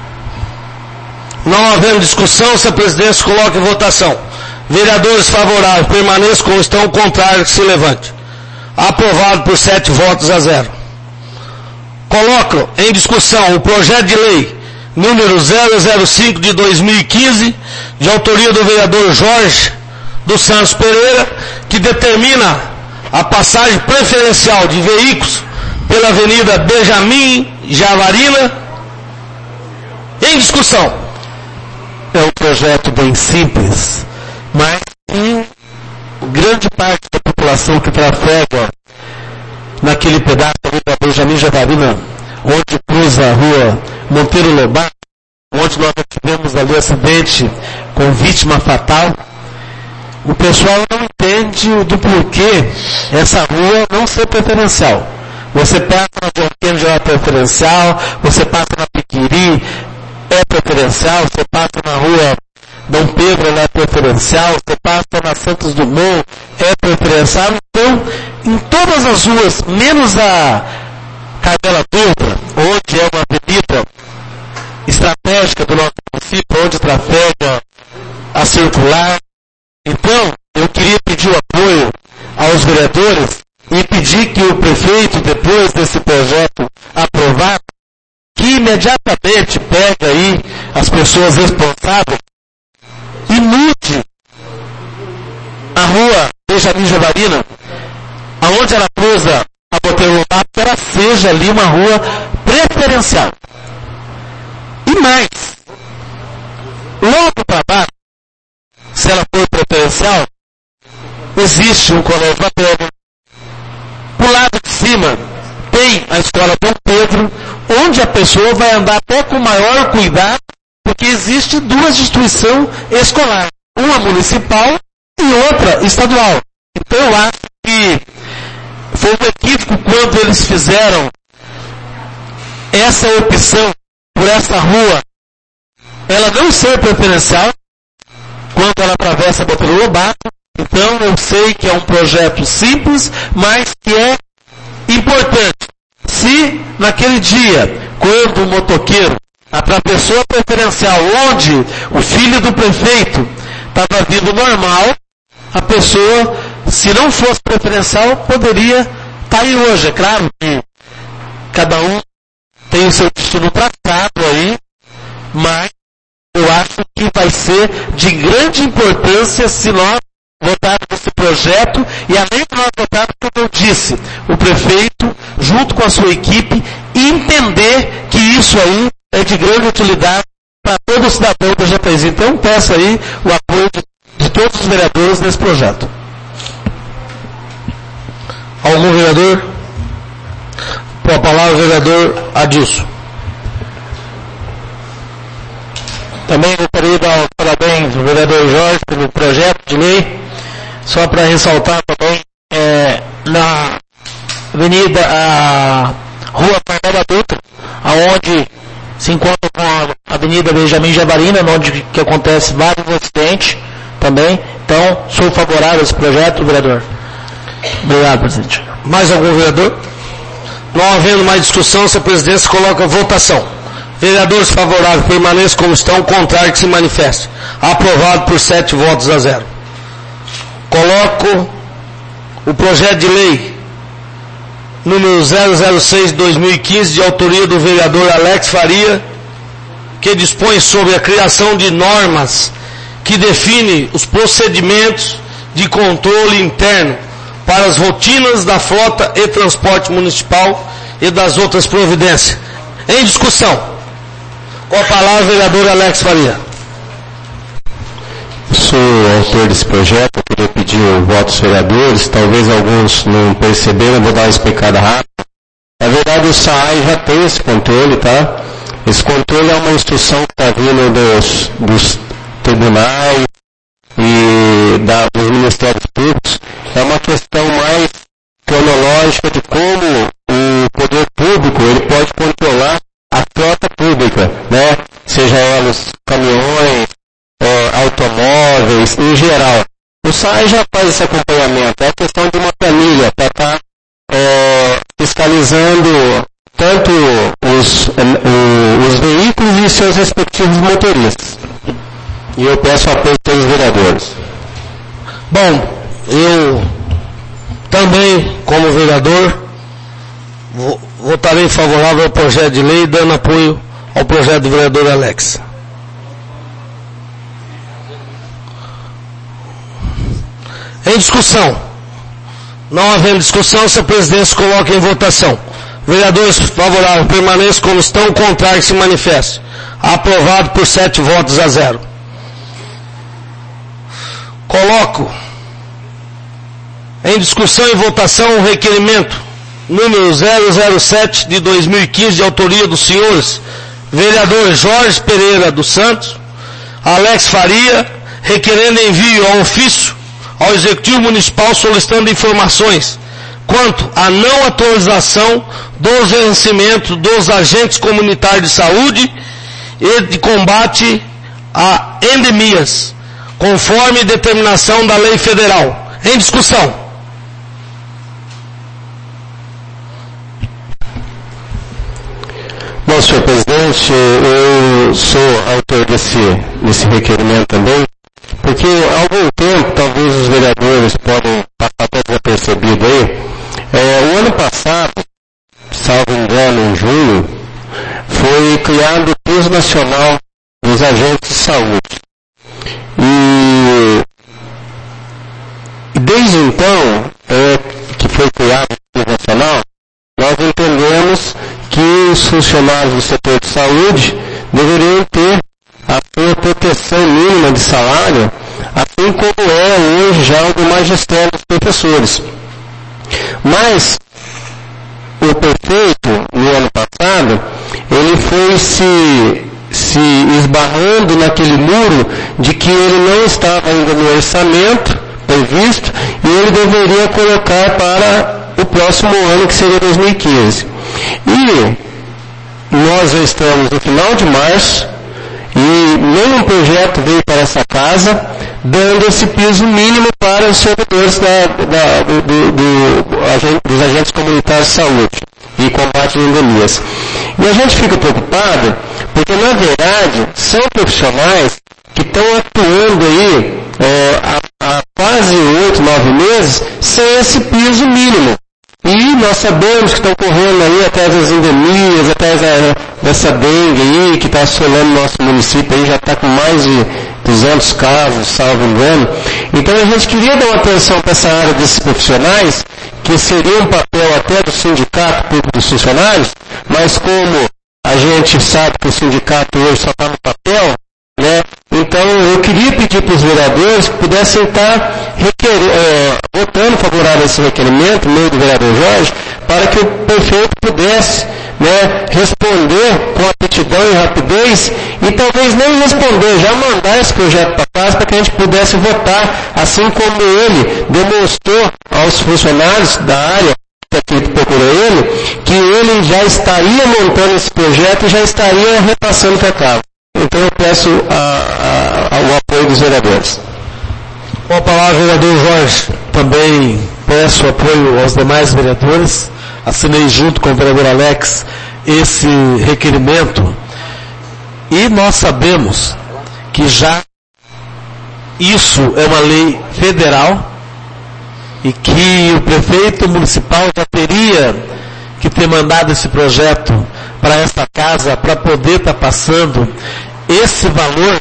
Não havendo discussão, se a presidência coloca em votação. Vereadores favoráveis, permaneçam como estão, contrário que se levante. Aprovado por sete votos a zero. Coloco em discussão o projeto de lei número zero zero cinco de dois mil e quinze, de autoria do vereador Jorge dos Santos Pereira, que determina a passagem preferencial de veículos pela Avenida Benjamin Javarina. Em discussão. É um projeto bem simples, mas em grande parte da população que trafega naquele pedaço ali da Benjamin Javarina, onde cruza a rua Monteiro Lobato, onde nós tivemos ali acidente com vítima fatal, o pessoal não entende do porquê essa rua não ser preferencial. Você passa na Joaquim já é preferencial, você passa na Piquiri, é preferencial, você passa na rua Dom Pedro, ela é preferencial, você passa na Santos Dumont, é preferencial. Então, em todas as ruas, menos a Carmela Dutra, onde é uma avenida estratégica do nosso município, onde trafega a circular. Então, eu queria pedir o apoio aos vereadores e pedir que o prefeito, depois desse projeto aprovado, que imediatamente pegue aí as pessoas responsáveis e mude a rua Benjamin Javarina, aonde ela cruza a Botelho Lobato, que ela seja ali uma rua preferencial. E mais, logo para baixo, se ela for preferencial, existe um colégio materno. Pro lado de cima tem a escola Dom Pedro, onde a pessoa vai andar até com maior cuidado, porque existe duas instituições escolares, uma municipal e outra estadual. Então eu acho que foi um equívoco quando eles fizeram essa opção por essa rua, ela não ser preferencial, quando ela atravessa a Botelho Lobato. Então eu sei que é um projeto simples, mas que é importante. Se naquele dia, quando o motoqueiro atravessou a preferencial, onde o filho do prefeito estava vindo normal, a pessoa, se não fosse preferencial, poderia estar aí hoje. É claro que cada um tem o seu destino traçado aí, mas eu acho que vai ser de grande importância se nós votarmos esse projeto, e além de nós votarmos, como eu disse, o prefeito, junto com a sua equipe, entender que isso aí é de grande utilidade para todo cidadão da Jataízinho. Então peço aí o apoio de, de todos os vereadores nesse projeto. Algum vereador? Com a palavra o vereador Adilson. Também gostaria de dar os parabéns ao vereador Jorge pelo projeto de lei. Só para ressaltar também, é, na avenida, a rua Carmela Dutra, aonde se encontra com a avenida Benjamin Javarina, onde que acontece vários acidentes também. Então, sou favorável a esse projeto, vereador. Obrigado, presidente. Mais algum vereador? Não havendo mais discussão, se a presidência coloca votação. Vereadores favoráveis permaneçam como estão, contrário que se manifeste. Aprovado por sete votos a zero. Coloco o projeto de lei número zero zero seis de dois mil e quinze, de autoria do vereador Alex Faria, que dispõe sobre a criação de normas que define os procedimentos de controle interno para as rotinas da frota e transporte municipal e das outras providências. Em discussão. Com a palavra, vereador Alex Faria. Sou autor desse projeto, eu queria pedir o voto dos vereadores, talvez alguns não perceberam, eu vou dar uma explicada rápida. Na verdade, o S A A I já tem esse controle, tá? Esse controle é uma instrução que está vindo dos, dos tribunais e da, dos ministérios públicos. É uma questão mais cronológica de como o poder público ele pode controlar a frota pública, né? Seja elas caminhões, é, automóveis, em geral. O S A I já faz esse acompanhamento. É a questão de uma planilha para estar é, fiscalizando tanto os, os veículos e seus respectivos motoristas. E eu peço apoio pelos vereadores. Bom, eu também, como vereador, votarei favorável ao projeto de lei, dando apoio ao projeto do vereador Alex. Em discussão. Não havendo discussão, se a presidência coloca em votação. Vereadores favoráveis permaneçam como estão, o contrário se manifeste. Aprovado por sete votos a zero. Coloco em discussão e votação o requerimento número zero zero sete de dois mil e quinze, de autoria dos senhores vereadores Jorge Pereira dos Santos, Alex Faria, requerendo envio a ofício ao Executivo Municipal solicitando informações quanto à não atualização dos vencimentos dos agentes comunitários de saúde e de combate a endemias, conforme determinação da lei federal. Em discussão. Bom, senhor presidente, eu sou autor desse, desse requerimento também, porque há algum tempo, talvez os vereadores podem passar até desapercebido aí, é, o ano passado, salvo engano, em junho, foi criado o piso nacional dos agentes de saúde. E, e desde então, é, que foi criado o piso nacional, nós entendemos que os funcionários do setor de saúde deveriam ter a sua proteção mínima de salário, assim como é hoje já o do magistério dos professores. Mas o prefeito, no ano passado, ele foi se, se esbarrando naquele muro de que ele não estava ainda no orçamento previsto e ele deveria colocar para o próximo ano, que seria dois mil e quinze. E nós já estamos no final de março e nenhum projeto veio para essa casa dando esse piso mínimo para os servidores da, da, do, do, do, dos agentes comunitários de saúde e combate a endemias. E a gente fica preocupado porque, na verdade, são profissionais que estão atuando aí é, há, há quase oito, nove meses sem esse piso mínimo. E nós sabemos que estão correndo aí atrás das endemias, atrás da, dessa dengue aí, que está assolando o nosso município aí, já está com mais de duzentos casos, salvo engano. Então a gente queria dar uma atenção para essa área desses profissionais, que seria um papel até do Sindicato Público dos Funcionários, mas como a gente sabe que o sindicato hoje só está no papel, né? Então eu queria pedir para os vereadores que pudessem estar requer, é, votando favorável a esse requerimento, no meio do vereador Jorge, para que o prefeito pudesse, né, responder com aptidão e rapidez e talvez nem responder, já mandar esse projeto para casa para que a gente pudesse votar, assim como ele demonstrou aos funcionários da área que procurou ele, que ele já estaria montando esse projeto e já estaria repassando para cá. Então eu peço a, a, o apoio dos vereadores. Com a palavra, vereador Jorge. Também peço apoio aos demais vereadores. Assinei junto com o vereador Alex esse requerimento. E nós sabemos que já isso é uma lei federal e que o prefeito municipal já teria que ter mandado esse projeto para essa casa para poder estar tá passando esse valor,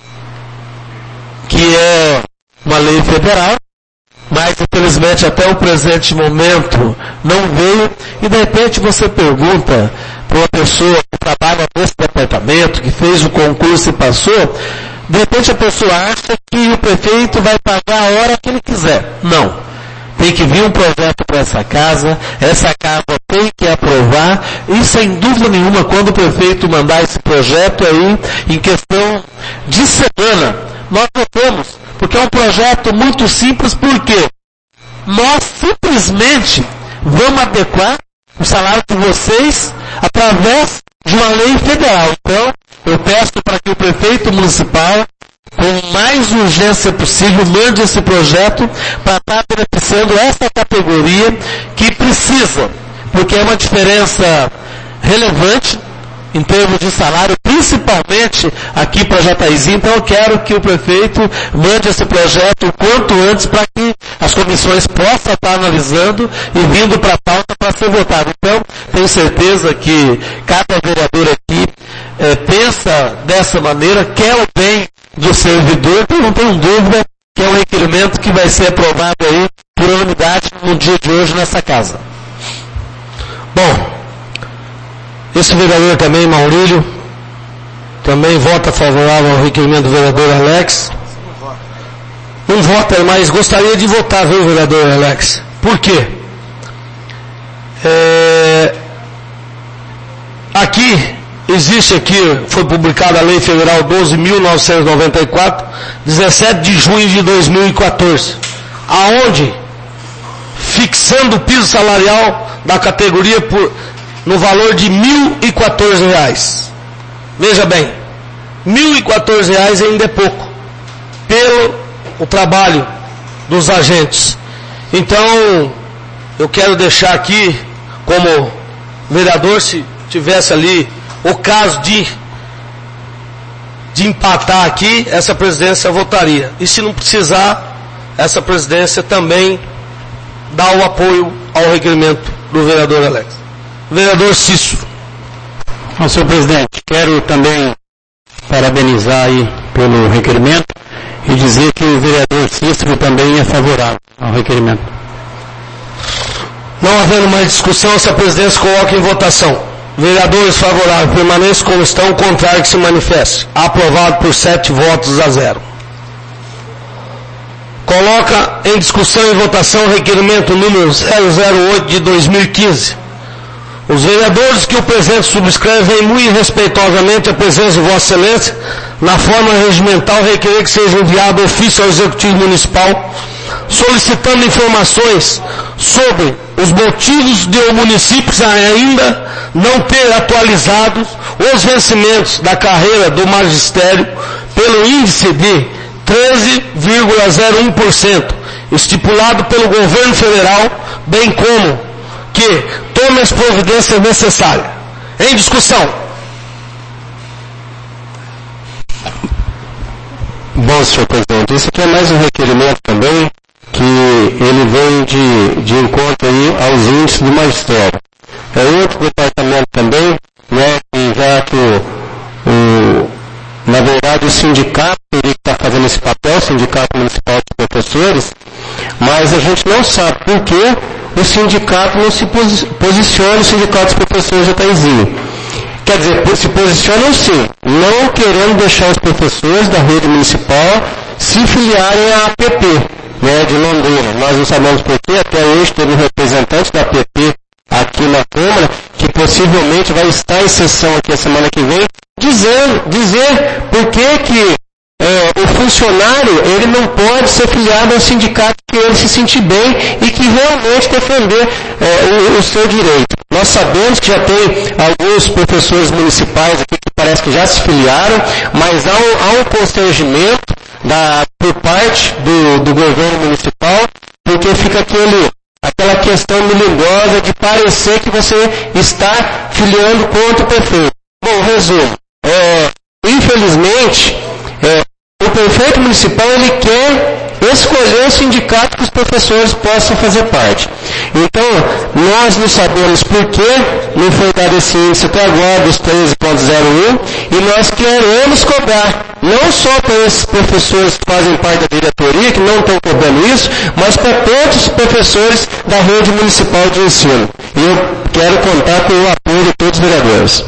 que é uma lei federal, mas infelizmente até o presente momento não veio, e de repente você pergunta para uma pessoa que trabalha nesse departamento, que fez o concurso e passou, de repente a pessoa acha que o prefeito vai pagar a hora que ele quiser. Não. Tem que vir um projeto para essa casa, essa casa tem que aprovar, e sem dúvida nenhuma, quando o prefeito mandar esse projeto aí, em questão de semana, nós votamos, porque é um projeto muito simples, porque nós simplesmente vamos adequar o salário de vocês através de uma lei federal. Então, eu peço para que o prefeito municipal, com mais urgência possível, mande esse projeto para estar beneficiando essa categoria que precisa, porque é uma diferença relevante em termos de salário, principalmente aqui para Jataizinho. Então eu quero que o prefeito mande esse projeto o quanto antes para que as comissões possam estar analisando e vindo para a pauta para ser votado. Então, tenho certeza que cada vereador aqui é, pensa dessa maneira, quer o bem do servidor, então não tenho dúvida que é um requerimento que vai ser aprovado aí por unanimidade no dia de hoje nessa casa. Bom, esse vereador também, Maurílio, também vota favorável ao requerimento do vereador Alex. Não vota, mas gostaria de votar, viu, vereador Alex? Por quê? É... Aqui, existe aqui, foi publicada a Lei Federal doze mil novecentos e noventa e quatro, dezessete de junho de dois mil e quatorze, aonde, fixando o piso salarial da categoria por, no valor de mil e quatorze reais. Veja bem, mil e quatorze reais ainda é pouco, pelo o trabalho dos agentes. Então, eu quero deixar aqui, como vereador, se tivesse ali o caso de, de empatar aqui, essa presidência votaria. E se não precisar, essa presidência também dá o apoio ao requerimento do vereador Alex. Vereador Cícero. Bom, senhor presidente, quero também parabenizar aí pelo requerimento e dizer que o vereador Cícero também é favorável ao requerimento. Não havendo mais discussão, essa presidência coloca em votação. Vereadores favoráveis, permaneçam como estão, contrário que se manifeste. Aprovado por sete votos a zero. Coloca em discussão e votação o requerimento número zero zero oito de dois mil e quinze. Os vereadores que o presente subscrevem muito respeitosamente a presença de Vossa Excelência, na forma regimental, requerer que seja enviado ofício ao Executivo Municipal, solicitando informações sobre os motivos de o município ainda não ter atualizado os vencimentos da carreira do magistério pelo índice de treze vírgula zero um por cento, estipulado pelo governo federal, bem como que tome as providências necessárias. Em discussão. Bom, senhor presidente, esse aqui é mais um requerimento também, que ele vem de, de encontro aí aos índices do magistério. É outro departamento também, né, que já que o, o, na verdade o sindicato teria que estar fazendo esse papel, o Sindicato Municipal de Professores, mas a gente não sabe por que o sindicato não se posi- posiciona, o Sindicato dos Professores de Jataizinho. Quer dizer, se posicionam sim, não querendo deixar os professores da rede municipal se filiarem à A P P, né, de Londrina. Nós não sabemos por quê, até hoje teve um representante da A P P aqui na Câmara, que possivelmente vai estar em sessão aqui a semana que vem, dizendo, dizer por que que é, o funcionário, ele não pode ser filiado ao sindicato que ele se sentir bem e que realmente defender é, o, o seu direito. Nós sabemos que já tem alguns professores municipais aqui que parece que já se filiaram, mas há um, há um constrangimento da, por parte do, do governo municipal, porque fica aquele, aquela questão melindrosa de parecer que você está filiando contra o prefeito. Bom, resumo. É, infelizmente, é, o prefeito municipal, ele quer escolher o sindicato que os professores possam fazer parte. Então, nós não sabemos por que não foi dado esse índice até agora dos treze ponto zero um, e nós queremos cobrar, não só para esses professores que fazem parte da diretoria, que não estão cobrando isso, mas para todos os professores da rede municipal de ensino. E eu quero contar com o apoio de todos os vereadores.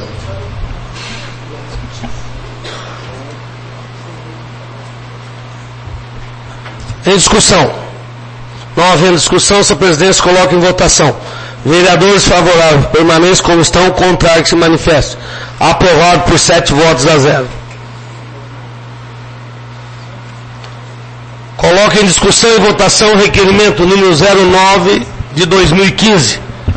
Em discussão. Não havendo discussão, essa presidência coloca em votação. Vereadores favoráveis, permanecem como estão, contrário que se manifeste. Aprovado por sete votos a zero. Coloca em discussão e votação o requerimento número zero nove de dois mil e quinze.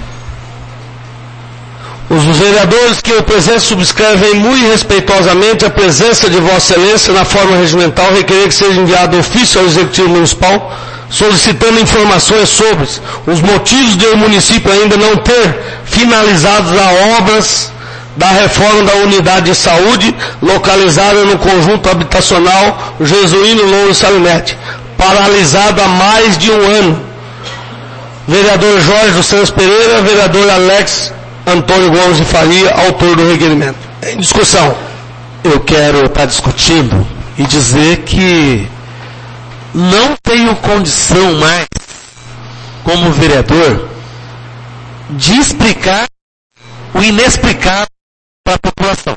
Os vereadores que o presente subscrevem muito respeitosamente a presença de Vossa Excelência na forma regimental requerer que seja enviado ofício ao Executivo Municipal solicitando informações sobre os motivos de o município ainda não ter finalizado as obras da reforma da unidade de saúde localizada no conjunto habitacional Jesuíno Louro Salinete, paralisado há mais de um ano. Vereador Jorge dos Santos Pereira, vereador Alex Antônio Gomes de Faria, autor do requerimento. Em discussão. Eu quero estar discutindo e dizer que não tenho condição mais, como vereador, de explicar o inexplicável para a população.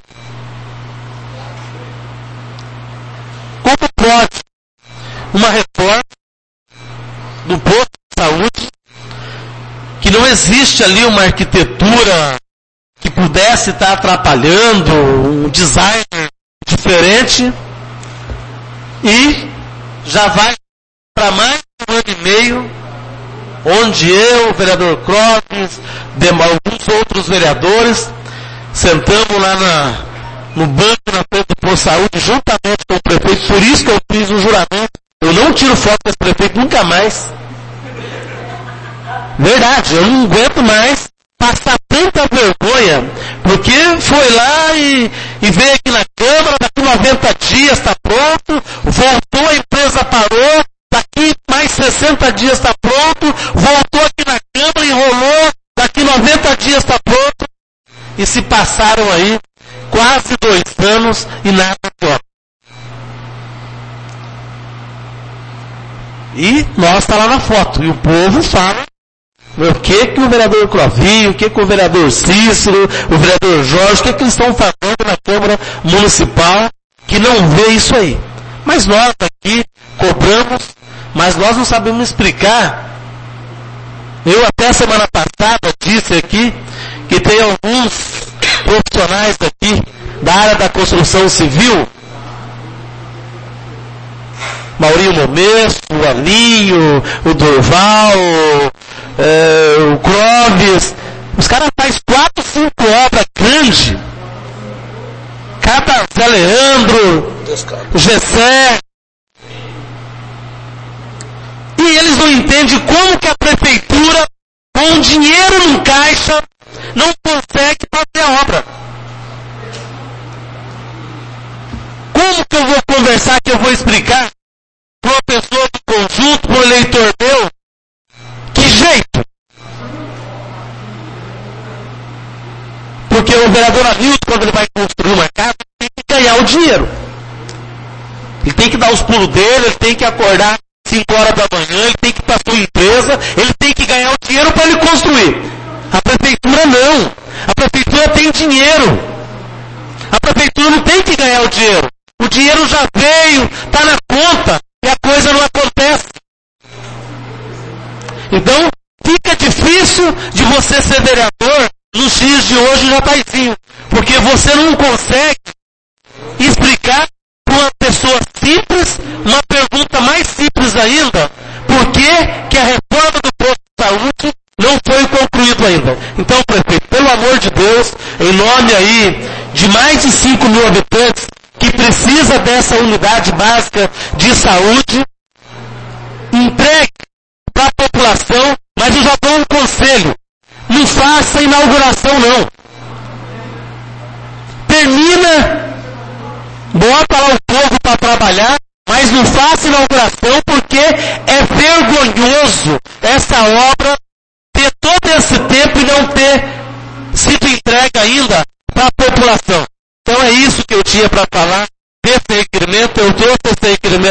Como pode uma reforma do posto de saúde, que não existe ali uma arquitetura que pudesse estar atrapalhando, um design diferente, e já vai para mais de um ano e meio, onde eu, o vereador Clóvis, alguns outros vereadores, sentamos lá na, no banco na frente do posto de saúde, juntamente com o prefeito, por isso que eu fiz o juramento. Eu não tiro foto desse prefeito nunca mais. Verdade, eu não aguento mais passar tanta vergonha, porque foi lá e, e veio aqui na Câmara, daqui noventa dias está pronto, voltou, a empresa parou, daqui mais sessenta dias está pronto, voltou aqui na Câmara, enrolou, daqui noventa dias está pronto, e se passaram aí quase dois anos e nada pior. E nós está lá na foto, e o povo fala o que que o vereador Clovinho, o que que o vereador Cícero, o vereador Jorge, o que que eles estão fazendo na Câmara Municipal que não vê isso aí. Mas nós aqui cobramos, mas nós não sabemos explicar. Eu até semana passada disse aqui que tem alguns profissionais aqui da área da construção civil, Maurinho Momesso, o Alinho, o Durval, é, o Clóvis, os caras fazem quatro, cinco obras grandes. Cada Zé Leandro, o Gessé. E eles não entendem como que a prefeitura, com dinheiro no caixa, não consegue fazer a obra. Como que eu vou conversar, que eu vou explicar para uma pessoa do conjunto, para um eleitor meu, que jeito? Porque o vereador Hamilton, quando ele vai construir uma casa, tem que ganhar o dinheiro. Ele tem que dar os pulos dele, ele tem que acordar cinco horas da manhã, ele tem que ir para a sua empresa, ele tem que ganhar o dinheiro para ele construir. A prefeitura não. A prefeitura tem dinheiro. A prefeitura não tem que ganhar o dinheiro. O dinheiro já veio, está na conta, e a coisa não acontece. Então, fica difícil de você ser vereador nos dias de hoje, Jataizinho, porque você não consegue explicar para uma pessoa simples, uma pergunta mais simples ainda, por que que a reforma do posto de saúde não foi concluída ainda. Então, prefeito, pelo amor de Deus, em nome aí de mais de cinco mil habitantes, que precisa dessa unidade básica de saúde, entregue para a população, mas eu já dou um conselho. Não faça inauguração não. Termina, bota lá o povo para trabalhar, mas não faça inauguração porque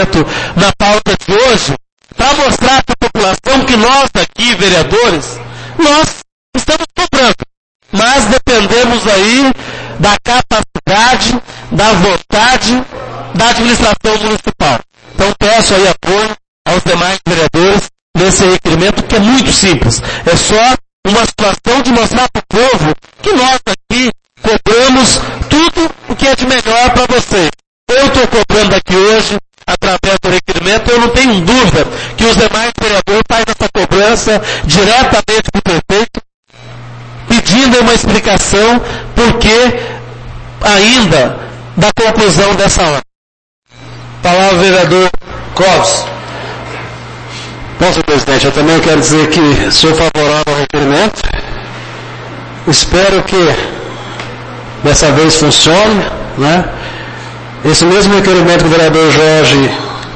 requerimento na pauta de hoje, para mostrar para a população que nós aqui, vereadores, nós estamos cobrando, mas dependemos aí da capacidade, da vontade da administração municipal. Então peço aí apoio aos demais vereadores nesse requerimento, que é muito simples. É só uma situação de mostrar para o povo que nós aqui cobramos tudo o que é de melhor para vocês. Eu estou cobrando aqui hoje, através do requerimento, eu não tenho dúvida que os demais vereadores fazem essa cobrança diretamente para o prefeito, pedindo uma explicação por que ainda da conclusão dessa obra. Palavra vereador Clóvis. Bom, senhor presidente, eu também quero dizer que sou favorável ao requerimento. Espero que dessa vez funcione, né? Esse mesmo requerimento que o vereador Jorge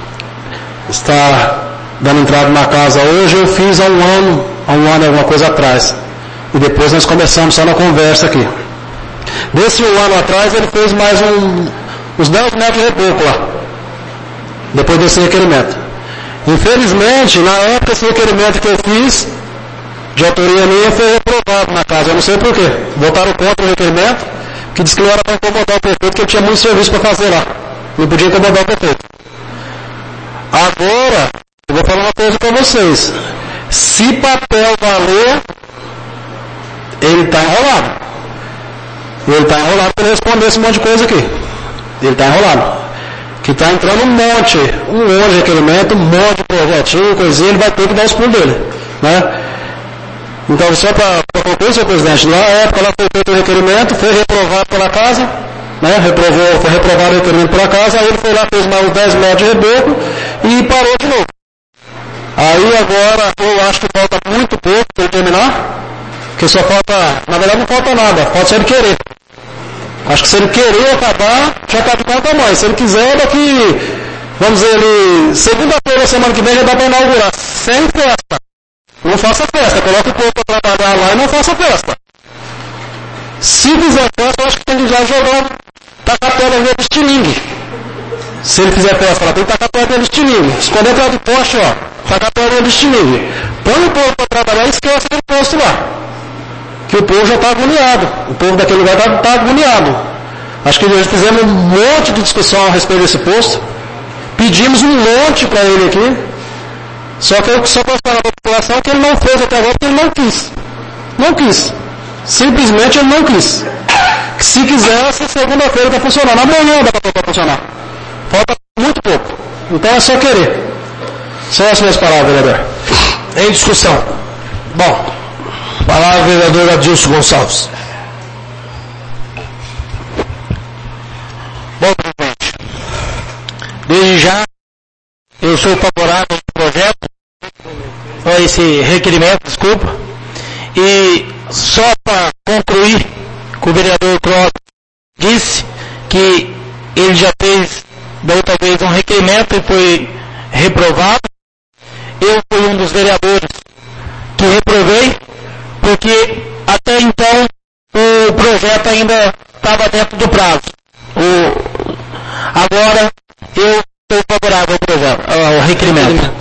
está dando entrada na casa hoje, eu fiz há um ano, há um ano e alguma coisa atrás. E depois nós começamos só na conversa aqui. Desse um ano atrás, ele fez mais um, uns dez metros de reboco lá, depois desse requerimento. Infelizmente, na época, esse requerimento que eu fiz, de autoria minha, foi reprovado na casa. Eu não sei por quê. Votaram contra o requerimento, que disse que não era para incomodar o prefeito, que eu tinha muito serviço para fazer lá. Não podia incomodar o prefeito. Agora, eu vou falar uma coisa para vocês. Se papel valer, ele está enrolado. Ele está enrolado para ele responder esse monte de coisa aqui. Ele está enrolado. Que está entrando um monte, um monte de requerimento, um monte de projetinho, coisinha, ele vai ter que dar os pulos dele, né? Então, só para concluir, senhor presidente, na época lá foi feito o requerimento, foi reprovado pela casa, né? Reprovou, foi reprovado o requerimento pela casa, aí ele foi lá, fez mais uns dez metros de reboco e parou de novo. Aí agora, eu acho que falta muito pouco para ele terminar, porque só falta, na verdade não falta nada, falta só ele querer. Acho que se ele querer acabar, já está de bom tamanho. Se ele quiser, daqui, vamos dizer, ele, segunda-feira, semana que vem, já dá para inaugurar. Sem festa. Não faça festa. Coloque o povo para trabalhar lá e não faça festa. Se fizer festa, eu acho que tem que já jogar, tacar a pedra dentro do estilingue. Se ele fizer festa, ela tem que tacar a pedra dentro do estilingue. Esconder atrás do poste, ó, tacar a pedra dentro do estilingue. Põe o povo para trabalhar e esquece aquele posto lá. Que o povo já está agoniado. O povo daquele lugar está tá agoniado. Acho que nós fizemos um monte de discussão a respeito desse posto. Pedimos um monte para ele aqui. Só que eu só posso falar para a população que ele não fez até agora porque ele não quis. Não quis. Simplesmente ele não quis. Se quisesse, segunda-feira está funcionando. Amanhã dá para funcionar. Falta muito pouco. Então é só querer. Só as minhas palavras, vereador. Em discussão. Bom. Palavra vereador Adilson Gonçalves. Bom, presidente, desde já eu sou favorável ao projeto, a esse requerimento, desculpa, e só para concluir, que o vereador Clóvis disse que ele já fez da outra vez um requerimento e foi reprovado. Eu fui um dos vereadores que reprovei, porque até então o projeto ainda estava dentro do prazo. O, agora eu estou favorável ao projeto, ao requerimento.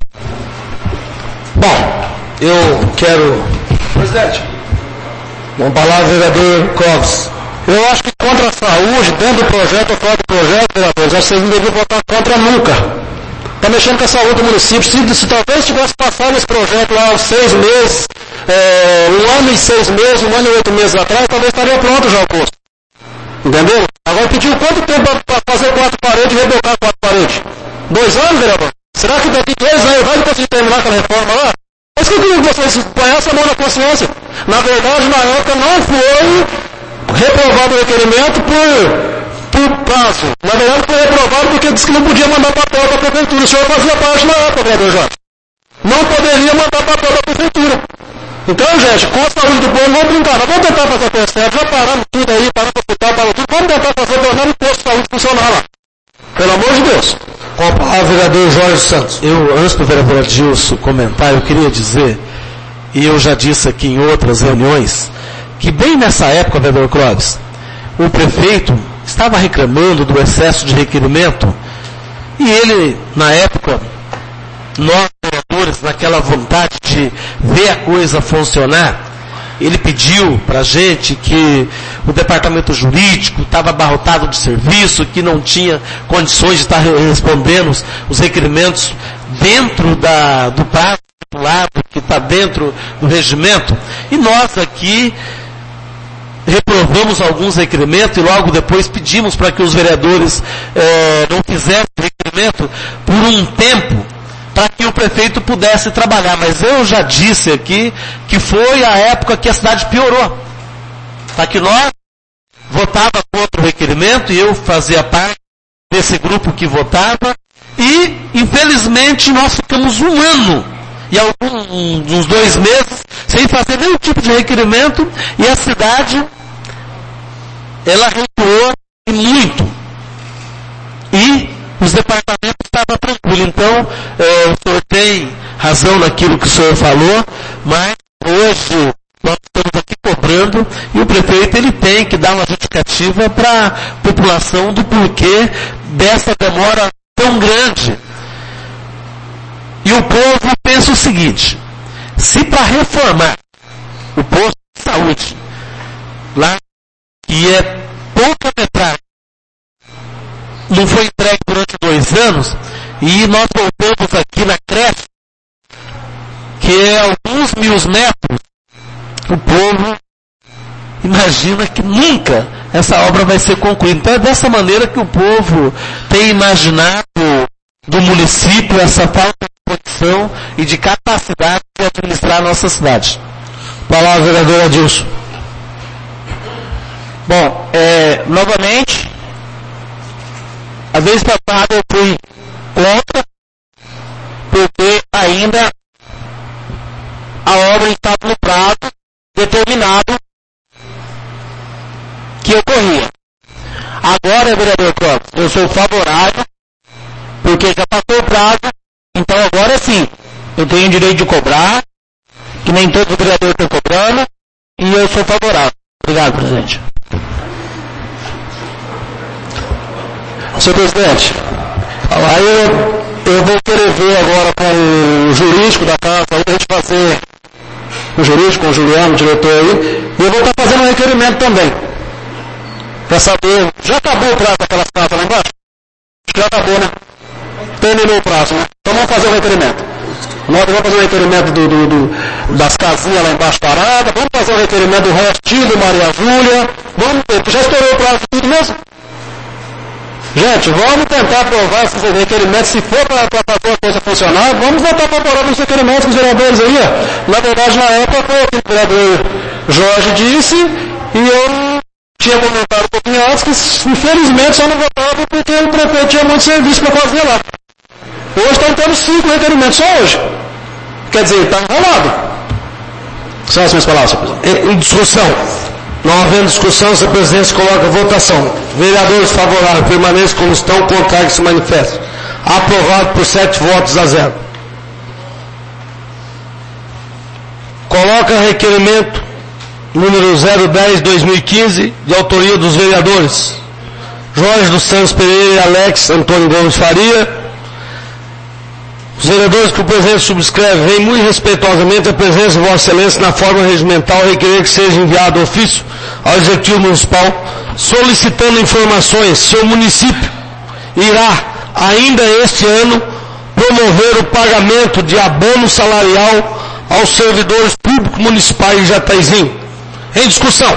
Bom, eu quero... Presidente. Uma palavra, vereador Clóvis. Eu acho que contra a saúde, dentro do projeto ou fora do projeto, vereadores, acho que vocês não deviam votar contra nunca. Está mexendo com a saúde do município. Se, se talvez tivesse passado esse projeto lá uns seis meses, é, um ano e seis meses, um ano e oito meses atrás, talvez estaria pronto já o posto. Entendeu? Agora pediu quanto tempo para fazer quatro paredes e rebocar quatro paredes? Dois anos, vereador? Será que daqui dois anos vai conseguir terminar aquela reforma lá? É isso que eu queria que vocês ponham a mão na consciência. Na verdade, na época não foi reprovado o requerimento por... por prazo. Na verdade foi reprovado porque disse que não podia mandar papel para a prefeitura. O senhor fazia parte na época, vereador Jorge. Não poderia mandar papel para a prefeitura. Então, gente, com a saúde do povo, vamos brincar. Nós vamos tentar fazer a coisa certa. Já paramos tudo aí, paramos o hospital, paramos tudo. Vamos tentar fazer o tornar o posto de saúde funcionar lá. Pelo amor de Deus. Com a palavra, vereador Jorge Santos. Eu, antes do vereador Adilson comentar, eu queria dizer, e eu já disse aqui em outras reuniões, que bem nessa época, vereador Clóvis, o prefeito estava reclamando do excesso de requerimento E ele, na época, nós vereadores, naquela vontade de ver a coisa funcionar, ele pediu para a gente que o departamento jurídico estava abarrotado de serviço, que não tinha condições de estar respondendo os, os requerimentos dentro da, do prazo estipulado, que está dentro do regimento. E nós aqui reprovamos alguns requerimentos e logo depois pedimos para que os vereadores eh, não fizessem requerimento por um tempo, para que o prefeito pudesse trabalhar. Mas eu já disse aqui que foi a época que a cidade piorou. Para que nós votava contra o requerimento, e eu fazia parte desse grupo que votava, e infelizmente nós ficamos um ano e alguns uns dois meses sem fazer nenhum tipo de requerimento, e a cidade ela recuou muito. E os departamentos estavam tranquilos. Então, eh, o senhor tem razão naquilo que o senhor falou, mas hoje nós estamos aqui cobrando, e o prefeito ele tem que dar uma justificativa para a população do porquê dessa demora tão grande. E o povo pensa o seguinte: se para reformar o posto de saúde, lá, que é pouca metragem, não foi entregue durante dois anos, e nós voltamos aqui na creche, que é alguns mil metros, o povo imagina que nunca essa obra vai ser concluída. Então é dessa maneira que o povo tem imaginado do município essa falta de condição e de capacidade de administrar a nossa cidade. Palavra, vereador Adilson. Bom, é, novamente, a vez passada eu fui contra, porque ainda a obra estava no prazo determinado que ocorria. Agora, vereador Campos, eu sou favorável, porque já passou o prazo, então agora sim, eu tenho o direito de cobrar, que nem todos os vereadores estão cobrando, e eu sou favorável. Obrigado, presidente. Senhor presidente, aí eu, eu vou querer ver agora com o jurídico da casa, aí a gente fazer, o jurídico, com o Juliano, o diretor aí, e eu vou estar fazendo um requerimento também, para saber, já acabou o prazo daquelas casas lá embaixo? Acho que já acabou, né? Terminou o prazo, né? Então vamos fazer o requerimento. Nós vamos fazer o requerimento do, do, do, das casinhas lá embaixo paradas, vamos fazer o requerimento do restinho do Maria Júlia, vamos, já estourou o prazo de tudo mesmo? Gente, vamos tentar aprovar esses requerimentos, se for para fazer a coisa funcionar, vamos votar favorável nos requerimentos dos vereadores aí, ó. Na verdade, na época, foi o que o vereador Jorge disse, e eu tinha comentado um pouquinho antes que, infelizmente, só não votava porque o prefeito tinha muito serviço para fazer lá. Hoje estão tendo cinco requerimentos, só hoje. Quer dizer, está enrolado. São as minhas palavras, senhor presidente. Em, em discussão. Não havendo discussão, senhor presidente, se coloca a votação. Vereadores favoráveis permaneçam como estão, contrário que se manifestam. Aprovado por sete votos a zero. Coloca requerimento número zero dez barra dois mil e quinze, de autoria dos vereadores Jorge dos Santos Pereira e Alex Antônio Gomes Faria. Os vereadores que o presidente subscreve vêm muito respeitosamente a presença de Vossa Excelência na forma regimental requerer que seja enviado ofício ao Executivo Municipal solicitando informações se o município irá, ainda este ano, promover o pagamento de abono salarial aos servidores públicos municipais de Jataizinho. Em discussão.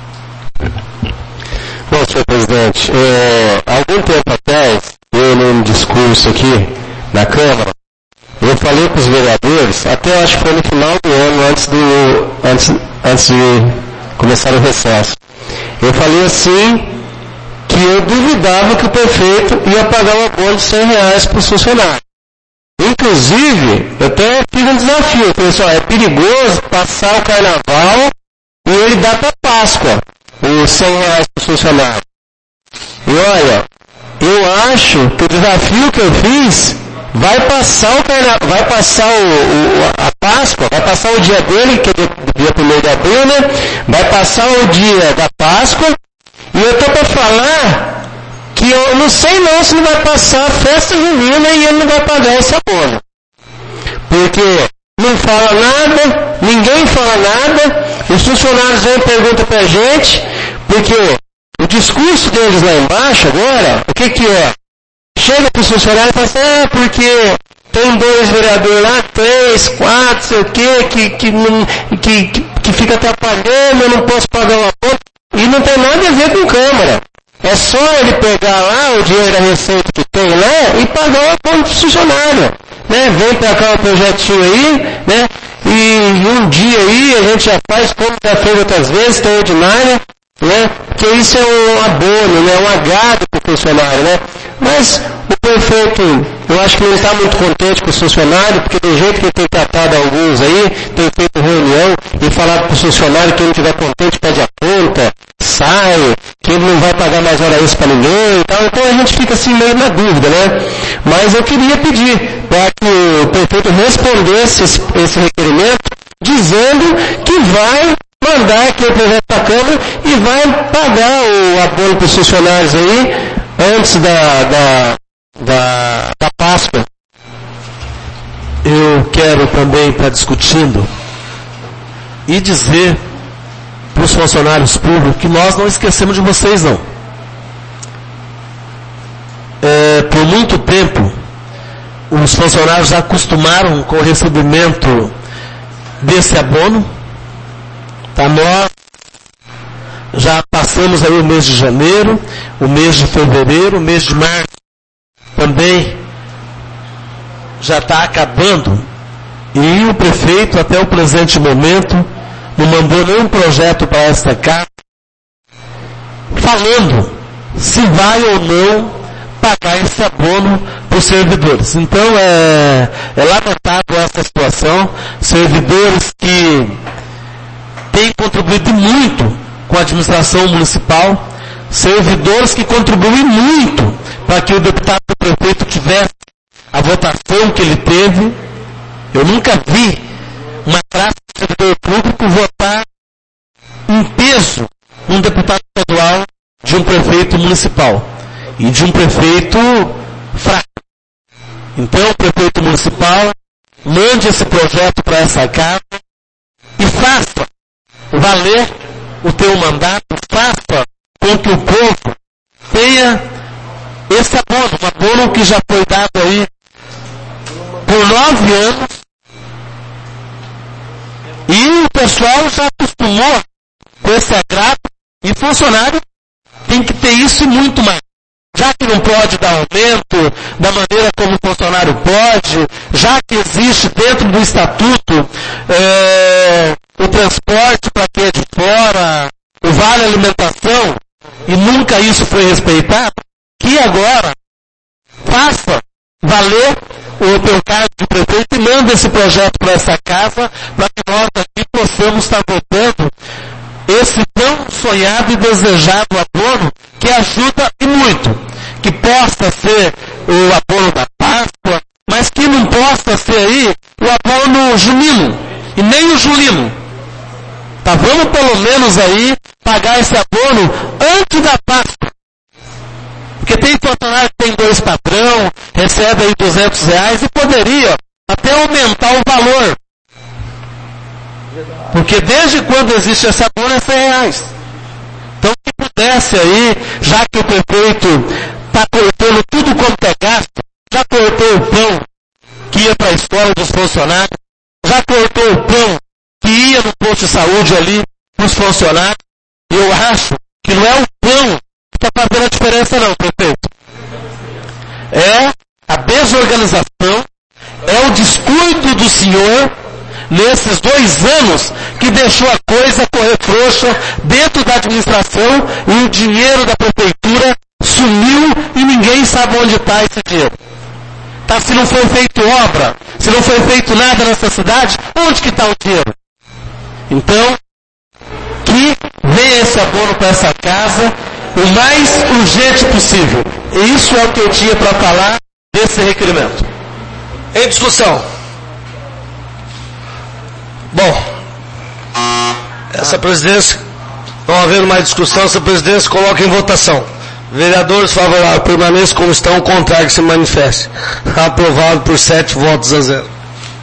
Bom, senhor presidente, é, algum tempo atrás, eu num discurso aqui na Câmara, eu falei para os vereadores, até acho que foi no final do ano, antes, do, antes, antes de começar o recesso. Eu falei assim, que eu duvidava que o prefeito ia pagar um abono de cem reais para os funcionários. Inclusive, eu até fiz um desafio, eu falei assim, ó, é perigoso passar o carnaval e ele dá para Páscoa os cem reais para os funcionários. E olha, eu acho que o desafio que eu fiz vai passar o carnaval, vai passar o, o, a Páscoa, vai passar o dia dele, que é o dia primeiro de abril, né? Vai passar o dia da Páscoa, e eu estou para falar que eu não sei não se ele vai passar a festa junina e ele não vai pagar esse abono. Porque não fala nada, ninguém fala nada, os funcionários vêm e perguntam pra gente, porque o discurso deles lá embaixo agora, o que que é? Chega para os funcionários e fala assim, ah, porque tem dois vereadores lá, três, quatro, sei o quê, que, que, não, que, que, que fica atrapalhando, eu não posso pagar uma conta. E não tem nada a ver com Câmara. É só ele pegar lá o dinheiro da receita que tem lá e pagar o apoio do funcionário. Né? Vem pra cá o projetinho aí, né? E um dia aí a gente já faz, como já fez outras vezes, extraordinária, né? Que isso é um abono, né? Um agrado para o funcionário, né? Mas o prefeito, eu acho que ele está muito contente com os funcionários, porque do jeito que ele tem tratado alguns aí, tem feito reunião e falado para os funcionários que ele estiver contente pede a conta, sai, que ele não vai pagar mais hora extra para ninguém e tal. Então a gente fica assim meio na dúvida, né? Mas eu queria pedir para que o prefeito respondesse esse, esse requerimento, dizendo que vai mandar aqui o projeto para a Câmara e vai pagar o abono para os funcionários aí antes da, da, da, da Páscoa. Eu quero também estar discutindo e dizer para os funcionários públicos que nós não esquecemos de vocês não. É, por muito tempo, os funcionários já acostumaram com o recebimento desse abono. Tá, nós já passamos aí o mês de janeiro, o mês de fevereiro, o mês de março também já está acabando. E o prefeito, até o presente momento, não mandou nenhum projeto para esta casa falando se vai ou não pagar esse abono para os servidores. Então é, é lamentável essa situação. Servidores que têm contribuído muito com a administração municipal, servidores que contribuem muito para que o deputado do prefeito tivesse a votação que ele teve. Eu nunca vi uma classe de servidor público votar em peso um deputado estadual de um prefeito municipal e de um prefeito fraco. Então o prefeito municipal mande esse projeto para essa casa e faça valer o teu mandato, faça com que o povo tenha esse abono, um abono que já foi dado aí por nove anos, e o pessoal já acostumou com esse agrado, e funcionário tem que ter isso e muito mais. Já que não pode dar aumento da maneira como o funcionário pode, já que existe dentro do estatuto é, o transporte para quem é de fora, o vale alimentação, e nunca isso foi respeitado, que agora faça valer o teu cargo de prefeito e manda esse projeto para essa casa, para que nós aqui possamos estar votando esse tão sonhado e desejado abono que ajuda e muito. Que possa ser o abono da Páscoa, mas que não possa ser aí o abono junino, e nem o julino. Tá, vamos pelo menos aí pagar esse abono antes da Páscoa. Porque tem funcionário que tem dois padrão, recebe aí duzentos reais e poderia até aumentar o valor. Porque desde quando existe esse abono é cem reais. Então se pudesse aí, já que o prefeito está cortando tudo quanto é gasto, já cortou o pão que ia para a escola dos funcionários, já cortou o pão que ia no posto de saúde ali para os funcionários, e eu acho que não é o pão que está fazendo a diferença não, prefeito. É a desorganização, é o descuido do senhor nesses dois anos que deixou a coisa correr frouxa dentro da administração e o dinheiro da prefeitura sumiu e ninguém sabe onde está esse dinheiro. Tá, se não foi feito obra, se não foi feito nada nessa cidade, onde que está o dinheiro? Então, que venha esse abono para essa casa o mais urgente possível. E isso é o que eu tinha para falar desse requerimento. Em discussão. Bom, essa presidência, não havendo mais discussão, essa presidência coloca em votação. Vereadores favoráveis permaneçam como estão, o contrário que se manifeste. Aprovado por sete votos a zero.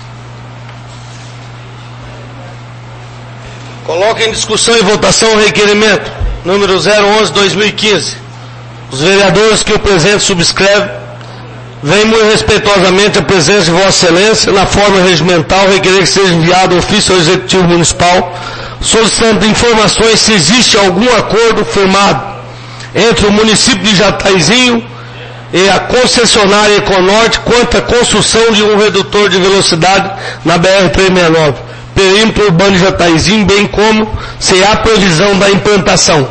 Coloca em discussão e votação o requerimento número zero onze barra dois mil e quinze. Os vereadores que o presente subscrevem vêm muito respeitosamente a presença de Vossa Excelência na forma regimental requerer que seja enviado ofício ao Executivo Municipal solicitando informações se existe algum acordo firmado entre o município de Jataizinho e a concessionária Econorte quanto à construção de um redutor de velocidade na B R trezentos e sessenta e nove, perímetro urbano de Jataizinho, bem como se há previsão da implantação.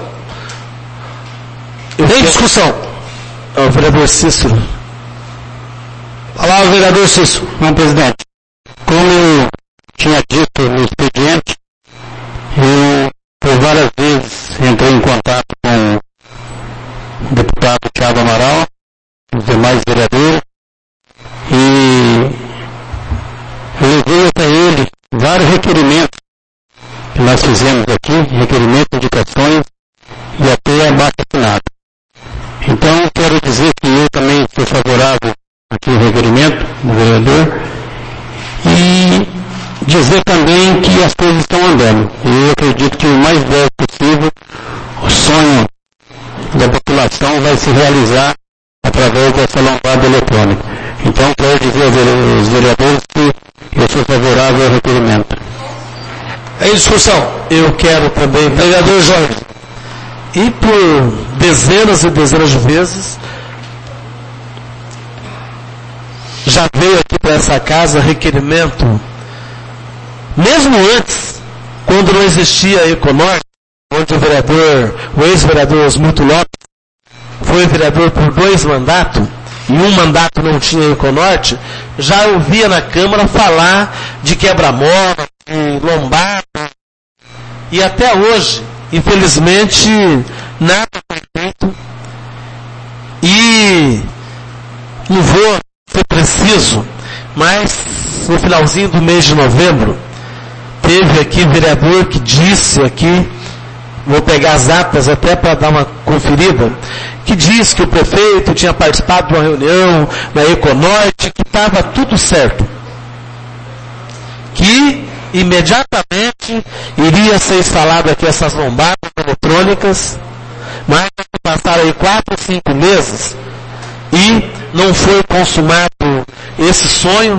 Em discussão. O vereador Cícero. Palavra, vereador Cícero. Bom, presidente, como eu tinha dito no expediente, eu por várias vezes entrei em contato com o deputado Thiago Amaral, os demais vereadores, e levei até ele vários requerimentos que nós fizemos aqui, requerimentos, indicações e até abaixo-assinado. Então, quero dizer que eu também sou favorável aqui ao requerimento do vereador e dizer também que as coisas estão andando. Eu acredito que o mais breve possível o sonho da população vai se realizar através dessa lombada eletrônica. Então, quero dizer aos vereadores que eu sou favorável ao requerimento. Em discussão. Eu quero também, Vereador Jorge. E por dezenas e dezenas de vezes, já veio aqui para essa casa requerimento, mesmo antes, quando não existia a Econorte, onde o vereador, o ex-vereador Osmuto Lopes, foi vereador por dois mandatos, e um mandato não tinha Econorte, já ouvia na Câmara falar de quebra-mola, de lombada, e até hoje, infelizmente, nada foi feito, e não vou ser preciso, mas no finalzinho do mês de novembro, teve aqui vereador que disse aqui, vou pegar as atas até para dar uma conferida, que diz que o prefeito tinha participado de uma reunião na Econorte, que estava tudo certo. Que imediatamente iria ser instalado aqui essas lombadas eletrônicas, mas passaram aí quatro, cinco meses e não foi consumado esse sonho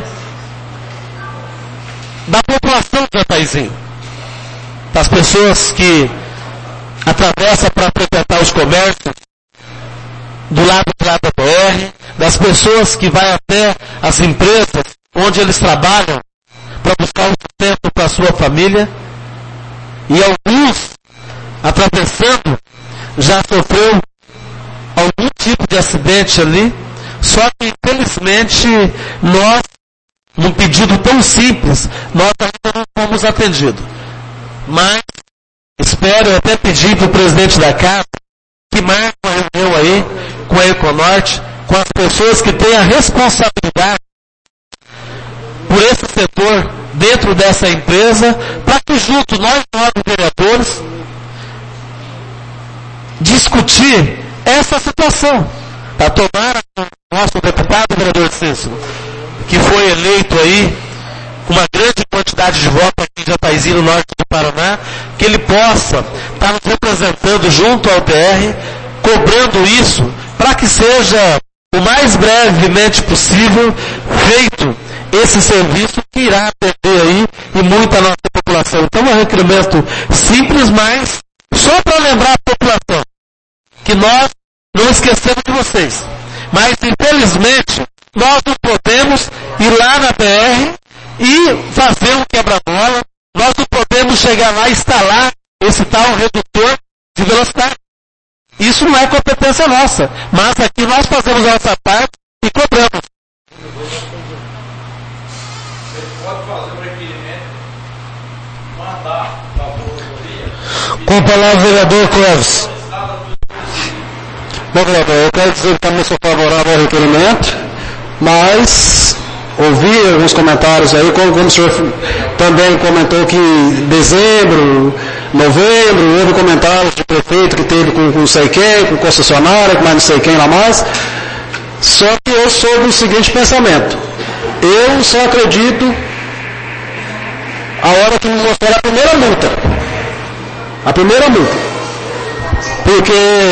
da população de Jataizinho, das pessoas que atravessam para frequentar os comércios do lado de lá da B R, das pessoas que vão até as empresas onde eles trabalham para buscar um sustento para a sua família, e alguns atravessando já sofreu algum tipo de acidente ali, só que infelizmente nós, num pedido tão simples, nós ainda não fomos atendidos. Mas espero até pedir para o presidente da casa que marque uma reunião aí com a Econorte, com as pessoas que têm a responsabilidade por esse setor dentro dessa empresa, para que junto nós, nove vereadores, discutir essa situação. Para tomar o nosso deputado, o vereador Cícero, que foi eleito aí com uma grande quantidade de votos aqui em Jataizinho, no norte do Paraná, que ele possa estar nos representando junto ao P R, cobrando isso, para que seja o mais brevemente possível feito esse serviço que irá atender aí e muita nossa população. Então é um requerimento simples, mas só para lembrar a população que nós não esquecemos de vocês. Mas infelizmente nós não podemos ir lá na B R e fazer um quebra-mola, nós não podemos chegar lá e instalar esse tal redutor de velocidade. Isso não é competência nossa, mas aqui nós fazemos a nossa parte e cobramos. Com a palavra, vereador Clóvis. Bom, vereador, eu quero dizer que também sou favorável ao requerimento, mas ouvi alguns comentários aí, como, como o senhor também comentou que em dezembro novembro, houve comentários de prefeito que teve com não sei quem, com concessionária, com mais não sei quem lá mais. Só que eu sou do seguinte pensamento. Eu só acredito a hora que me mostrar a primeira multa. A primeira multa. Porque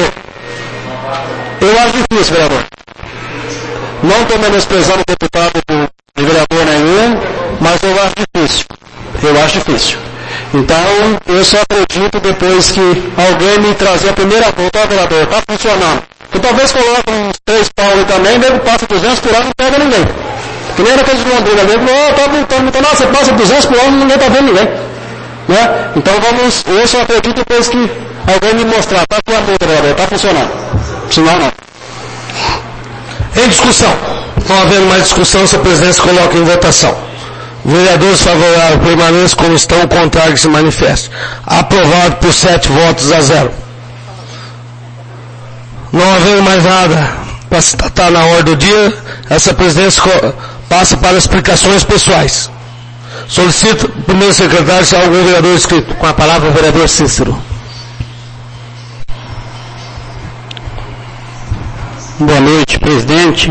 eu acho difícil, vereador. Não estou menosprezando o deputado de vereador nenhum, mas eu acho difícil. Eu acho difícil. Então, eu só acredito depois que alguém me trazer a primeira multa, ó, vereador, está funcionando. Eu talvez coloque uns três pau ali também, nego passa duzentos por hora e não pega ninguém. Que nem era aquele de Londrina, nego, ó, tá multando, então, nossa, passa duzentos por hora e ninguém está vendo ninguém. Né? Então vamos, eu só acredito depois que alguém me mostrar, tá com a multa, vereador, está funcionando. Senão não. Em discussão. Não havendo mais discussão, senhor presidente, coloca em votação. Vereadores favoráveis permaneçam como estão, o contrário que se manifeste. Aprovado por sete votos a zero. Não havendo mais nada para se tratar na ordem do dia, essa presidência passa para explicações pessoais. Solicito, primeiro secretário, se há algum vereador inscrito. Com a palavra o vereador Cícero. Boa noite, presidente,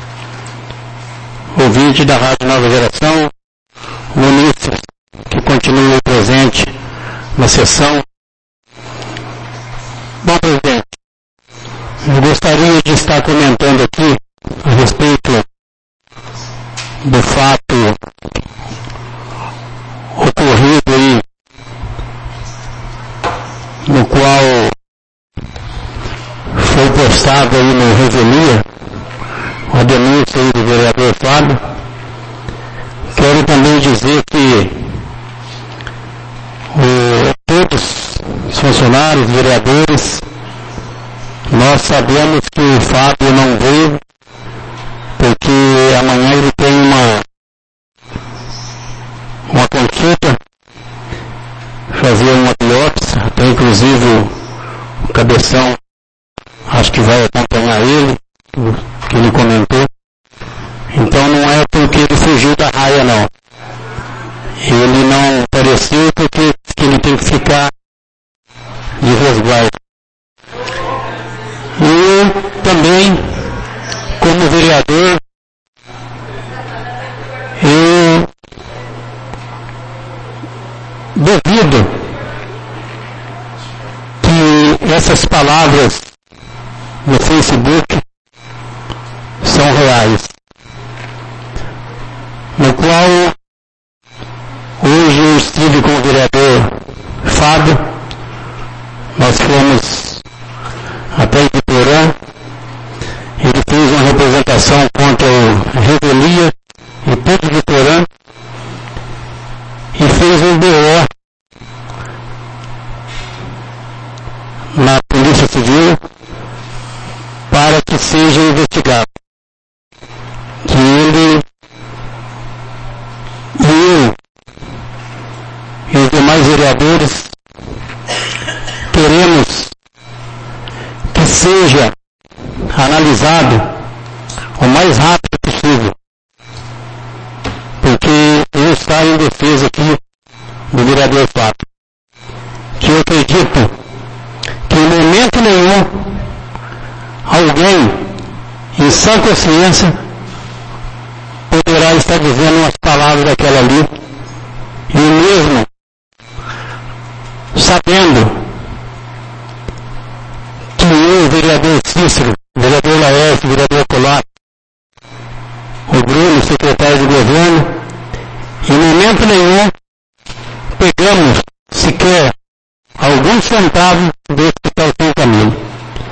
ouvinte da Rádio Nova Geração, ministros que continuam presentes na sessão. Bom, presidente, eu gostaria de estar comentando aqui a respeito do fato ocorrido aí, no qual foi postado aí no Revelia, a denúncia aí do vereador Fábio. Quero também dizer que o, todos os funcionários, vereadores, nós sabemos que o Fábio não veio, porque amanhã ele tem uma, uma consulta, fazer uma biópsia, até inclusive o, o Cabeção acho que vai acompanhar ele, que ele comentou. Então não é porque ele fugiu da raia, não. Ele não apareceu porque que ele tem que ficar de resguardo. E também, como vereador, eu duvido que essas palavras no Facebook são reais, no qual hoje eu estive com o vereador Fábio, nós fomos até Ibiporã, ele fez uma representação contra o Revelia e todo Ibiporã e fez um B O na Polícia Civil para que seja investigado. Que ele e eu e os demais vereadores queremos que seja analisado o mais rápido possível, porque eu saio em defesa aqui do vereador Fábio, que eu acredito que em momento nenhum alguém em sã consciência poderá estar dizendo umas palavras daquela ali, e mesmo sabendo que eu, o vereador Cícero, o vereador Laércio, o vereador Colato, o Bruno, secretário de governo, em momento nenhum pegamos sequer alguns centavos do Hospital São Camilo.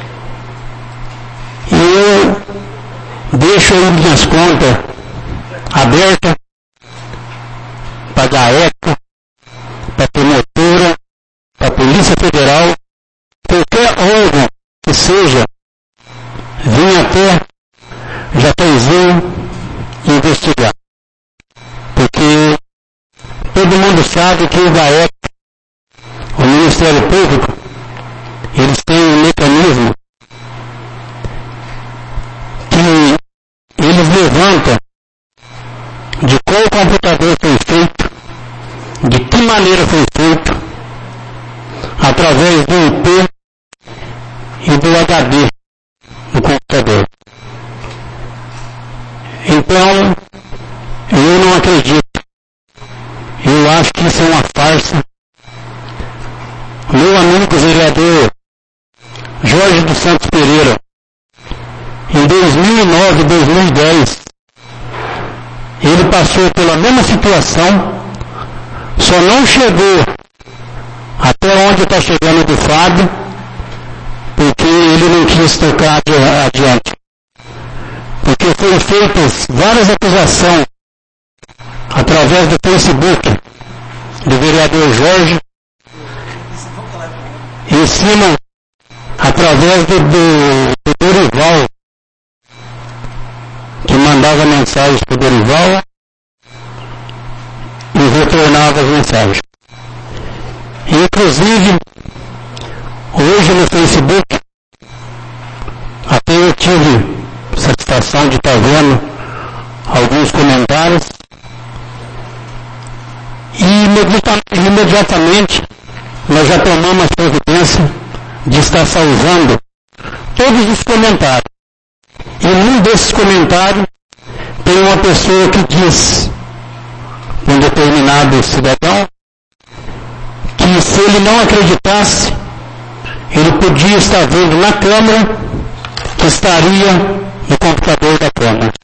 E eu deixo aí minhas contas abertas para a GAECO, para a promotora, para a Polícia Federal, qualquer órgão que seja, vim até Jataizinho investigar. Porque todo mundo sabe que o GAECO, o Ministério Público, eles têm um mecanismo que eles levantam de qual computador foi feito, de que maneira foi feito, através do I P e do H D do computador. Então, eu não acredito. Eu acho que isso é uma farsa. Meu amigo vereador Jorge dos Santos Pereira, em dois mil e nove e dois mil e dez, ele passou pela mesma situação, só não chegou até onde está chegando do Fábio, porque ele não quis tocar adiante. Porque foram feitas várias acusações através do Facebook do vereador Jorge, em cima, através do, do, do Dorival, que mandava mensagens para o Dorival e retornava as mensagens. Inclusive, hoje no Facebook, até eu tive satisfação de estar vendo alguns comentários, e imediatamente nós já tomamos a providência de estar salvando todos os comentários. E num desses comentários tem uma pessoa que diz, um determinado cidadão, que se ele não acreditasse, ele podia estar vendo na câmera que estaria no computador da Câmara.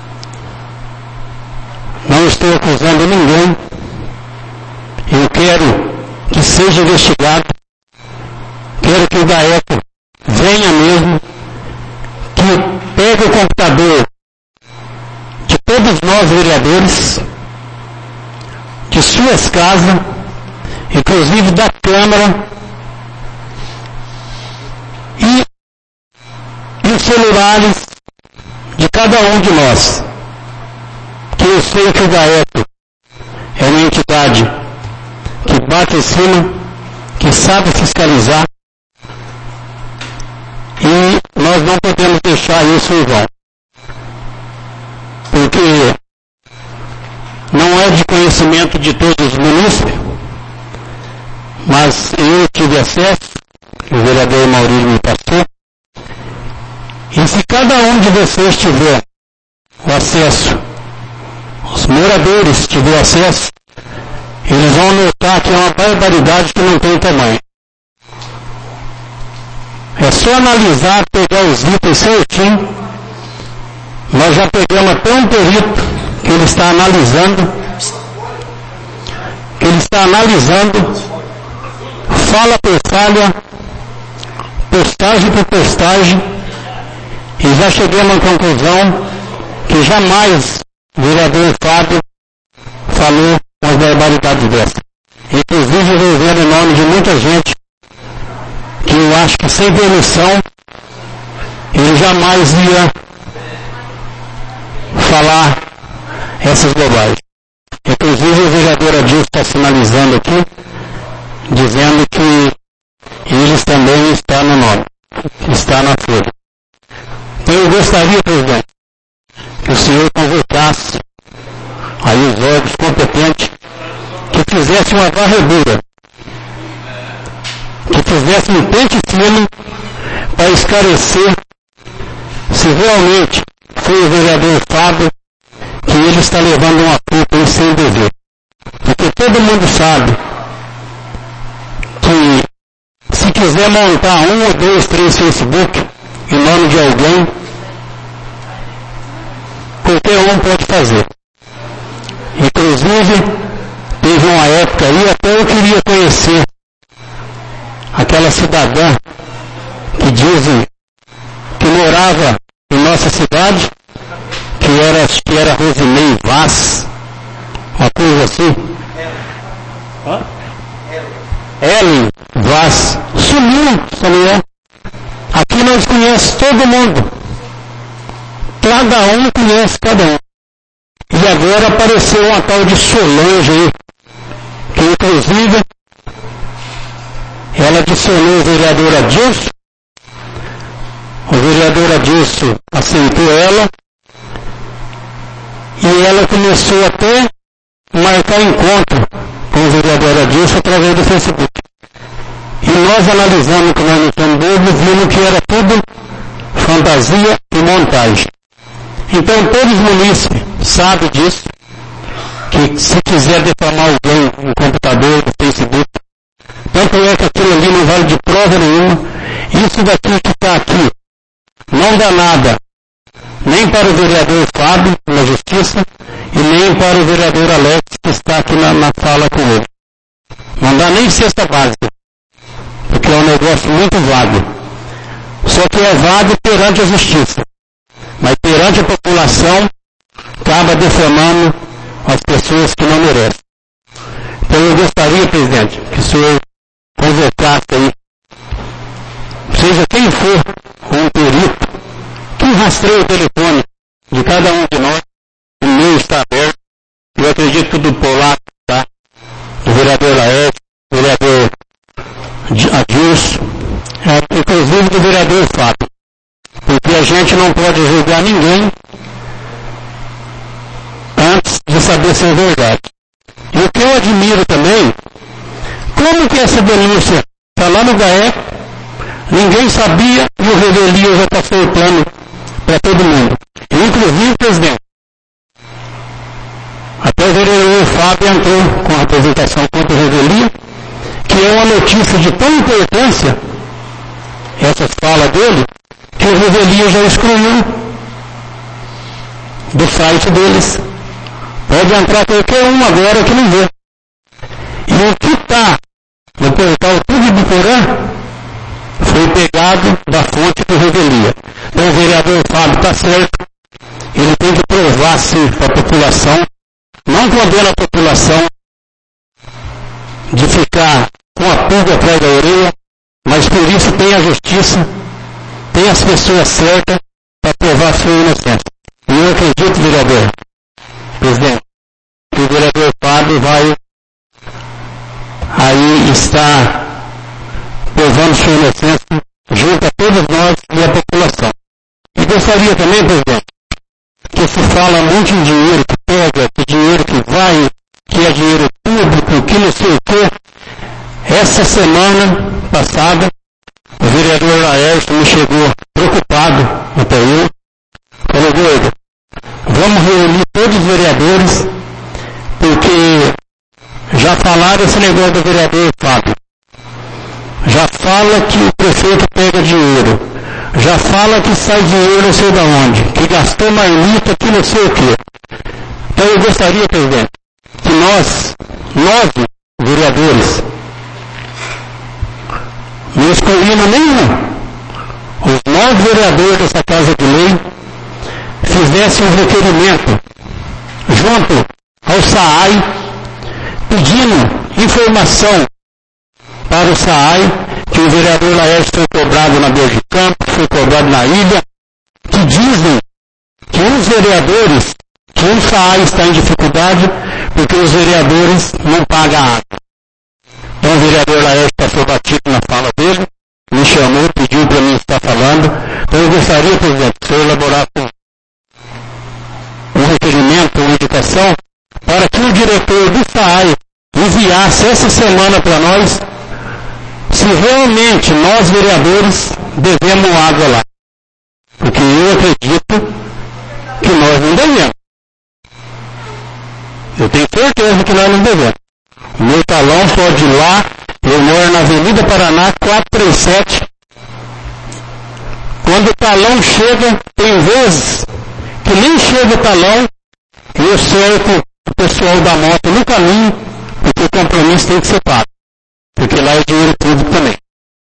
Não estou acusando ninguém. Eu quero que seja investigado. Quero que o GAECO venha mesmo, que pegue o computador de todos nós vereadores, de suas casas, inclusive da Câmara, e, e os celulares de cada um de nós. Que eu sei que o GAECO é uma entidade que bate em cima, que sabe fiscalizar, e nós não podemos deixar isso em vão. Porque não é de conhecimento de todos os munícipes, mas eu tive acesso, o vereador Maurílio me passou, e se cada um de vocês tiver o acesso, os moradores tiver acesso, eles vão notar que é uma barbaridade que não tem tamanho. É só analisar, pegar os itens certinho. Nós já pegamos até um perito que ele está analisando, que ele está analisando, fala por falha, postagem por postagem, e já chegamos à conclusão que jamais o vereador Fábio falou umas barbaridades dessas. Inclusive envolvendo o nome de muita gente que eu acho que sem permissão ele jamais ia falar essas bobagens. Inclusive o vereador Adilson está sinalizando aqui, dizendo que eles também estão no nome, está na folha. Então eu gostaria, presidente, que o senhor convocasse aí os órgãos competentes, que fizesse uma varredura, que fizesse um pente fino para esclarecer se realmente foi o vereador Fábio que ele está levando uma culpa em sem dever. Porque todo mundo sabe que se quiser montar um ou dois, três Facebook em nome de alguém, qualquer um pode fazer. Inclusive, teve uma época aí, até eu queria conhecer aquela cidadã que dizem que morava em nossa cidade, que era, acho que era Rosinei Vaz, uma coisa assim. Ellen Vaz. Sumiu essa mulher. Aqui nós conhecemos todo mundo. Cada um conhece cada um. E agora apareceu uma tal de Solange aí, que inclusive ela adicionou o vereador Adilson, o vereador Adilson aceitou ela, e ela começou até a marcar encontro com o vereador Adilson através do Facebook. E nós analisamos que nós não somos bobos, vimos que era tudo fantasia e montagem. Então todos os munícipes sabem disso, que se quiser defamar alguém no computador, no Facebook, tanto é que aquilo ali não vale de prova nenhuma, isso daqui que está aqui não dá nada, nem para o vereador Fábio, na Justiça, e nem para o vereador Alex, que está aqui na, na sala com ele. Não dá nem cesta básica, porque é um negócio muito vago. Só que é vago perante a Justiça, mas perante a população, acaba defamando as pessoas que não merecem. Então eu gostaria, presidente, que o senhor convocasse aí, seja quem for, um perito, que rastreie o telefone de cada um de nós, o meu está aberto, eu acredito que o do Polaco está, do vereador Laércio, do vereador Adilson, é, inclusive do vereador Fábio, porque a gente não pode julgar ninguém antes de saber se é verdade. E o que eu admiro também, como que essa denúncia está lá no G A E C, ninguém sabia e o Revelia já passou o plano para todo mundo. E, inclusive, presidente, até o vereador Fábio entrou com a apresentação contra o Revelia, que é uma notícia de tão importância, essa fala dele, que o Revelia já excluiu do site deles. Pode entrar qualquer um agora que não vê. E o que está no portal Tudo do Porã foi pegado da fonte do Revelia. Então o vereador Fábio está certo, ele tem que provar sim para a população, não condena a população de ficar com a pulga atrás da orelha, mas por isso tem a justiça, tem as pessoas certas para provar a sua inocência. E eu acredito, vereador, presidente, que o vereador Fábio vai aí estar provando sua inocência junto a todos nós e a população. E gostaria também, presidente, que se fala muito em dinheiro que pega, que dinheiro que vai, que é dinheiro público, que não sei o quê. Essa semana passada, o vereador Laércio me chegou preocupado, até eu, falou, doido, vamos reunir todos os vereadores, porque já falaram esse negócio do vereador Fábio. Já fala que o prefeito pega dinheiro. Já fala que sai dinheiro não sei de onde. Que gastou marmita que não sei o quê. Então eu gostaria, presidente, que nós, nove vereadores, não escolhemos nenhum, os nove vereadores dessa Casa de Lei, fizessem um requerimento junto ao S A A I, pedindo informação para o S A A I, que o vereador Laércio foi cobrado na Beira de Campo, foi cobrado na ilha, que dizem que os vereadores, que o S A A I está em dificuldade, porque os vereadores não pagam a água. Então o vereador Laércio passou batido na fala dele, me chamou, pediu para mim estar falando. Então eu gostaria, presidente, que o senhor elaborasse um requerimento, uma indicação, para que o diretor do S A A I enviasse essa semana para nós se realmente nós vereadores devemos água lá. Porque eu acredito que nós não devemos. Eu tenho certeza que nós não devemos. O meu talão só de lá, eu moro na Avenida Paraná quatrocentos e trinta e sete. Quando o talão chega, tem vezes que nem chega o talão, e eu cerco o pessoal da moto no caminho, porque o compromisso tem que ser pago. Porque lá é dinheiro público também.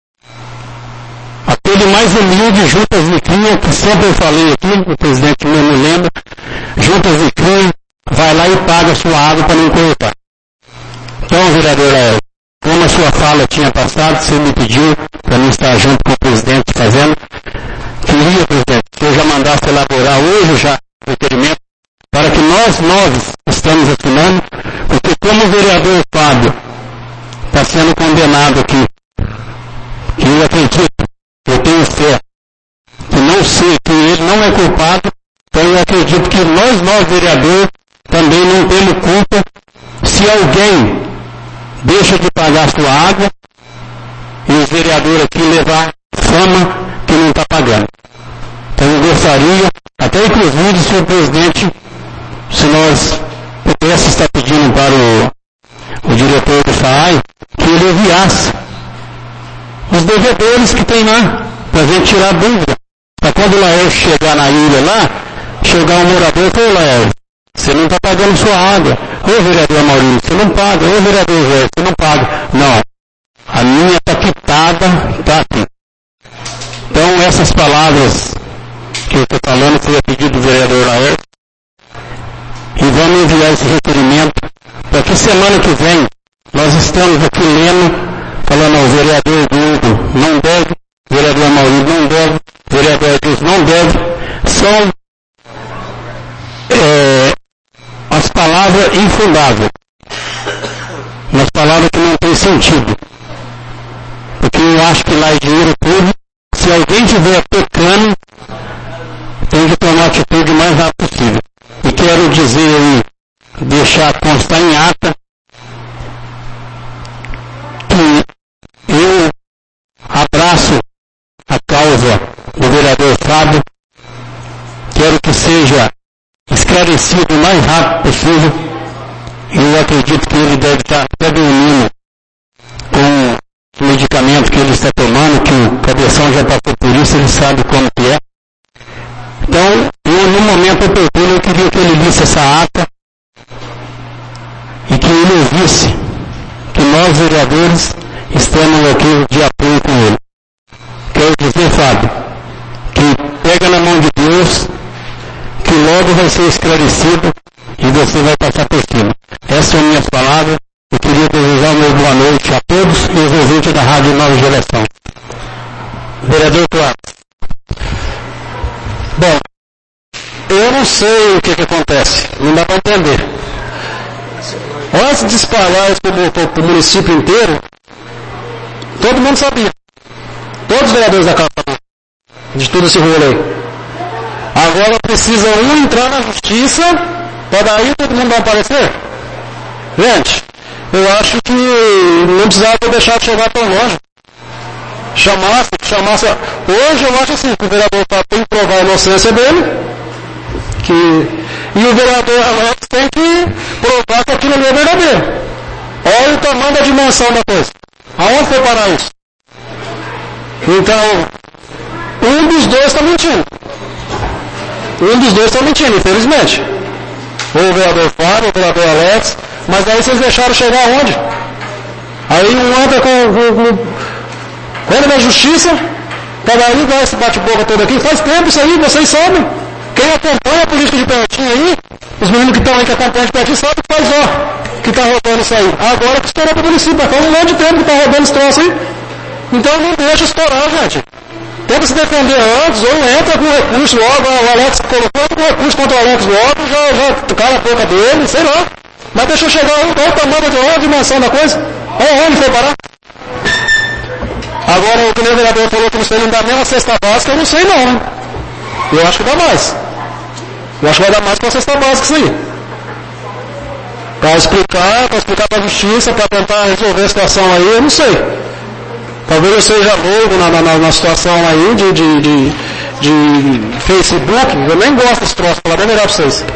Aquele mais humilde, juntas e cria, que sempre eu falei aqui, o presidente mesmo me lembra, juntas e cria, vai lá e paga a sua água para não cortar. Então, vereador Laércio, como a sua fala tinha passado, você me pediu para mim estar junto com o presidente fazendo, queria, presidente, que eu já mandasse elaborar hoje já o requerimento, para que nós, nós, estamos assinando, porque como o vereador Fábio está sendo condenado aqui, que eu acredito, eu tenho fé, que não sei que ele não é culpado, então eu acredito que nós, nós vereadores, também não temos culpa se alguém deixa de pagar sua água e vereador aqui levar fama que não está pagando. Então eu gostaria, até inclusive, senhor presidente, se nós pudéssemos estar pedindo para o, o diretor do F A I que ele enviasse os devedores que tem lá, para a gente tirar dúvida. Para quando o Laércio chegar na ilha lá, chegar um morador e falar, ô Laércio, você não está pagando sua água. Ô vereador Maurício, você não paga. Ô vereador Zé, você não paga. Não. A minha está quitada, está aqui. Então essas palavras que eu estou falando foi a pedido do vereador Laércio. E vamos enviar esse requerimento para que semana que vem nós estamos aqui lendo, falando ao vereador Hugo não deve, vereador Maurício não deve, vereador Edilson não deve. São é, as palavras infundáveis. As palavras que não têm sentido. Porque eu acho que lá é dinheiro público. Se alguém estiver pecando, tem que tomar a atitude o mais rápido possível. E quero dizer aí, deixar constar em ata, que eu abraço a causa do vereador Fábio, quero que seja esclarecido o mais rápido possível. Eu acredito que ele deve estar até dormindo com o medicamento que ele está tomando, que o Cabeção já passou por isso, ele sabe como que é. Então, eu, no momento oportuno, eu queria que ele visse essa ata e que ele ouvisse que nós, vereadores, estamos aqui de apoio com ele. Quero dizer, Fábio, que pega na mão de Deus, que logo vai ser esclarecido e você vai passar por cima. Essas são minhas palavras. Eu queria desejar uma boa noite a todos e os ouvintes da Rádio Nova Geração. Vereador Cláudio. Bom, eu não sei o que, que acontece, não dá para entender. Antes de espalhar isso para o município inteiro, todo mundo sabia. Todos os vereadores da Câmara sabiam de todo esse rolo aí. Agora precisa um entrar na justiça para daí todo mundo vai aparecer? Gente, eu acho que não precisava deixar de chegar tão longe. Chamasse, chamasse. Hoje eu acho assim, que o vereador tem que provar a inocência dele, que, e o vereador Alex tem que provar que aquilo não é verdadeiro. Olha o tamanho da dimensão da coisa. Aonde foi parar isso? Então, um dos dois está mentindo. Um dos dois está mentindo, infelizmente. Ou o vereador Fábio, ou o vereador Alex, mas aí vocês deixaram chegar aonde? Aí um anda com, com, com quando na justiça, para daí dar esse bate-boca todo aqui, faz tempo isso aí, vocês sabem. Quem acompanha a política de pertinho aí, os meninos que estão aí que acompanham de pertinho, sabem que faz ó, que está rodando isso aí. Agora que estourou para o município, faz um monte de tempo que está rodando esse troço aí. Então não deixa estourar, gente. Tenta se defender antes, ou entra com recurso logo, o Alex colocou com recurso contra o Alex logo, já, já cala a boca dele, sei lá. Mas deixa eu chegar aí, qual o tamanho, olha a dimensão da coisa, olha onde foi parar. Agora o primeiro vereador falou que não sei, não dá nem uma cesta básica, eu não sei não, né? Eu acho que dá mais. Eu acho que vai dar mais que uma cesta básica isso aí. Para explicar, para explicar para a justiça, para tentar resolver a situação aí, eu não sei. Talvez eu seja novo na, na, na situação aí de, de, de, de Facebook, eu nem gosto desse troço, falar bem melhor para vocês.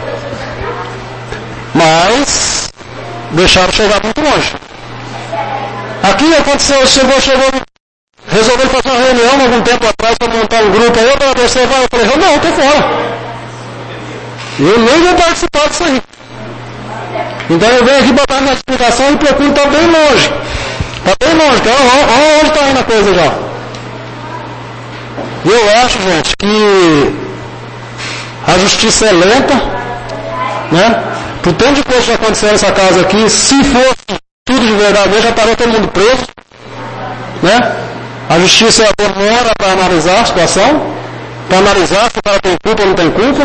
Mas deixaram chegar muito longe. Aqui aconteceu, chegou, chegou, resolveu fazer uma reunião algum tempo atrás para montar um grupo aí, eu você vai, eu falei, não, eu tô fora. Eu nem vou participar disso aí. Então eu venho aqui botar minha explicação e procuro estar bem longe. Está bem longe, olha onde está indo a coisa já. Eu acho, gente, que a justiça é lenta, né? Por tanto de coisa que aconteceu nessa casa aqui, se fosse tudo de verdade, já estaria todo mundo preso, né? A justiça demora para analisar a situação, para analisar se o cara tem culpa ou não tem culpa.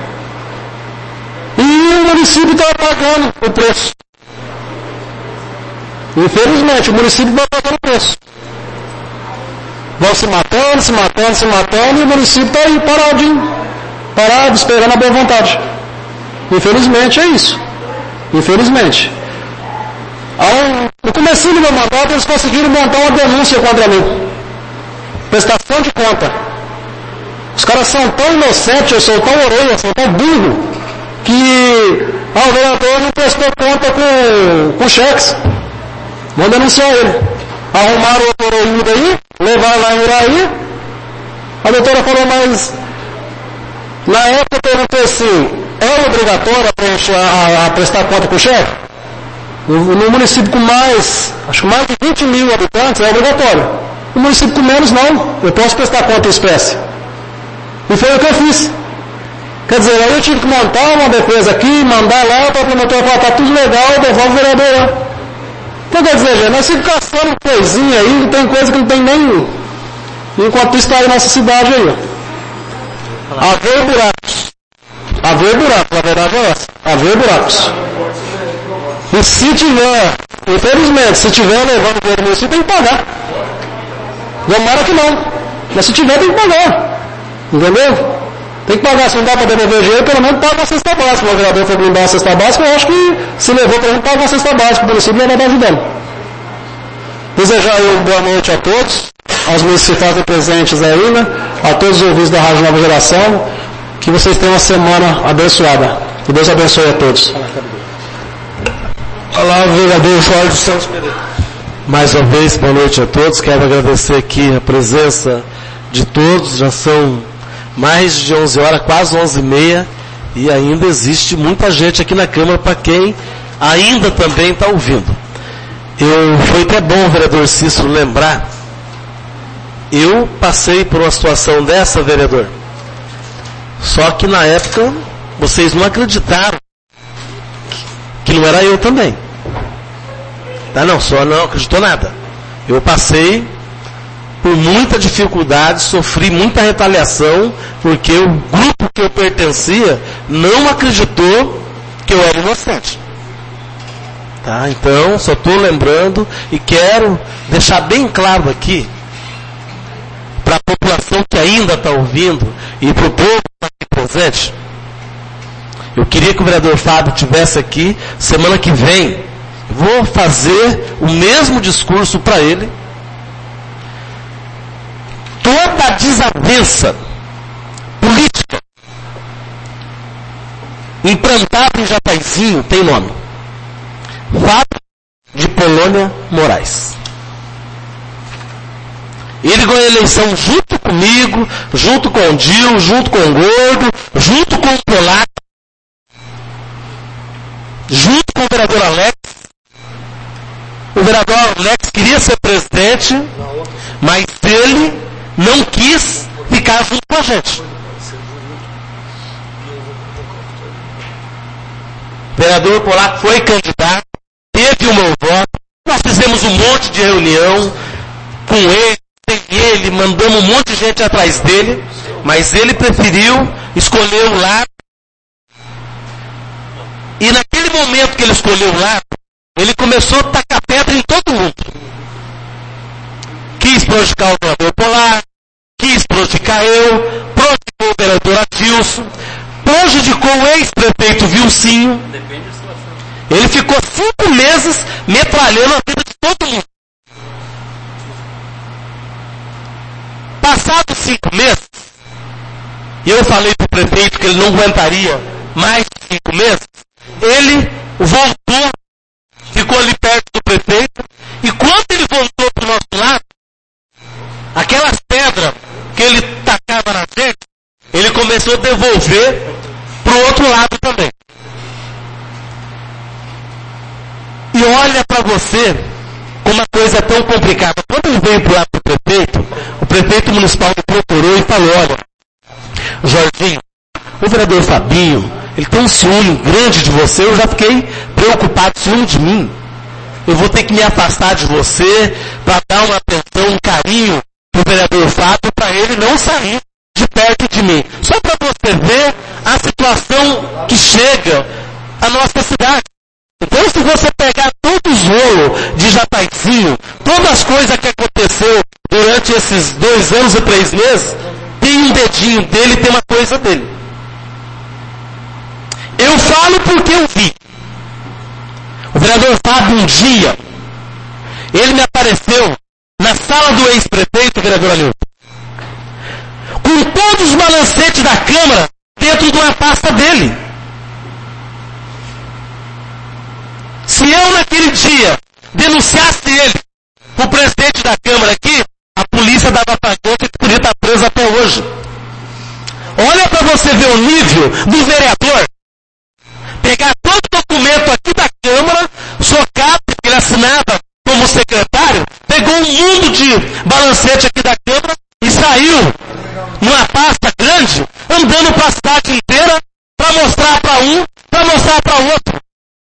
E o município está pagando o preço. Infelizmente, o município vai pagando o preço. Vão se matando, se matando, se matando, e o município está aí paradinho, parado, esperando a boa vontade. Infelizmente é isso. Infelizmente. Há um No comecinho do meu mandato, eles conseguiram montar uma denúncia contra mim. Prestação de conta. Os caras são tão inocentes, eu sou tão orelha, sou tão burro, que ah, o vereador não prestou conta com, com cheques. Vão denunciar ele. Arrumaram o doutor aí, levaram lá em Iraí. A doutora falou, mas na época eu perguntei assim, é obrigatório a, a, a prestar conta com cheque? No, no município com mais, acho que mais de vinte mil habitantes é obrigatório. No município com menos não, eu posso prestar conta em espécie. E foi o que eu fiz. Quer dizer, aí eu tive que montar uma defesa aqui, mandar lá para a promotora falar, tá tudo legal, devolve o vereador lá. Então quer dizer, gente, nós ficamos caçando coisinha aí, não tem coisa que não tem nem. Enquanto isso está aí na nossa cidade aí. Haver buracos. Haver buracos, a verdade é essa. Haver buracos. E se tiver, infelizmente, se tiver levando o dinheiro município, tem que pagar. Tomara que não. Mas se tiver, tem que pagar. Entendeu? Tem que pagar. Se não dá para devolver dinheiro, pelo menos paga a cesta básica. O vereador foi blindar a cesta básica, eu acho que se levou para a gente, paga a cesta básica. O município não vai ajudando. Desejar aí uma boa noite a todos, aos municípios que fazem presentes aí, né? A todos os ouvintes da Rádio Nova Geração. Que vocês tenham uma semana abençoada. Que Deus abençoe a todos. Olá, vereador Jorge Santos Pereira. Mais uma vez, boa noite a todos. Quero agradecer aqui a presença de todos. Já são mais de onze horas, quase onze e meia, e ainda existe muita gente aqui na Câmara para quem ainda também está ouvindo. Eu, foi até bom, vereador Cícero, lembrar, eu passei por uma situação dessa, vereador, só que na época vocês não acreditaram que não era eu também. Tá, não, só não acreditou nada. Eu passei por muita dificuldade, sofri muita retaliação, porque o grupo que eu pertencia não acreditou que eu era inocente. Tá? Então, só estou lembrando e quero deixar bem claro aqui, para a população que ainda está ouvindo e para o povo que está aqui presente, eu queria que o vereador Fábio estivesse aqui semana que vem. Vou fazer o mesmo discurso para ele. Toda a desavença política implantada em Japaizinho tem nome. Fábio de Polônia Moraes. Ele ganhou a eleição junto comigo, junto com o Dil, junto com o Gordo, junto com o Polaco, junto com o vereador Alex. O vereador Alex queria ser presidente, mas ele não quis ficar junto com a gente. O vereador Polaco foi candidato, teve o meu voto, nós fizemos um monte de reunião com ele, sem ele, mandamos um monte de gente atrás dele, mas ele preferiu escolher o lado. E naquele momento que ele escolheu o lado, ele começou a tacar pedra em todo mundo. Quis prejudicar o vereador Polaco, quis prejudicar eu, prejudicou o vereador Adilson, prejudicou o ex-prefeito Vilcinho. Ele ficou cinco meses metralhando a vida de todo mundo. Passados cinco meses, e eu falei para o prefeito que ele não aguentaria mais de cinco meses, ele voltou, ficou ali perto do prefeito, e quando ele voltou para o nosso lado, aquelas pedras que ele tacava na gente, ele começou a devolver para o outro lado também. E olha para você como uma coisa tão complicada. Quando ele veio para o lado do prefeito, o prefeito municipal me procurou e falou, olha, Jorginho, o vereador Fabinho, ele tem um ciúme grande de você, eu já fiquei preocupado, ciúme de mim. Eu vou ter que me afastar de você para dar uma atenção, um carinho para o vereador Fábio, para ele não sair de perto de mim. Só para você ver a situação que chega à nossa cidade. Então, se você pegar todo o rolo de Japaizinho, todas as coisas que aconteceu durante esses dois anos e três meses, tem um dedinho dele, tem uma coisa dele. Eu falo porque eu vi. O vereador Fábio um dia ele me apareceu na sala do ex-prefeito, vereador Hamilton, com todos os balancetes da Câmara dentro de uma pasta dele. Se eu naquele dia denunciasse ele, o presidente da Câmara aqui, a polícia dava pra conta que podia estar preso até hoje. Olha para você ver o nível do vereador. Pegar todo o documento aqui da Câmara, socar, porque ele assinava como secretário, pegou um mundo de balancete aqui da Câmara e saiu numa pasta grande, andando para a cidade inteira, para mostrar para um, para mostrar para outro.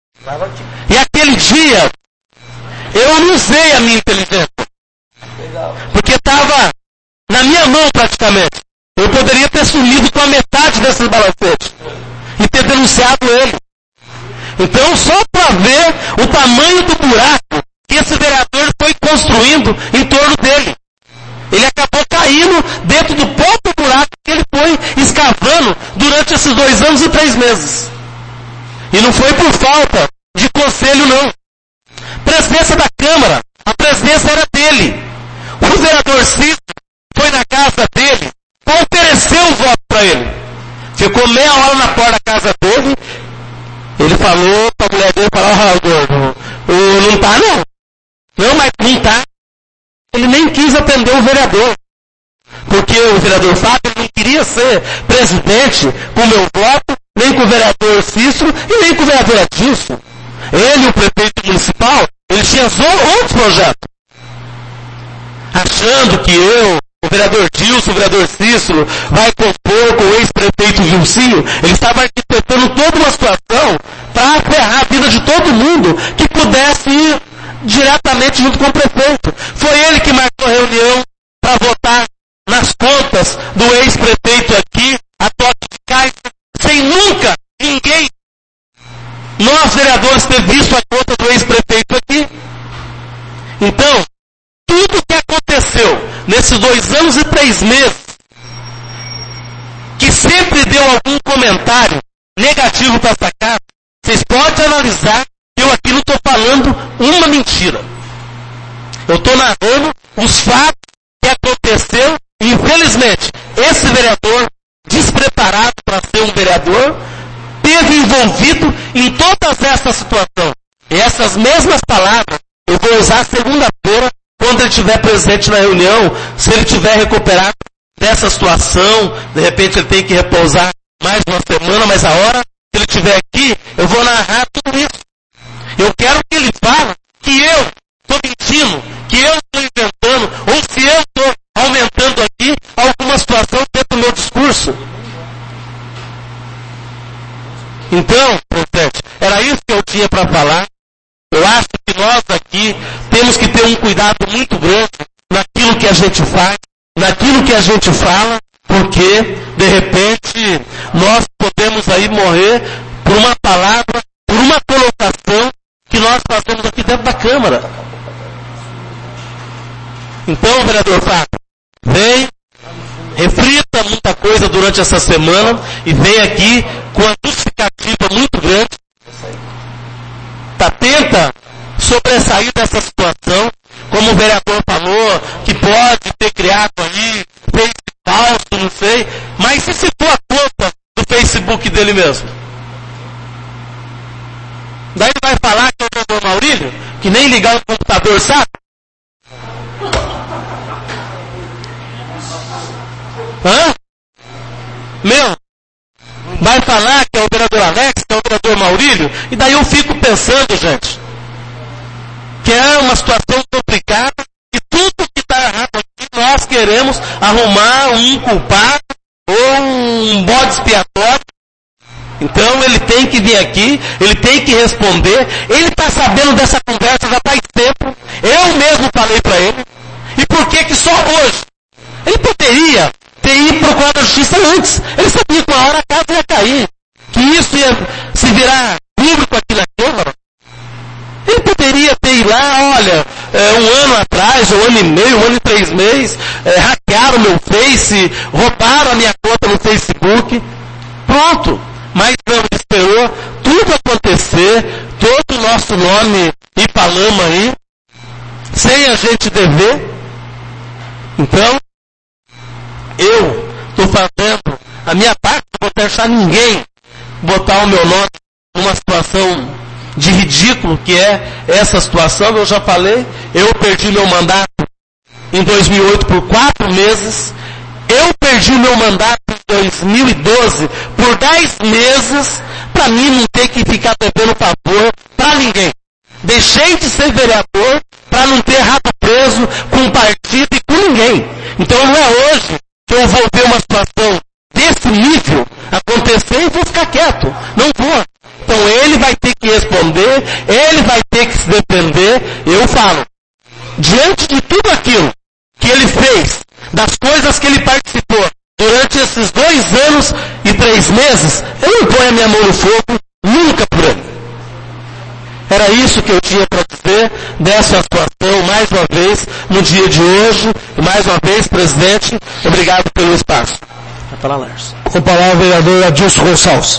E aquele dia, eu não usei a minha inteligência. Porque estava na minha mão praticamente. Eu poderia ter sumido com a metade desses balancetes e ter denunciado ele. Então, só para ver o tamanho do buraco que esse vereador foi construindo em torno dele. Ele acabou caindo dentro do próprio buraco que ele foi escavando durante esses dois anos e três meses. E não foi por falta de conselho, não. Presidência da Câmara, a presidência era dele. O vereador Cícero foi na casa dele, ofereceu o voto para ele. Ficou meia hora na porta da casa dele. Ele falou para a mulher dele, falou, ah, gordo, não tá não. Não, mas não tá. Ele nem quis atender o vereador. Porque o vereador Fábio não queria ser presidente com o meu voto, nem com o vereador Cícero e nem com o vereador Adilson. Ele, o prefeito municipal, ele tinha outros projetos. Achando que eu, o vereador Dilson, o vereador Cícero, vai compor com o ex-prefeito Vilcinho, ele estava arquitetando toda uma situação para ferrar a vida de todo mundo que pudesse ir diretamente junto com o prefeito. Foi ele que marcou a reunião para votar nas contas do ex-prefeito aqui, a toque de caixa, sem nunca ninguém, nós vereadores, ter visto a conta do ex-prefeito aqui. Então, tudo que aconteceu nesses dois anos e três meses, que sempre deu algum comentário negativo para essa casa, vocês podem analisar que eu aqui não estou falando uma mentira. Eu estou narrando os fatos que aconteceu e, infelizmente, esse vereador, despreparado para ser um vereador, esteve envolvido em todas essas situações. E essas mesmas palavras eu vou usar segunda-feira, quando ele estiver presente na reunião, se ele tiver recuperado dessa situação, de repente ele tem que repousar mais uma semana, mas a hora que ele estiver aqui, eu vou narrar tudo isso. Eu quero que ele fale que eu estou mentindo, que eu estou inventando, ou se eu estou aumentando aqui alguma situação dentro do meu discurso. Então, presidente, era isso que eu tinha para falar. Eu acho que nós aqui temos que ter um cuidado muito grande naquilo que a gente faz, naquilo que a gente fala, porque, de repente, nós podemos aí morrer por uma palavra, por uma colocação que nós fazemos aqui dentro da Câmara. Então, vereador Fábio, vem, reflita muita coisa durante essa semana e vem aqui com uma justificativa muito grande. Tá, tenta sobressair dessa situação, como o vereador falou, que pode ter criado aí, fez falso, não sei, mas se se for a conta do Facebook dele mesmo? Daí ele vai falar que é o vereador Maurílio, que nem ligar o computador sabe? Hã? Meu, vai falar que é o vereador Alex, que é o vereador Maurílio, e daí eu fico pensando, gente, que é uma situação complicada, e tudo que está errado aqui, nós queremos arrumar um culpado, ou um bode expiatório. Então ele tem que vir aqui, ele tem que responder, ele está sabendo dessa conversa já faz tempo, eu mesmo falei para ele, e por que que só hoje? Ele poderia ter ido procurar a justiça antes, ele sabia que uma hora a casa ia cair, que isso ia se virar público aqui na Câmara. Ele poderia ter ido lá, olha, é, um ano atrás, um ano e meio, um ano e três meses, é, hackearam o meu Face, roubaram a minha conta no Facebook, pronto. Mas não, ele esperou tudo acontecer, todo o nosso nome ir pra lama aí, sem a gente dever. Então, eu estou fazendo a minha parte, não vou deixar ninguém botar o meu nome numa situação de ridículo que é essa situação. Eu já falei, eu perdi meu mandato em dois mil e oito por quatro meses, eu perdi meu mandato em dois mil e doze por dez meses, para mim não ter que ficar devendo favor para ninguém. Deixei de ser vereador para não ter rabo preso com partido e com ninguém. Então não é hoje que eu vou ver uma situação desse nível acontecer e vou ficar quieto. Não vou. Então ele vai ter que responder, ele vai ter que se defender. Eu falo, diante de tudo aquilo que ele fez, das coisas que ele participou durante esses dois anos e três meses, eu não ponho a minha mão no fogo nunca por ele. Era isso que eu tinha para dizer dessa situação, mais uma vez, no dia de hoje. E mais uma vez, presidente, obrigado pelo espaço. Vai falar, Lars. Com a palavra, o vereador Adilson Gonçalves.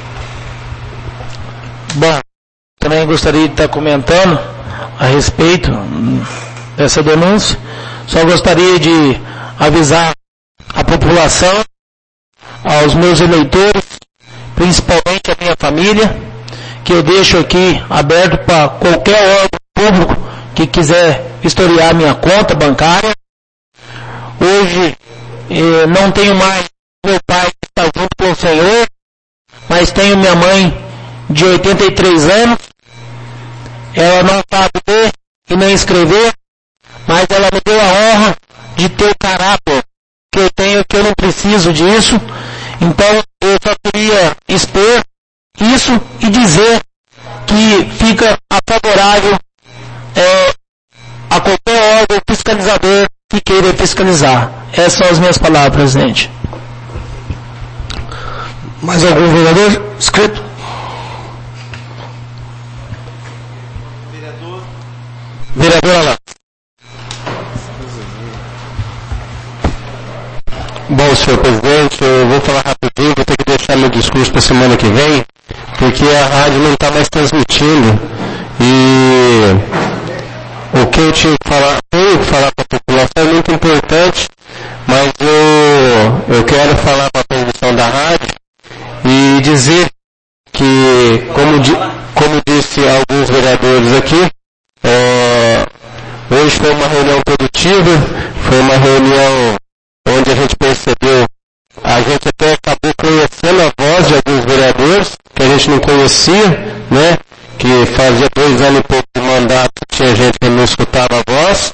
Bom, também gostaria de estar comentando a respeito dessa denúncia. Só gostaria de avisar a população, aos meus eleitores, principalmente a minha família, que eu deixo aqui aberto para qualquer órgão público que quiser vistoriar minha conta bancária. Hoje eh, não tenho mais meu pai que está junto com o Senhor, mas tenho minha mãe de oitenta e três anos. Ela não sabe ler e nem escrever, mas ela me deu a honra de ter o caráter que eu tenho, que eu não preciso disso. Então eu só queria expor isso e dizer que fica favorável é, a qualquer órgão fiscalizador que queira fiscalizar. Essas são as minhas palavras, presidente. Mais algum vereador inscrito? Vereador. Vereador Alain. Bom, senhor presidente, eu vou falar rapidinho, vou ter que deixar meu discurso para a semana que vem, porque a rádio não está mais transmitindo, e o que eu tinha que falar, tenho que falar para a população é muito importante, mas eu, eu quero falar para a transmissão da rádio e dizer que, como, di, como disse alguns vereadores aqui, é, hoje foi uma reunião produtiva, foi uma reunião onde a gente percebeu, a gente até acabou conhecendo a voz de alguns vereadores, que a gente não conhecia, né, que fazia dois anos e pouco de mandato, tinha gente que não escutava a voz,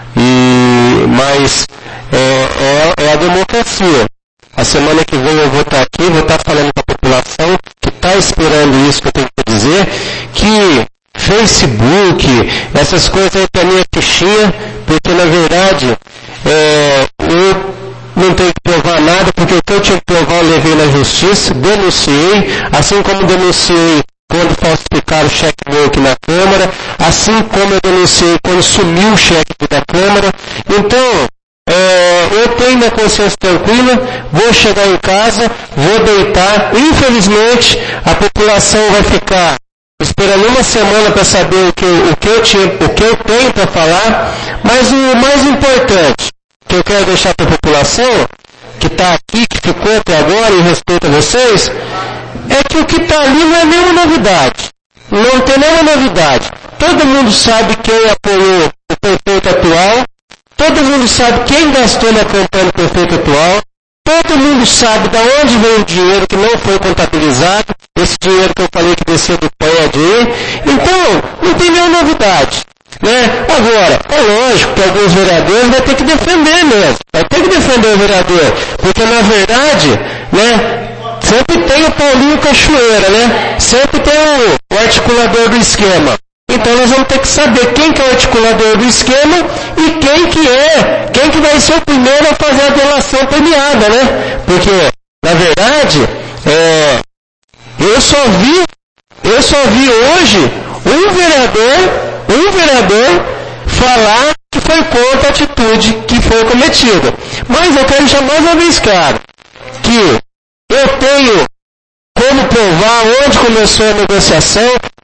e, mas é, é, é a democracia. A semana que vem eu vou estar aqui, vou estar falando para a população que está esperando isso que eu tenho que dizer, que Facebook, essas coisas aí para mim é fichinha, porque na verdade, é, eu não tenho que provar nada, porque o que eu tinha que provar eu levei na justiça, denunciei, assim como denunciei quando falsificaram o cheque meu aqui na Câmara, assim como eu denunciei quando sumiu o cheque aqui da Câmara. Então, é, eu tenho minha consciência tranquila, vou chegar em casa, vou deitar. Infelizmente, a população vai ficar esperando uma semana para saber o que, o, que eu tinha, o que eu tenho para falar, mas o mais importante que eu quero deixar para a população, que está aqui, que ficou até agora, e respeito a vocês, é que o que está ali não é nenhuma novidade. Não tem nenhuma novidade. Todo mundo sabe quem apoiou o prefeito atual, todo mundo sabe quem gastou na campanha do prefeito atual, todo mundo sabe de onde veio o dinheiro que não foi contabilizado, esse dinheiro que eu falei que desceu do P E D. Então, não tem nenhuma novidade. Né? Agora, é lógico que alguns vereadores vão ter que defender mesmo, vai ter que defender o vereador, porque na verdade, né, sempre tem o Paulinho Cachoeira, né? Sempre tem o, o articulador do esquema. Então nós vamos ter que saber quem que é o articulador do esquema e quem que é, quem que vai ser o primeiro a fazer a delação premiada, né? Porque, na verdade, é, eu só vi, eu só vi hoje um vereador um vereador falar que foi contra a atitude que foi cometida. Mas eu quero deixar mais uma vez claro que eu tenho como provar onde começou a negociação,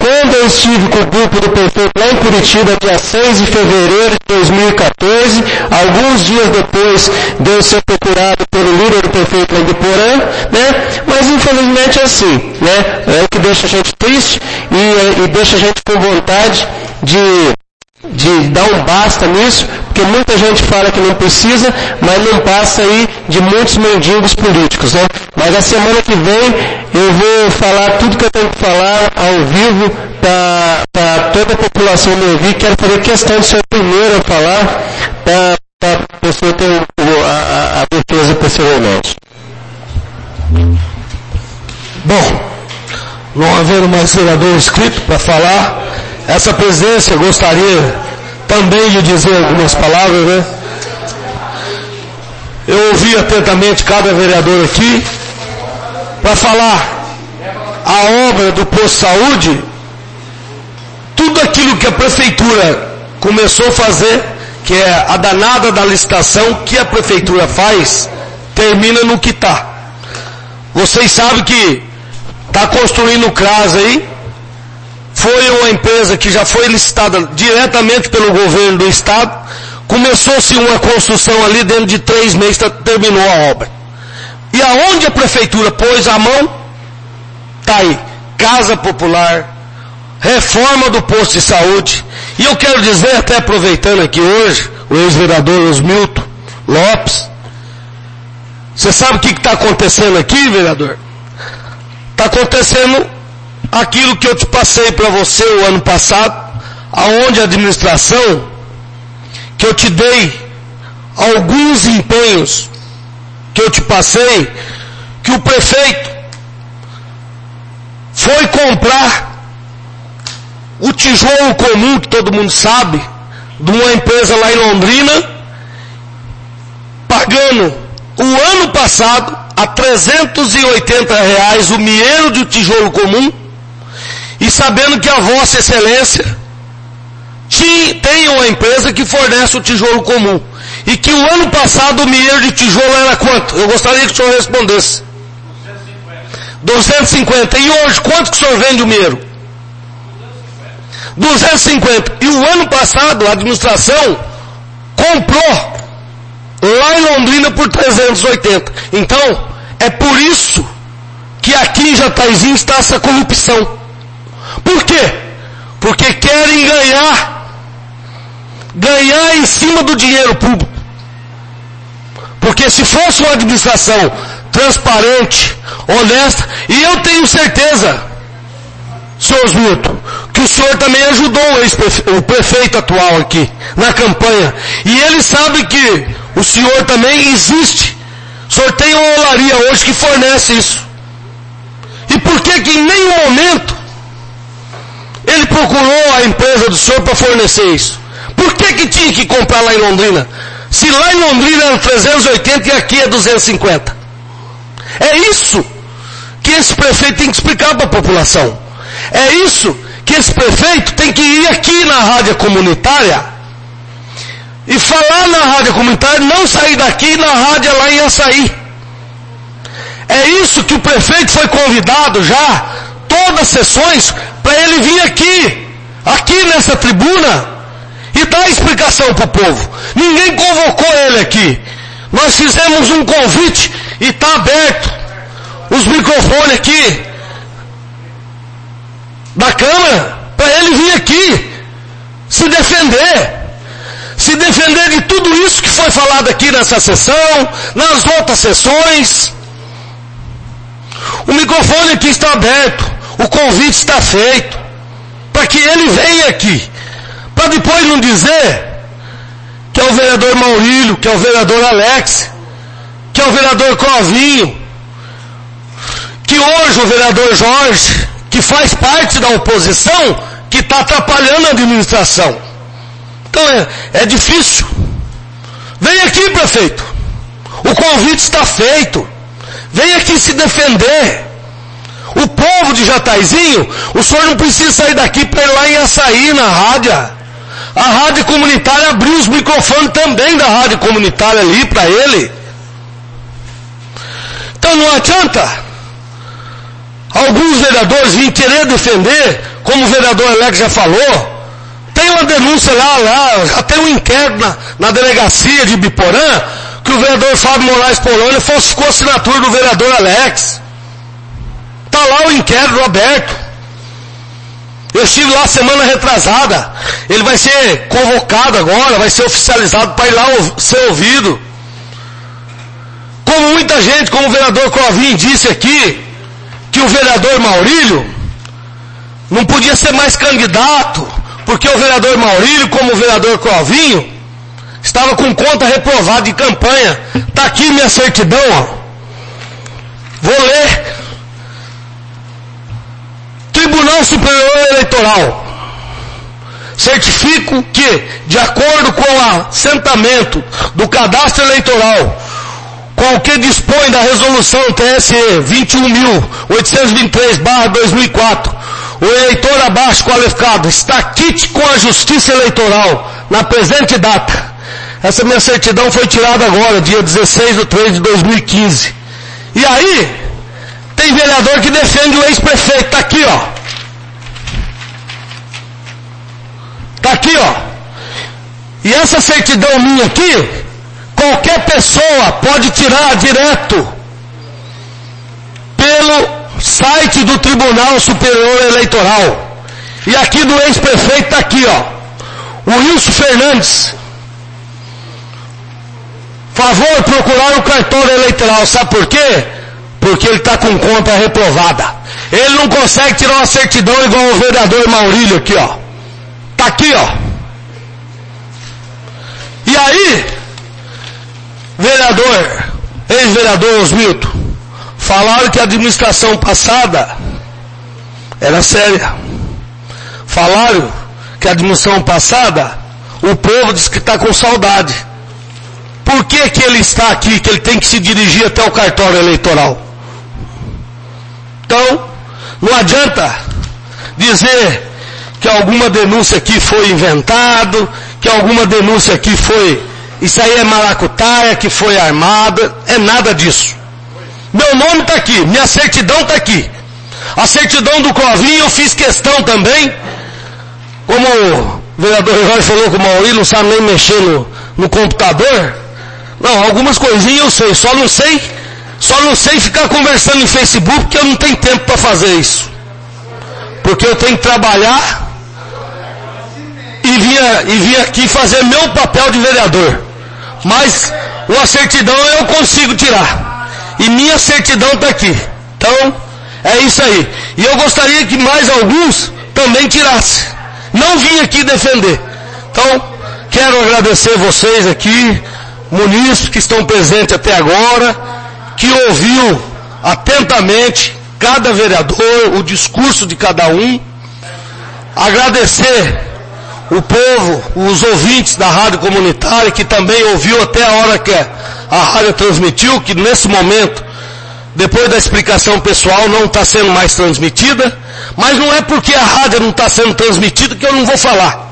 Quando eu estive com o grupo do prefeito lá em Curitiba, dia seis de fevereiro de dois mil e quatorze, alguns dias depois de eu ser procurado pelo líder do prefeito lá em Biporã, né? Mas infelizmente é assim, né? É o que deixa a gente triste e, e deixa a gente com vontade de, de dar um basta nisso, porque muita gente fala que não precisa, mas não passa aí de muitos mendigos políticos, né? Mas a semana que vem eu vou falar tudo que eu tenho que falar ao vivo para toda a população me ouvir. Quero fazer questão de ser o primeiro a falar para a pessoa ter a, a, a defesa posteriormente. Bom, não havendo mais vereador inscrito para falar, essa presidência gostaria também de dizer algumas palavras, né? Eu ouvi atentamente cada vereador aqui para falar a obra do posto de saúde, tudo aquilo que a prefeitura começou a fazer, que é a danada da licitação que a prefeitura faz, termina no que está. Vocês sabem que está construindo o CRAS aí, foi uma empresa que já foi licitada diretamente pelo governo do estado, começou-se uma construção ali, dentro de três meses terminou a obra. E aonde a prefeitura pôs a mão, está aí, Casa Popular, reforma do posto de saúde. E eu quero dizer, até aproveitando aqui hoje, o ex-vereador Osmilton Lopes, você sabe o que está acontecendo aqui, vereador? Está acontecendo aquilo que eu te passei para você o ano passado, aonde a administração, que eu te dei alguns empenhos que eu te passei, que o prefeito foi comprar o tijolo comum, que todo mundo sabe, de uma empresa lá em Londrina, pagando o ano passado a trezentos e oitenta reais o milheiro de tijolo comum, e sabendo que a Vossa Excelência tinha, tem uma empresa que fornece o tijolo comum. E que o ano passado o milheiro de tijolo era quanto? Eu gostaria que o senhor respondesse. duzentos e cinquenta. E hoje, quanto que o senhor vende o milheiro? duzentos e cinquenta. E o ano passado a administração comprou lá em Londrina por trezentos e oitenta. Então, é por isso que aqui em Jataizinho está essa corrupção. Por quê? Porque querem ganhar, ganhar em cima do dinheiro público. Porque se fosse uma administração transparente, honesta, e eu tenho certeza, senhor Osmilton, que o senhor também ajudou o prefeito atual aqui, na campanha, e ele sabe que o senhor também existe. O senhor tem uma olaria hoje que fornece isso. E por que que em nenhum momento ele procurou a empresa do senhor para fornecer isso? Por que que tinha que comprar lá em Londrina? Se lá em Londrina era trezentos e oitenta e aqui é duzentos e cinquenta. É isso que esse prefeito tem que explicar para a população. É isso que esse prefeito tem que ir aqui na rádio comunitária e falar na rádio comunitária, não sair daqui na rádio lá em Açaí. É isso que o prefeito foi convidado já, todas as sessões, para ele vir aqui, aqui nessa tribuna, e dar explicação para o povo. Ninguém convocou ele aqui. Nós fizemos um convite e está aberto os microfones aqui da Câmara para ele vir aqui se defender. Se defender de tudo isso que foi falado aqui nessa sessão, nas outras sessões. O microfone aqui está aberto, o convite está feito, para que ele venha aqui. Para depois não dizer que é o vereador Maurílio, que é o vereador Alex, que é o vereador Clovinho, que hoje o vereador Jorge, que faz parte da oposição, que está atrapalhando a administração. Então é, é difícil. Vem aqui, prefeito. O convite está feito. Vem aqui se defender. O povo de Jataizinho, o senhor não precisa sair daqui para ir lá em Açaí, na rádio. A rádio comunitária abriu os microfones também da rádio comunitária ali para ele. Então não adianta alguns vereadores vêm querer defender, como o vereador Alex já falou, tem uma denúncia lá, lá já tem um inquérito na, na delegacia de Biporã, que o vereador Fábio Moraes Polônia falsificou a assinatura do vereador Alex. Está lá o inquérito aberto. Eu estive lá semana retrasada. Ele vai ser convocado agora, vai ser oficializado para ir lá ser ouvido. Como muita gente, como o vereador Covim disse aqui, que o vereador Maurílio não podia ser mais candidato, porque o vereador Maurílio, como o vereador Crovinho, estava com conta reprovada de campanha. Está aqui minha certidão, ó. Vou ler. Tribunal Superior Eleitoral. Certifico que, de acordo com o assentamento do cadastro eleitoral, com o que dispõe da resolução T S E vinte e um mil oitocentos e vinte e três barra dois mil e quatro, o eleitor abaixo qualificado está quite com a Justiça Eleitoral na presente data. Essa minha certidão foi tirada agora, dia dezesseis de três de dois mil e quinze. E aí, tem vereador que defende o ex-prefeito. Está aqui, ó. Está aqui, ó. E essa certidão minha aqui, qualquer pessoa pode tirar direto pelo site do Tribunal Superior Eleitoral. E aqui do ex-prefeito está aqui, ó. O Wilson Fernandes. Favor procurar o cartório eleitoral. Sabe por quê? Porque ele está com conta reprovada. Ele não consegue tirar uma certidão igual o vereador Maurílio aqui, ó. Está aqui, ó. E aí, vereador, ex-vereador Osmilton, falaram que a administração passada era séria. Falaram que a administração passada, o povo disse que está com saudade. Por que que ele está aqui, que ele tem que se dirigir até o cartório eleitoral? Então, não adianta dizer que alguma denúncia aqui foi inventado, que alguma denúncia aqui foi, isso aí é maracutaia, que foi armada, é nada disso. Meu nome está aqui, minha certidão está aqui. A certidão do Crovinho eu fiz questão também, como o vereador Herói falou que o Maurílio não sabe nem mexer no, no computador. Não, algumas coisinhas eu sei, só não sei, só não sei ficar conversando em Facebook, porque eu não tenho tempo para fazer isso. Porque eu tenho que trabalhar e vir, e vir aqui fazer meu papel de vereador. Mas uma certidão eu consigo tirar. E minha certidão está aqui. Então, é isso aí. E eu gostaria que mais alguns também tirassem. Não vim aqui defender. Então, quero agradecer vocês aqui, munícipes que estão presentes até agora, que ouviu atentamente cada vereador, o discurso de cada um. Agradecer o povo, os ouvintes da rádio comunitária, que também ouviu até a hora que a rádio transmitiu, que nesse momento, depois da explicação pessoal, não está sendo mais transmitida, mas não é porque a rádio não está sendo transmitida que eu não vou falar.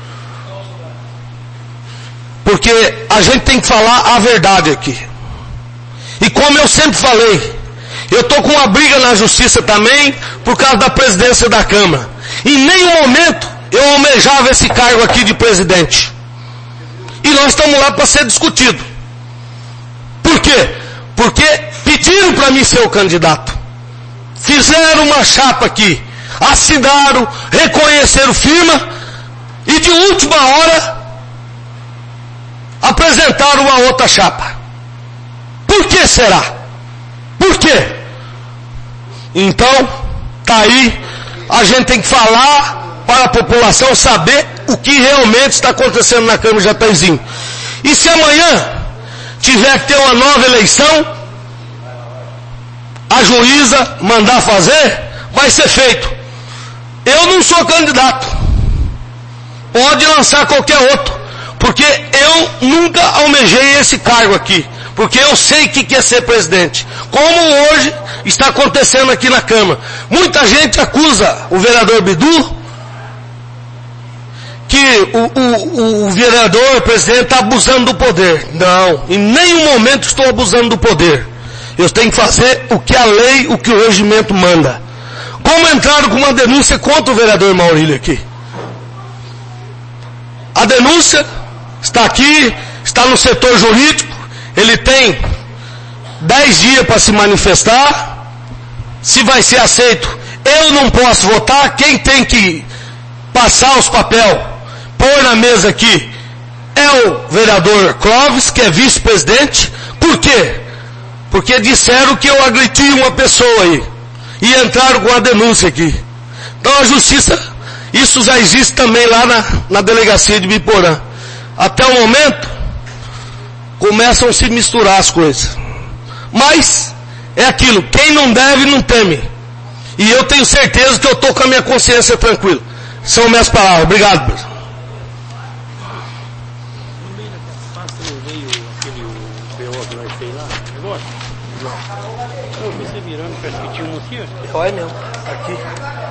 Porque a gente tem que falar a verdade aqui. E como eu sempre falei, eu estou com uma briga na justiça também, por causa da presidência da Câmara. Em nenhum momento eu almejava esse cargo aqui de presidente. E nós estamos lá para ser discutido. Por quê? Porque pediram para mim ser o candidato. Fizeram uma chapa aqui, assinaram, reconheceram firma, e de última hora apresentaram uma outra chapa. Por que será? Por quê? Então, tá aí, a gente tem que falar para a população saber o que realmente está acontecendo na Câmara de Jataizinho. E se amanhã tiver que ter uma nova eleição, a juíza mandar fazer, vai ser feito. Eu não sou candidato. Pode lançar qualquer outro. Porque eu nunca almejei esse cargo aqui. Porque eu sei que quer ser presidente. Como hoje está acontecendo aqui na Câmara. Muita gente acusa o vereador Bidu que o, o, o vereador, o presidente, está abusando do poder. Não, em nenhum momento estou abusando do poder. Eu tenho que fazer o que a lei, o que o regimento manda. Como entraram com uma denúncia contra o vereador Maurílio aqui? A denúncia está aqui, está no setor jurídico, ele tem dez dias para se manifestar, se vai ser aceito. Eu não posso votar, quem tem que passar os papéis, pôr na mesa aqui, é o vereador Clóvis, que é vice-presidente. Por quê? Porque disseram que eu agredi uma pessoa aí, e entraram com a denúncia aqui. Então a justiça, isso já existe também lá na, na delegacia de Biporã. Até o momento, começam a se misturar as coisas. Mas, é aquilo, quem não deve, não teme. E eu tenho certeza que eu estou com a minha consciência tranquila. São minhas palavras. Obrigado, pessoal. Olha mesmo, aqui.